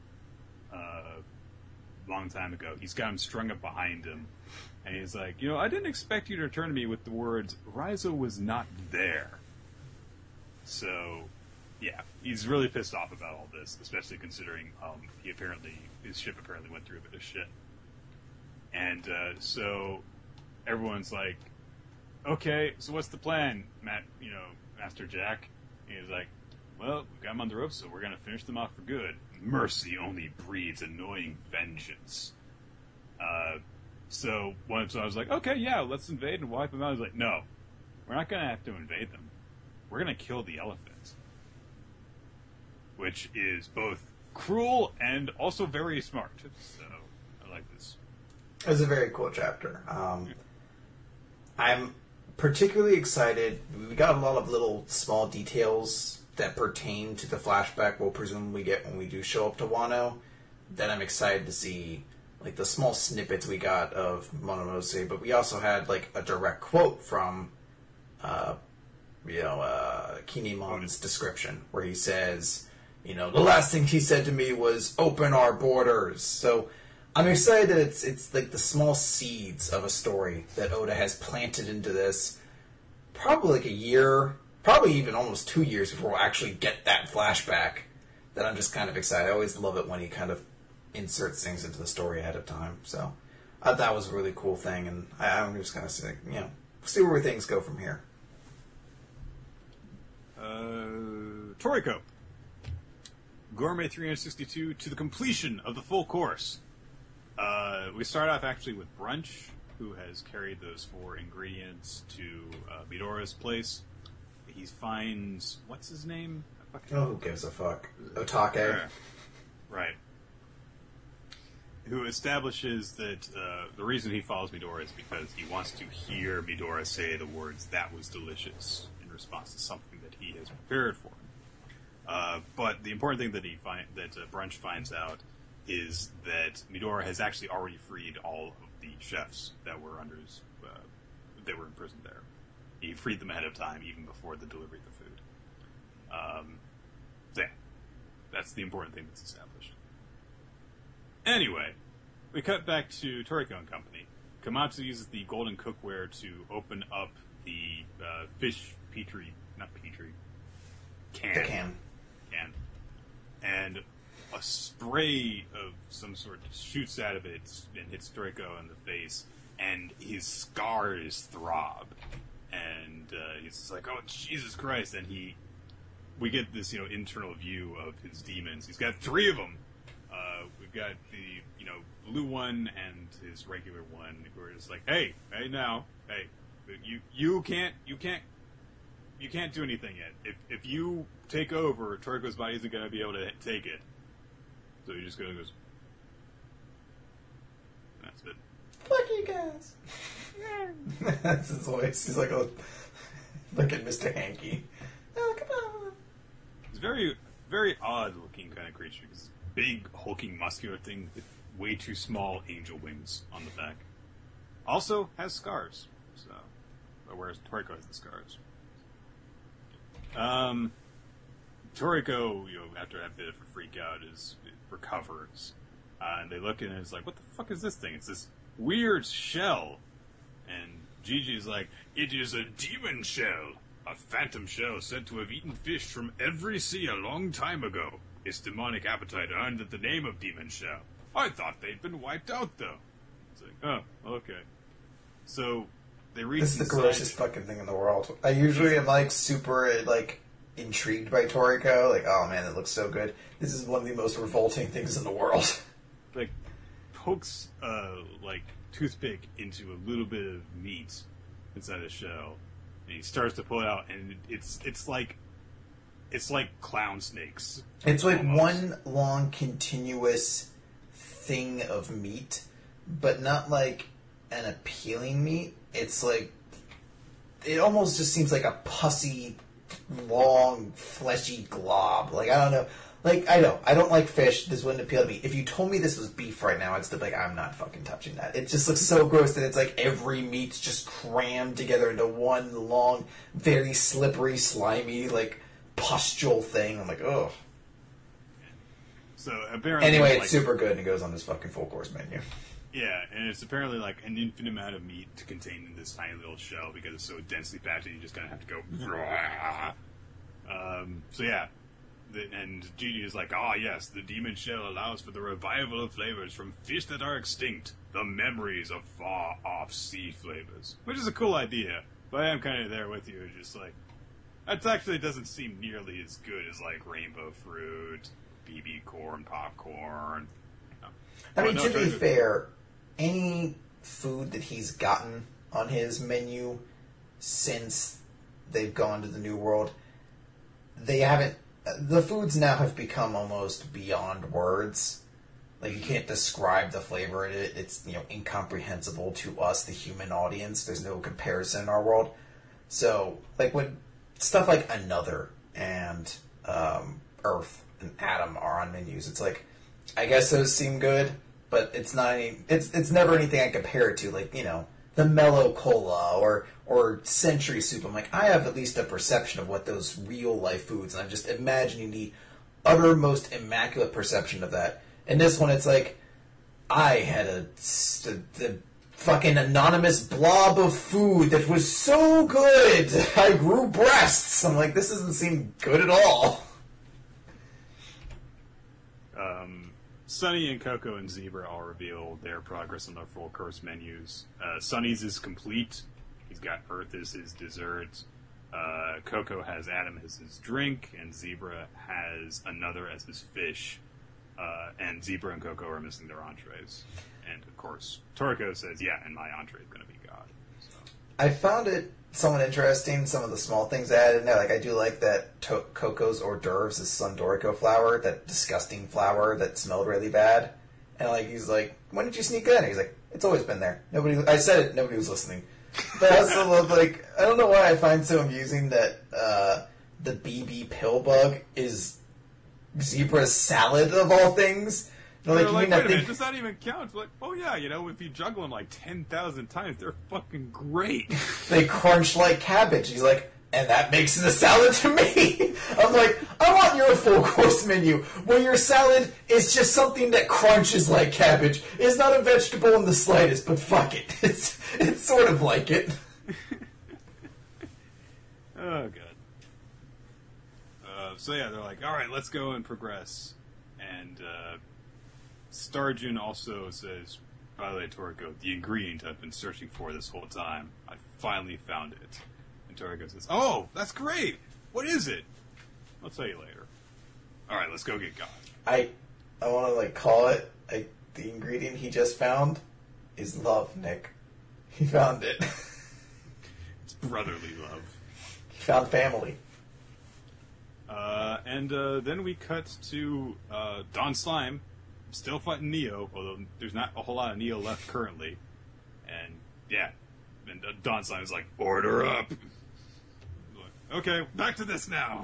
long time ago. He's got him strung up behind him, and he's like, "I didn't expect you to return to me with the words, 'Raizo was not there.'" So, yeah, he's really pissed off about all this, especially considering his ship apparently went through a bit of shit. And so everyone's like, "Okay, so what's the plan, Master Jack?" And he's like, "Well, we got him on the ropes, so we're going to finish them off for good. Mercy only breeds annoying vengeance." So I was like, "Okay, yeah, let's invade and wipe them out." I was like, "No, we're not going to have to invade them. We're going to kill the elephant." Which is both cruel and also very smart. So, I like this. It was a very cool chapter. I'm particularly excited. We got a lot of little small details that pertain to the flashback we'll presumably get when we do show up to Wano. Then I'm excited to see like the small snippets we got of Momonosuke, but we also had like a direct quote from Kinemon's description, where he says, the last thing he said to me was, open our borders. So I'm excited that it's like the small seeds of a story that Oda has planted into this, probably like a year, probably even almost 2 years before we'll actually get that flashback, that I'm just kind of excited. I always love it when he kind of inserts things into the story ahead of time. So I thought that was a really cool thing, and I'm just going to say, see where things go from here. Toriko. Gourmet 362 to the completion of the full course. We start off actually with Brunch, who has carried those 4 ingredients to Midoriya's place. He finds... What's his name? Who gives a fuck? Otake. Right. Who establishes that the reason he follows Midoriya is because he wants to hear Midoriya say the words, "That was delicious," in response to something that he has prepared for him. But the important thing that Brunch finds out is that Midoriya has actually already freed all of the chefs that were under his, that were imprisoned there. He freed them ahead of time, even before the delivery of the food. That's the important thing that's established. Anyway, we cut back to Toriko and Company. Komatsu uses the golden cookware to open up the fish can. The can. And a spray of some sort shoots out of it and hits Toriko in the face, and his scars throb. And he's just like, "Oh, Jesus Christ!" And we get this, internal view of his demons. He's got 3 of them. We've got the, blue one and his regular one, who are just like, hey, you can't do anything yet. If you take over, Toriko's body isn't going to be able to take it. So he just goes, that's it. Fuck you guys. That's his voice. He's like a fucking Mr. Hanky. Oh, come on. He's very, very odd looking kind of creature. He's a big, hulking, muscular thing with way too small angel wings on the back. Also has scars. So, whereas Toriko has the scars. Toriko, after that bit of a freak out, recovers. And they look at it and it's like, what the fuck is this thing? It's this weird shell. And Gigi's like, it is a demon shell. A phantom shell said to have eaten fish from every sea a long time ago. Its demonic appetite earned it the name of demon shell. I thought they'd been wiped out, though. It's like, oh, okay. So, they reach This is the grossest fucking thing in the world. I usually am, super, intrigued by Toriko. Like, oh man, that looks so good. This is one of the most revolting things in the world. Pokes, toothpick into a little bit of meat inside the shell. And he starts to pull it out, and it's like clown snakes. It's like almost one long continuous thing of meat, but not like an appealing meat. It's like, it almost just seems like a pussy, long, fleshy glob. I don't know. I don't like fish. This wouldn't appeal to me. If you told me this was beef right now, I'd still be like, I'm not fucking touching that. It just looks so gross that it's like every meat's just crammed together into one long, very slippery, slimy, pustule thing. I'm like, ugh. So apparently, anyway, it's super good, and it goes on this fucking full course menu. Yeah, and it's apparently an infinite amount of meat to contain in this tiny little shell because it's so densely packed. You just kind of have to go. So yeah. And Gigi is like, yes, the demon shell allows for the revival of flavors from fish that are extinct, the memories of far-off sea flavors. Which is a cool idea, but I am kind of there with you, just that actually doesn't seem nearly as good as, rainbow fruit, BB corn, popcorn. No. To be fair, any food that he's gotten on his menu since they've gone to the New World, they haven't... The foods now have become almost beyond words. You can't describe the flavor of it. It's, incomprehensible to us, the human audience. There's no comparison in our world. So, when stuff like Another and Earth and Atom are on menus, it's I guess those seem good, but it's not any... It's never anything I compare it to. The the Mellow Cola or Century Soup. I'm like, I have at least a perception of what those real life foods, and I'm just imagining the uttermost immaculate perception of that. And this one, it's like, I had the fucking anonymous blob of food that was so good. I grew breasts. I'm like, this doesn't seem good at all. Sunny and Coco and Zebra all reveal their progress on their full course menus. Sunny's is complete. He's got Earth as his dessert. Coco has Adam as his drink, and Zebra has another as his fish. And Zebra and Coco are missing their entrees. And, of course, Toriko says, yeah, and my entree is going to be God. So. I found it somewhat interesting, some of the small things added in there. Like, I do like that Coco's hors d'oeuvres is Sundorico flour, that disgusting flour that smelled really bad. And, like, he's like, when did you sneak that in? He's like, it's always been there. I said it, nobody was listening. But I also love, like, I don't know why I find so amusing that the BB pill bug is Zebra's salad of all things. Like, wait a minute, does that even count? It's like, oh yeah, if you juggle them like 10,000 times, they're fucking great. They crunch like cabbage. He's like, and that makes it a salad to me. I'm like, I want your full course menu where your salad is just something that crunches like cabbage. It's not a vegetable in the slightest, but fuck it. It's sort of like it. Oh, God. So yeah, they're like, all right, let's go and progress. And Starjun also says, by the way, Toriko, the ingredient I've been searching for this whole time, I finally found it. And Toriko says, oh, that's great! What is it? I'll tell you later. Alright, let's go get God. I want to, call it, the ingredient he just found is love, Nick. He found it. It's brotherly love. He found family. And then we cut to Don Slime, still fighting Neo, although there's not a whole lot of Neo left currently. And, yeah. And Don Slime is like, order up! Like, okay, back to this now!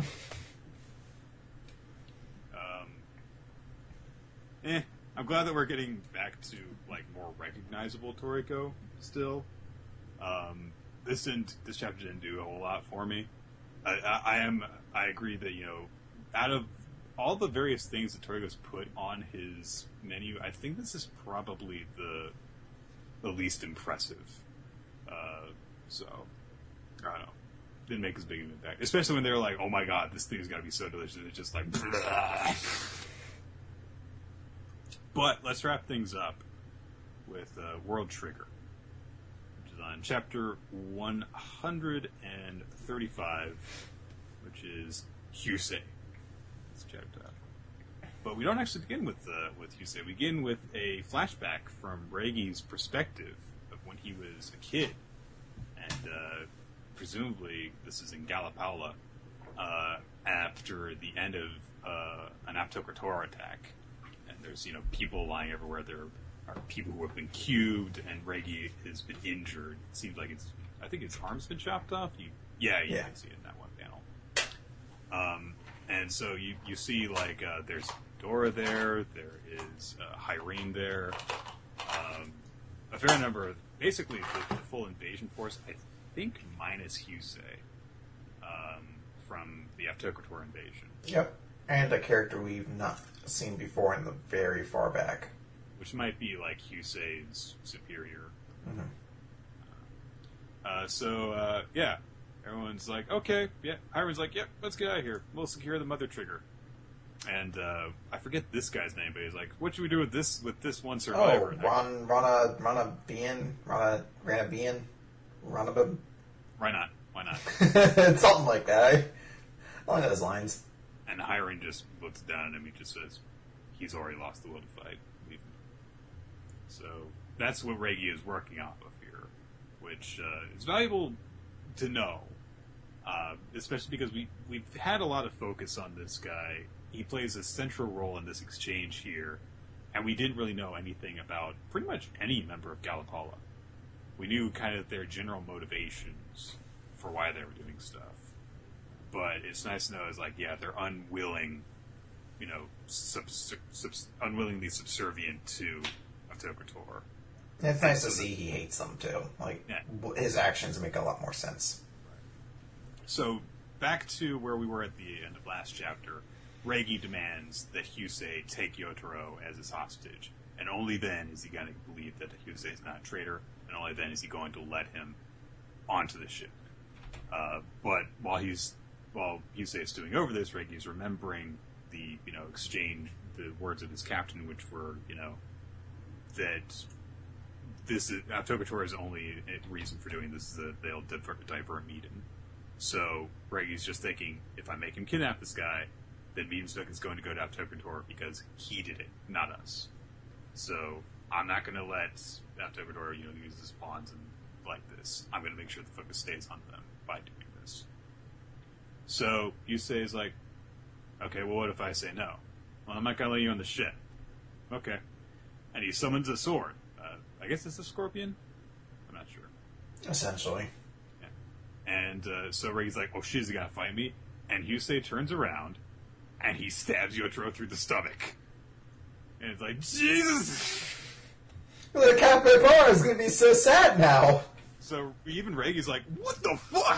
I'm glad that we're getting back to, more recognizable Toriko still. This chapter didn't do a whole lot for me. I agree that, out of all the various things that Toriko's put on his menu, I think this is probably the least impressive. So, I don't know. Didn't make as big of an impact. Especially when they were like, oh my god, this thing's gotta be so delicious. It's just like, blah. But let's wrap things up with World Trigger, which is on chapter 135, which is Hyusei. This chapter. But we don't actually begin with Hyusei. We begin with a flashback from Reigi's perspective of when he was a kid. And presumably this is in Galapaula after the end of an Aptokrator attack. And there's, people lying everywhere. There are people who have been cubed, and Reigi has been injured. It seems like I think his arm's been chopped off. You can see it in that one panel. And so you see, there's Dora there is Hyrene there, a fair number of, basically the full invasion force, I think minus Hyusei, from the Aptokrator invasion. Yep, and a character we've not seen before in the very far back. Which might be Hyusei's superior. Mm-hmm. Yeah. Everyone's like, okay, yeah. Hyren's like, yep, let's get out of here. We'll secure the mother trigger. And I forget this guy's name, but he's like, what should we do with this one survivor? Oh, Rana Bean? Why not? Something like that. I don't know those lines. And Hyren just looks down at him. He just says, he's already lost the will to fight. So that's what Reigi is working off of here, which is valuable to know, especially because we've had a lot of focus on this guy. He plays a central role in this exchange here, and we didn't really know anything about pretty much any member of Galapaula. We knew kind of their general motivations for why they were doing stuff. But it's nice to know they're unwilling, unwillingly subservient to Aptokrator. It's nice to see he hates them, too. Like, his actions make a lot more sense. So, back to where we were at the end of last chapter, Reigi demands that Hyusei take Yotaro as his hostage. And only then is he going to believe that Hyusei is not a traitor, and only then is he going to let him onto the ship. But while Hyusei is doing over this, Reigi is remembering the, exchange, the words of his captain, which were, that this is, Tokutora is only a reason for doing this is that they'll divert Meiden. So Reigi's just thinking, if I make him kidnap this guy, then Miedenstoke is going to go to Tokutora because he did it, not us. So I'm not going to let Tokutora, use his pawns and like this. I'm going to make sure the focus stays on them by doing this. So Hyusei is like, okay, well, what if I say no? Well, I'm not going to let you on the ship. Okay. And he summons a sword. I guess it's a scorpion? I'm not sure. Essentially. Yeah. And so Reigi's like, oh shit, is he going to fight me? And Hyusei turns around, and he stabs Yotaro through the stomach. And it's like, Jesus! The Cafe Bar is going to be so sad now. So even Reigi's like, what the fuck?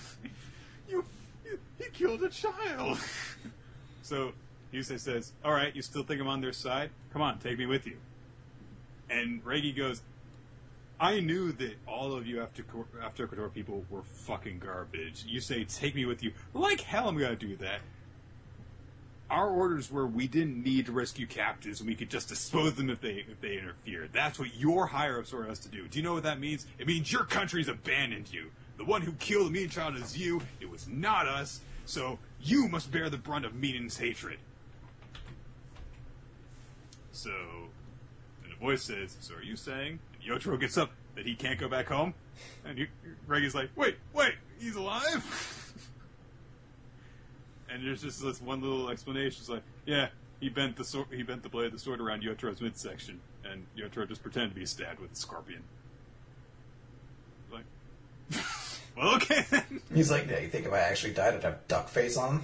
He killed a child. So Hyusei says, alright, you still think I'm on their side? Come on, take me with you. And Reigi goes, I knew that all of you after Kotor people were fucking garbage. You say, take me with you. Like hell I'm going to do that. Our orders were we didn't need to rescue captives and we could just dispose them if they interfered. That's what your higher-ups ordered us to do. Do you know what that means? It means your country's abandoned you. The one who killed the Meiden child is you. It was not us. So you must bear the brunt of Meiden's hatred. So, and the voice says, so are you saying? And Yotaro gets up that he can't go back home? And Reigi's like, wait, he's alive? And there's just this one little explanation. It's like, yeah, he bent the blade of the sword around Yotaro's midsection, and Yotaro just pretended to be stabbed with a scorpion. Like, well, okay then. He's like, yeah, you think if I actually died, I'd have duck face on?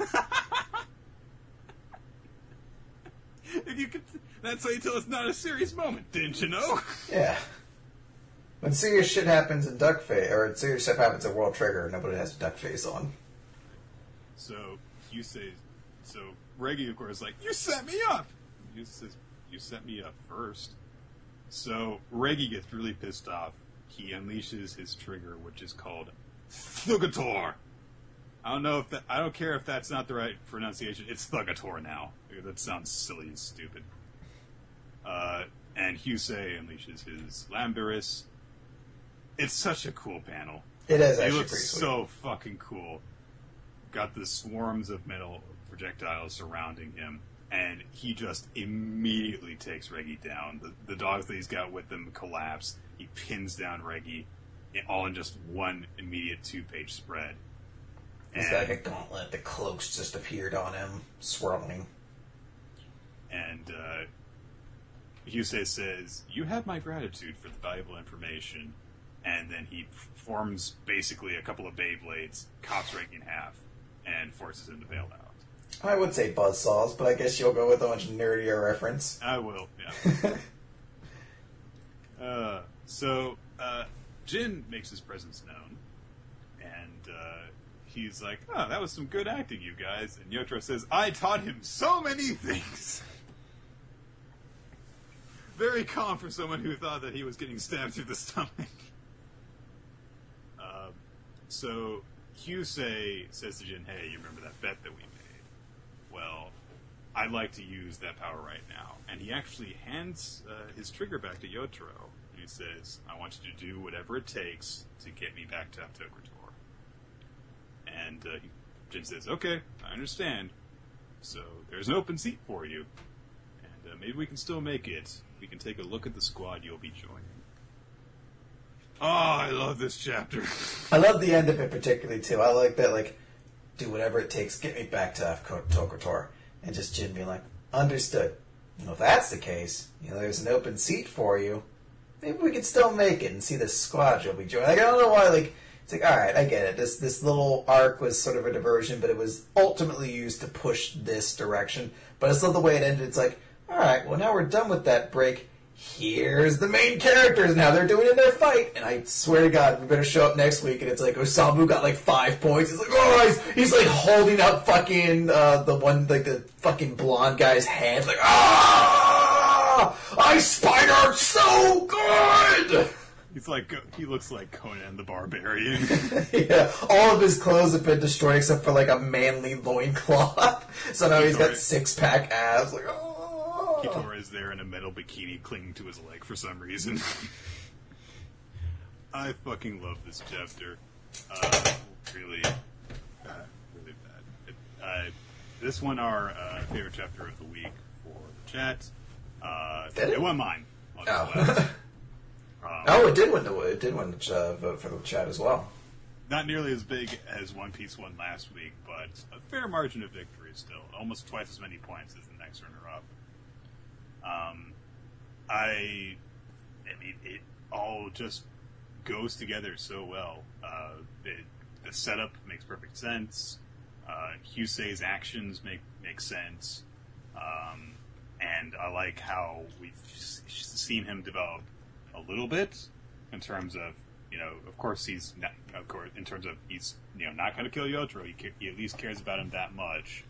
If you could, that's how you tell it's not a serious moment, didn't you know? Yeah. When serious shit happens in duck face, or serious stuff happens at World Trigger, nobody has a duck face on. So Reigi, of course, is like, you set me up! He says, you set me up first. So Reigi gets really pissed off. He unleashes his trigger, which is called Thugator. I don't care if that's not the right pronunciation. It's Thugator now. That sounds silly and stupid. And Hyusei unleashes his Lamberis. It's such a cool panel. It is actually He looks pretty sweet. so fucking cool. Got the swarms of metal projectiles surrounding him, and he just immediately takes Reigi down. The dogs that he's got with him collapse. He pins down Reigi, all in just one immediate 2-page spread. He's got like a gauntlet. The cloaks just appeared on him, swirling. And Hyusei says, you have my gratitude for the valuable information. And then he forms basically a couple of Beyblades, chops Reigi in half, and forces him to bail out. I would say buzzsaws, but I guess you'll go with a much nerdier reference. I will, yeah. So Jin makes his presence known, and he's like, oh, that was some good acting, you guys. And Yotaro says, I taught him so many things. Very calm for someone who thought that he was getting stabbed through the stomach. So Hyusei says to Jin, hey, you remember that bet that we made? Well, I'd like to use that power right now. And he actually hands his trigger back to Yotaro. And he says, I want you to do whatever it takes to get me back to Tokutora. And Jin says, okay, I understand. So there's an open seat for you. And maybe we can still make it. We can take a look at the squad you'll be joining. Oh, I love this chapter. I love the end of it particularly, too. I like that, like, do whatever it takes, get me back to Tokutora. And just Jin being like, understood. If that's the case, there's an open seat for you. Maybe we can still make it and see the squad you'll be joining. Like, I don't know why, like, it's like, alright, I get it. This little arc was sort of a diversion, but it was ultimately used to push this direction. But I still the way it ended. It's like, alright, well, now we're done with that break. here's the main characters now. They're doing in their fight. And I swear to God, we better show up next week. And it's like, Osamu got like 5 points. He's like, oh, he's like holding up fucking, the one, like the fucking blonde guy's hand. Like, Ice Spider, so good! He looks like Conan the Barbarian. Yeah, all of his clothes have been destroyed except for like a manly loincloth. So now he's got 6-pack abs. Like, Kitora is there in a metal bikini clinging to his leg for some reason. I fucking love this chapter. Really bad. This one, our favorite chapter of the week for the chat. It won mine. It did win the vote for the chat as well. Not nearly as big as One Piece won last week, but a fair margin of victory still. Almost twice as many points as the next runner-up. I mean, it all just goes together so well. The setup makes perfect sense. Husei's actions make sense. And I like how we've seen him develop a little bit in terms of, of course he's not, in terms of he's not going to kill Yotaro. He at least cares about him that much.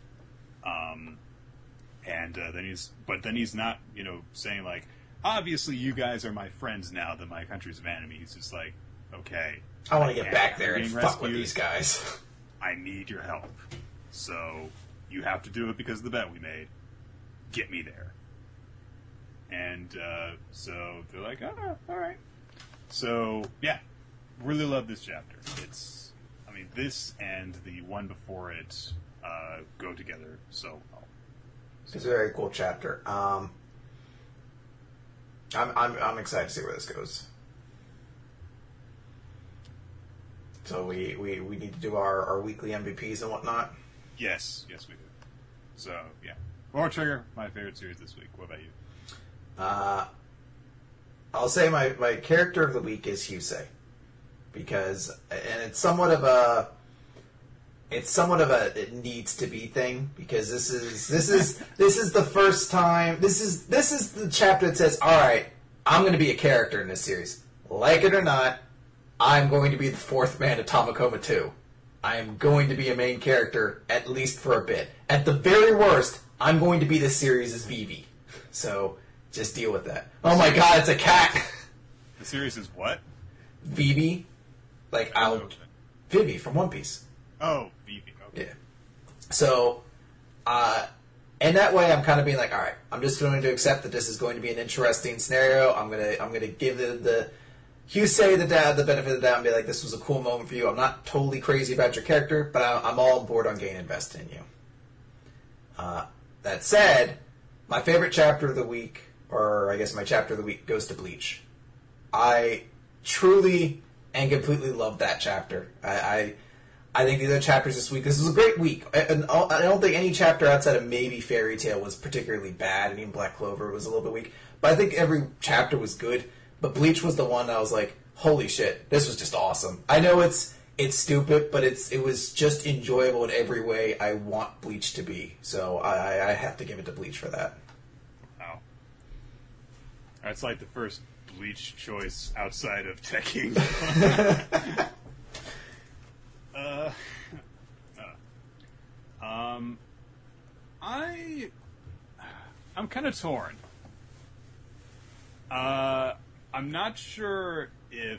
Then he's not, saying like, obviously you guys are my friends now that my country's an enemy. He's just like, okay, I want to get back there and fuck with these guys. I need your help. So you have to do it because of the bet we made. Get me there. And so they're like, oh, all right. So, yeah, really love this chapter. This and the one before it go together so well. It's a very cool chapter. I'm excited to see where this goes. So we need to do our weekly MVPs and whatnot? Yes, we do. So, yeah. Chrono Trigger, my favorite series this week. What about you? I'll say my character of the week is Husei, because, and it's somewhat of a it needs to be thing, because this is the first time, this is the chapter that says, all right, I'm going to be a character in this series, like it or not. I'm going to be the fourth man of Tamakoma 2. I am going to be a main character at least for a bit. At the very worst, I'm going to be this series' Vivi. So just deal with that. Oh my God, it's a cat. The series is what? Vivi, Vivi from One Piece. Oh, Vivi. Okay. Yeah. So, and that way, I'm kind of being like, all right, I'm just going to accept that this is going to be an interesting scenario. I'm gonna give the Husei the benefit of the doubt and be like, this was a cool moment for you. I'm not totally crazy about your character, but I'm all on board on getting invested in you. That said, my favorite chapter of the week, or I guess my chapter of the week, goes to Bleach. I truly and completely love that chapter. I think the other chapters this week, this was a great week. I don't think any chapter outside of maybe Fairy Tail was particularly bad, and even Black Clover was a little bit weak. But I think every chapter was good. But Bleach was the one that I was like, holy shit, this was just awesome. I know it's stupid, but it was just enjoyable in every way I want Bleach to be. So I have to give it to Bleach for that. Wow. That's like the first Bleach choice outside of Tekking. I'm kind of torn. I'm not sure if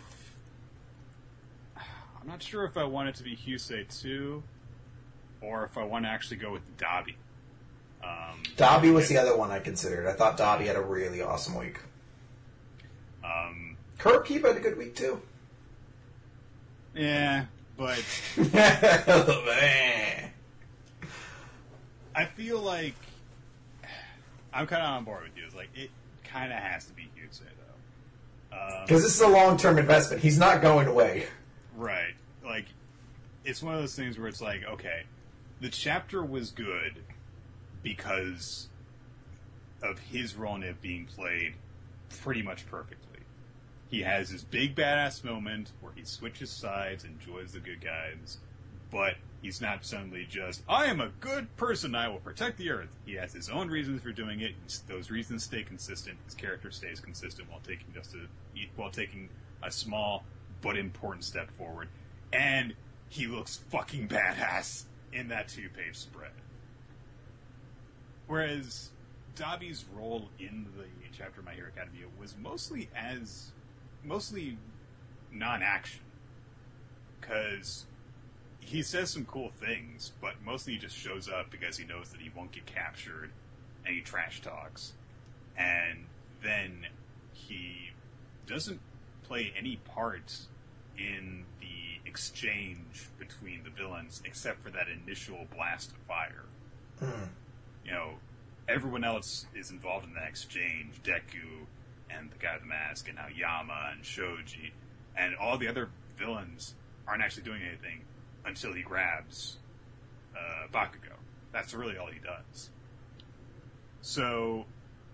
I want it to be Husei 2 or if I want to actually go with Dabi. Dabi was the other one I considered. I thought Dabi had a really awesome week. Kurokiba had a good week too. Yeah, but I feel like I'm kind of on board with you. It's like it kind of has to be Husei though, because this is a long-term investment. He's not going away. Right. Like it's one of those things where it's like, okay, the chapter was good because of his role in it being played pretty much perfectly. He has his big badass moment where he switches sides and joins the good guys, but he's not suddenly just, I am a good person, I will protect the Earth. He has his own reasons for doing it. Those reasons stay consistent. His character stays consistent while taking a small but important step forward. And he looks fucking badass in that 2-page spread. Whereas Dabi's role in the chapter of My Hero Academia was mostly non-action. Because he says some cool things, but mostly he just shows up because he knows that he won't get captured, and he trash talks. And then he doesn't play any part in the exchange between the villains except for that initial blast of fire. You know, everyone else is involved in that exchange. Deku and the guy with the mask, and now Yama and Shoji, and all the other villains aren't actually doing anything until he grabs Bakugo. That's really all he does. So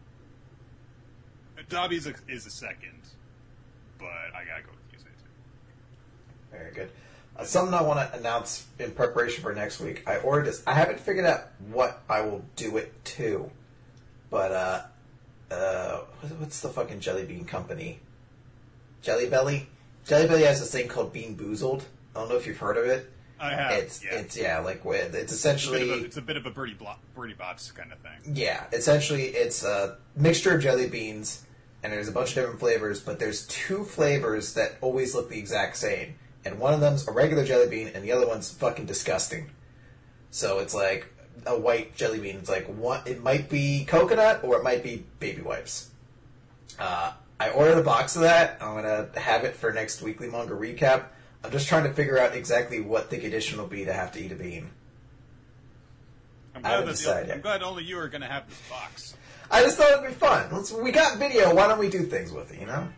Dabi is a second, but I gotta go with Yusei too. Very good. Something I want to announce in preparation for next week. I ordered this. I haven't figured out what I will do it to, but what's the fucking Jelly Bean company? Jelly Belly. Jelly Belly has this thing called Bean Boozled. I don't know if you've heard of it. I have. It's essentially it's a bit of a Birdie Bots kind of thing. Yeah, essentially it's a mixture of jelly beans, and there's a bunch of different flavors, but there's 2 flavors that always look the exact same. And one of them's a regular jelly bean, and the other one's fucking disgusting. So it's like a white jelly bean. It's like it might be coconut or it might be baby wipes. I ordered a box of that. I'm gonna have it for next weekly manga recap. I'm just trying to figure out exactly what the condition will be to have to eat a bean. I'm glad only you are gonna have this box. I just thought it'd be fun. We got video. Why don't we do things with it? You know.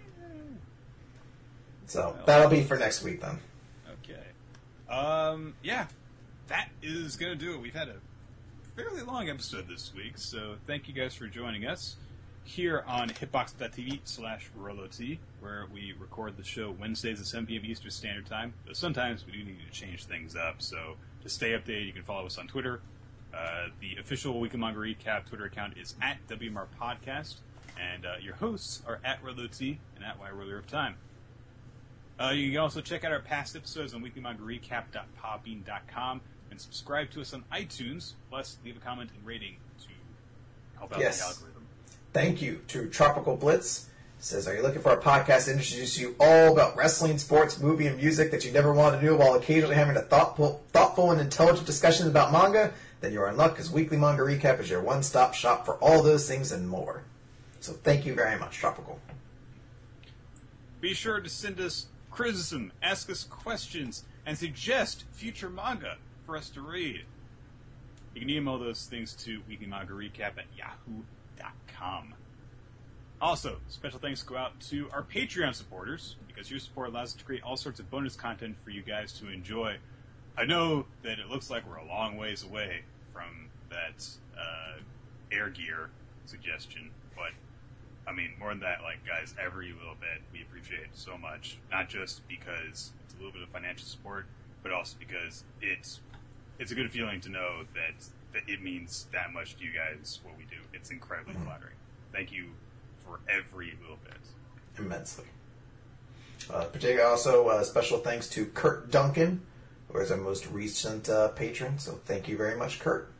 So, that'll be for next week, then. Okay. Yeah. That is going to do it. We've had a fairly long episode this week, so thank you guys for joining us here on hitbox.tv/RoloT, where we record the show Wednesdays at 7 p.m. Eastern Standard Time. But sometimes we do need to change things up, so to stay updated, you can follow us on Twitter. The official Weekly Manga Recap Twitter account is at WMR Podcast, and your hosts are at RoloT and at YRuler of Time. You can also check out our past episodes on weeklymangarecap.podbean.com and subscribe to us on iTunes, plus leave a comment and rating to help out the algorithm. Thank you to Tropical Blitz. Says, are you looking for a podcast to introduce you all about wrestling, sports, movie, and music that you never want to do while occasionally having a thoughtful and intelligent discussions about manga? Then you're in luck, because Weekly Manga Recap is your one-stop shop for all those things and more. So thank you very much, Tropical. Be sure to send us criticism, ask us questions, and suggest future manga for us to read. You can email those things to weeklymangarecap@yahoo.com. Also, special thanks go out to our Patreon supporters, because your support allows us to create all sorts of bonus content for you guys to enjoy. I know that it looks like we're a long ways away from that Air Gear suggestion, but I mean, more than that, like, guys, every little bit we appreciate so much. Not just because it's a little bit of financial support, but also because it's a good feeling to know that it means that much to you guys, what we do. It's incredibly flattering. Thank you for every little bit. Immensely. Particularly also, special thanks to Kurt Duncan, who is our most recent patron. So thank you very much, Kurt.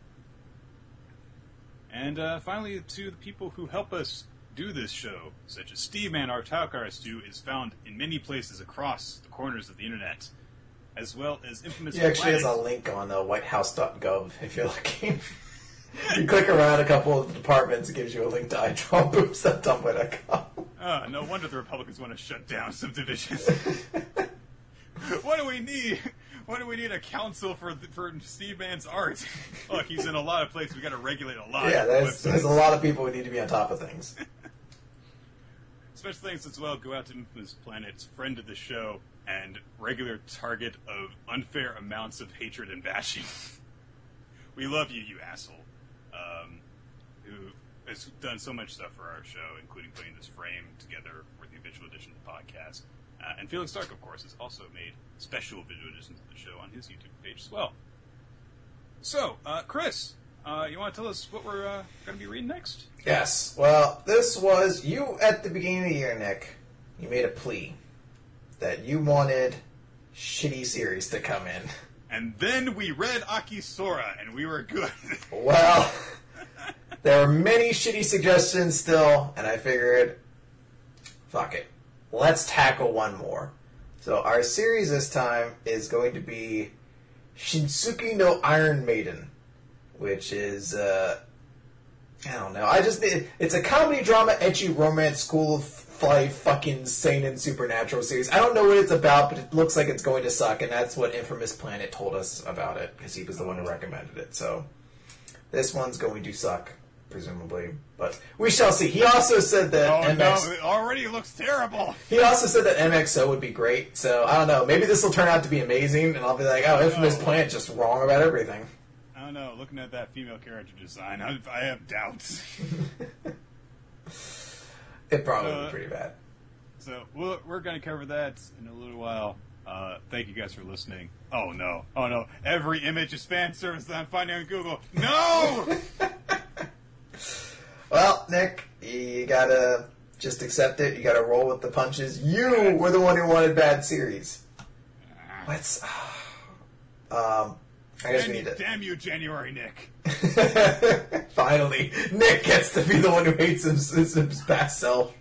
And finally, to the people who help us do this show, such as Steve Man, our talk artist, who is found in many places across the corners of the internet, as well as Infamous He actually has a link on whitehouse.gov if you're looking. You click around a couple of the departments, it gives you a link to iDrawBoobs.tumblr.com. No wonder the Republicans want to shut down subdivisions. What do we need? What do we need a council for Steve Mann's art? Look, he's in a lot of places. We got to regulate a lot. Yeah, there's a lot of people who need to be on top of things. Special thanks as well go out to Infamous Planet's friend of the show and regular target of unfair amounts of hatred and bashing. We love you, you asshole. Who has done so much stuff for our show, including putting this frame together for the official edition of the podcast. And Felix Stark, of course, has also made special video editions of the show on his YouTube page as well. So, Chris, you want to tell us what we're going to be reading next? Yes. Well, this was you at the beginning of the year, Nick. You made a plea that you wanted shitty series to come in. And then we read Akisora, and we were good. Well, there are many shitty suggestions still, and I figured, fuck it. Let's tackle one more. So our series this time is going to be Shinsuke no Iron Maiden, which is, I don't know. It's a comedy drama, ecchi romance, school of life, fucking seinen supernatural series. I don't know what it's about, but it looks like it's going to suck, and that's what Infamous Planet told us about it, because he was the one who recommended it. So this one's going to suck, presumably, but we shall see. He also said that no, it already looks terrible. He also said that MXO would be great, so I don't know. Maybe this will turn out to be amazing, and I'll be like, oh, Infamous Planet just wrong about everything. I don't know. Looking at that female character design, I have doubts. It probably would be pretty bad. So we're going to cover that in a little while. Thank you guys for listening. Oh no. Every image is fan service that I'm finding on Google. No! Well, Nick, you gotta just accept it. You gotta roll with the punches. You were the one who wanted bad series. What's... I guess we need to... Damn you, January Nick. Finally, Nick gets to be the one who hates his past self.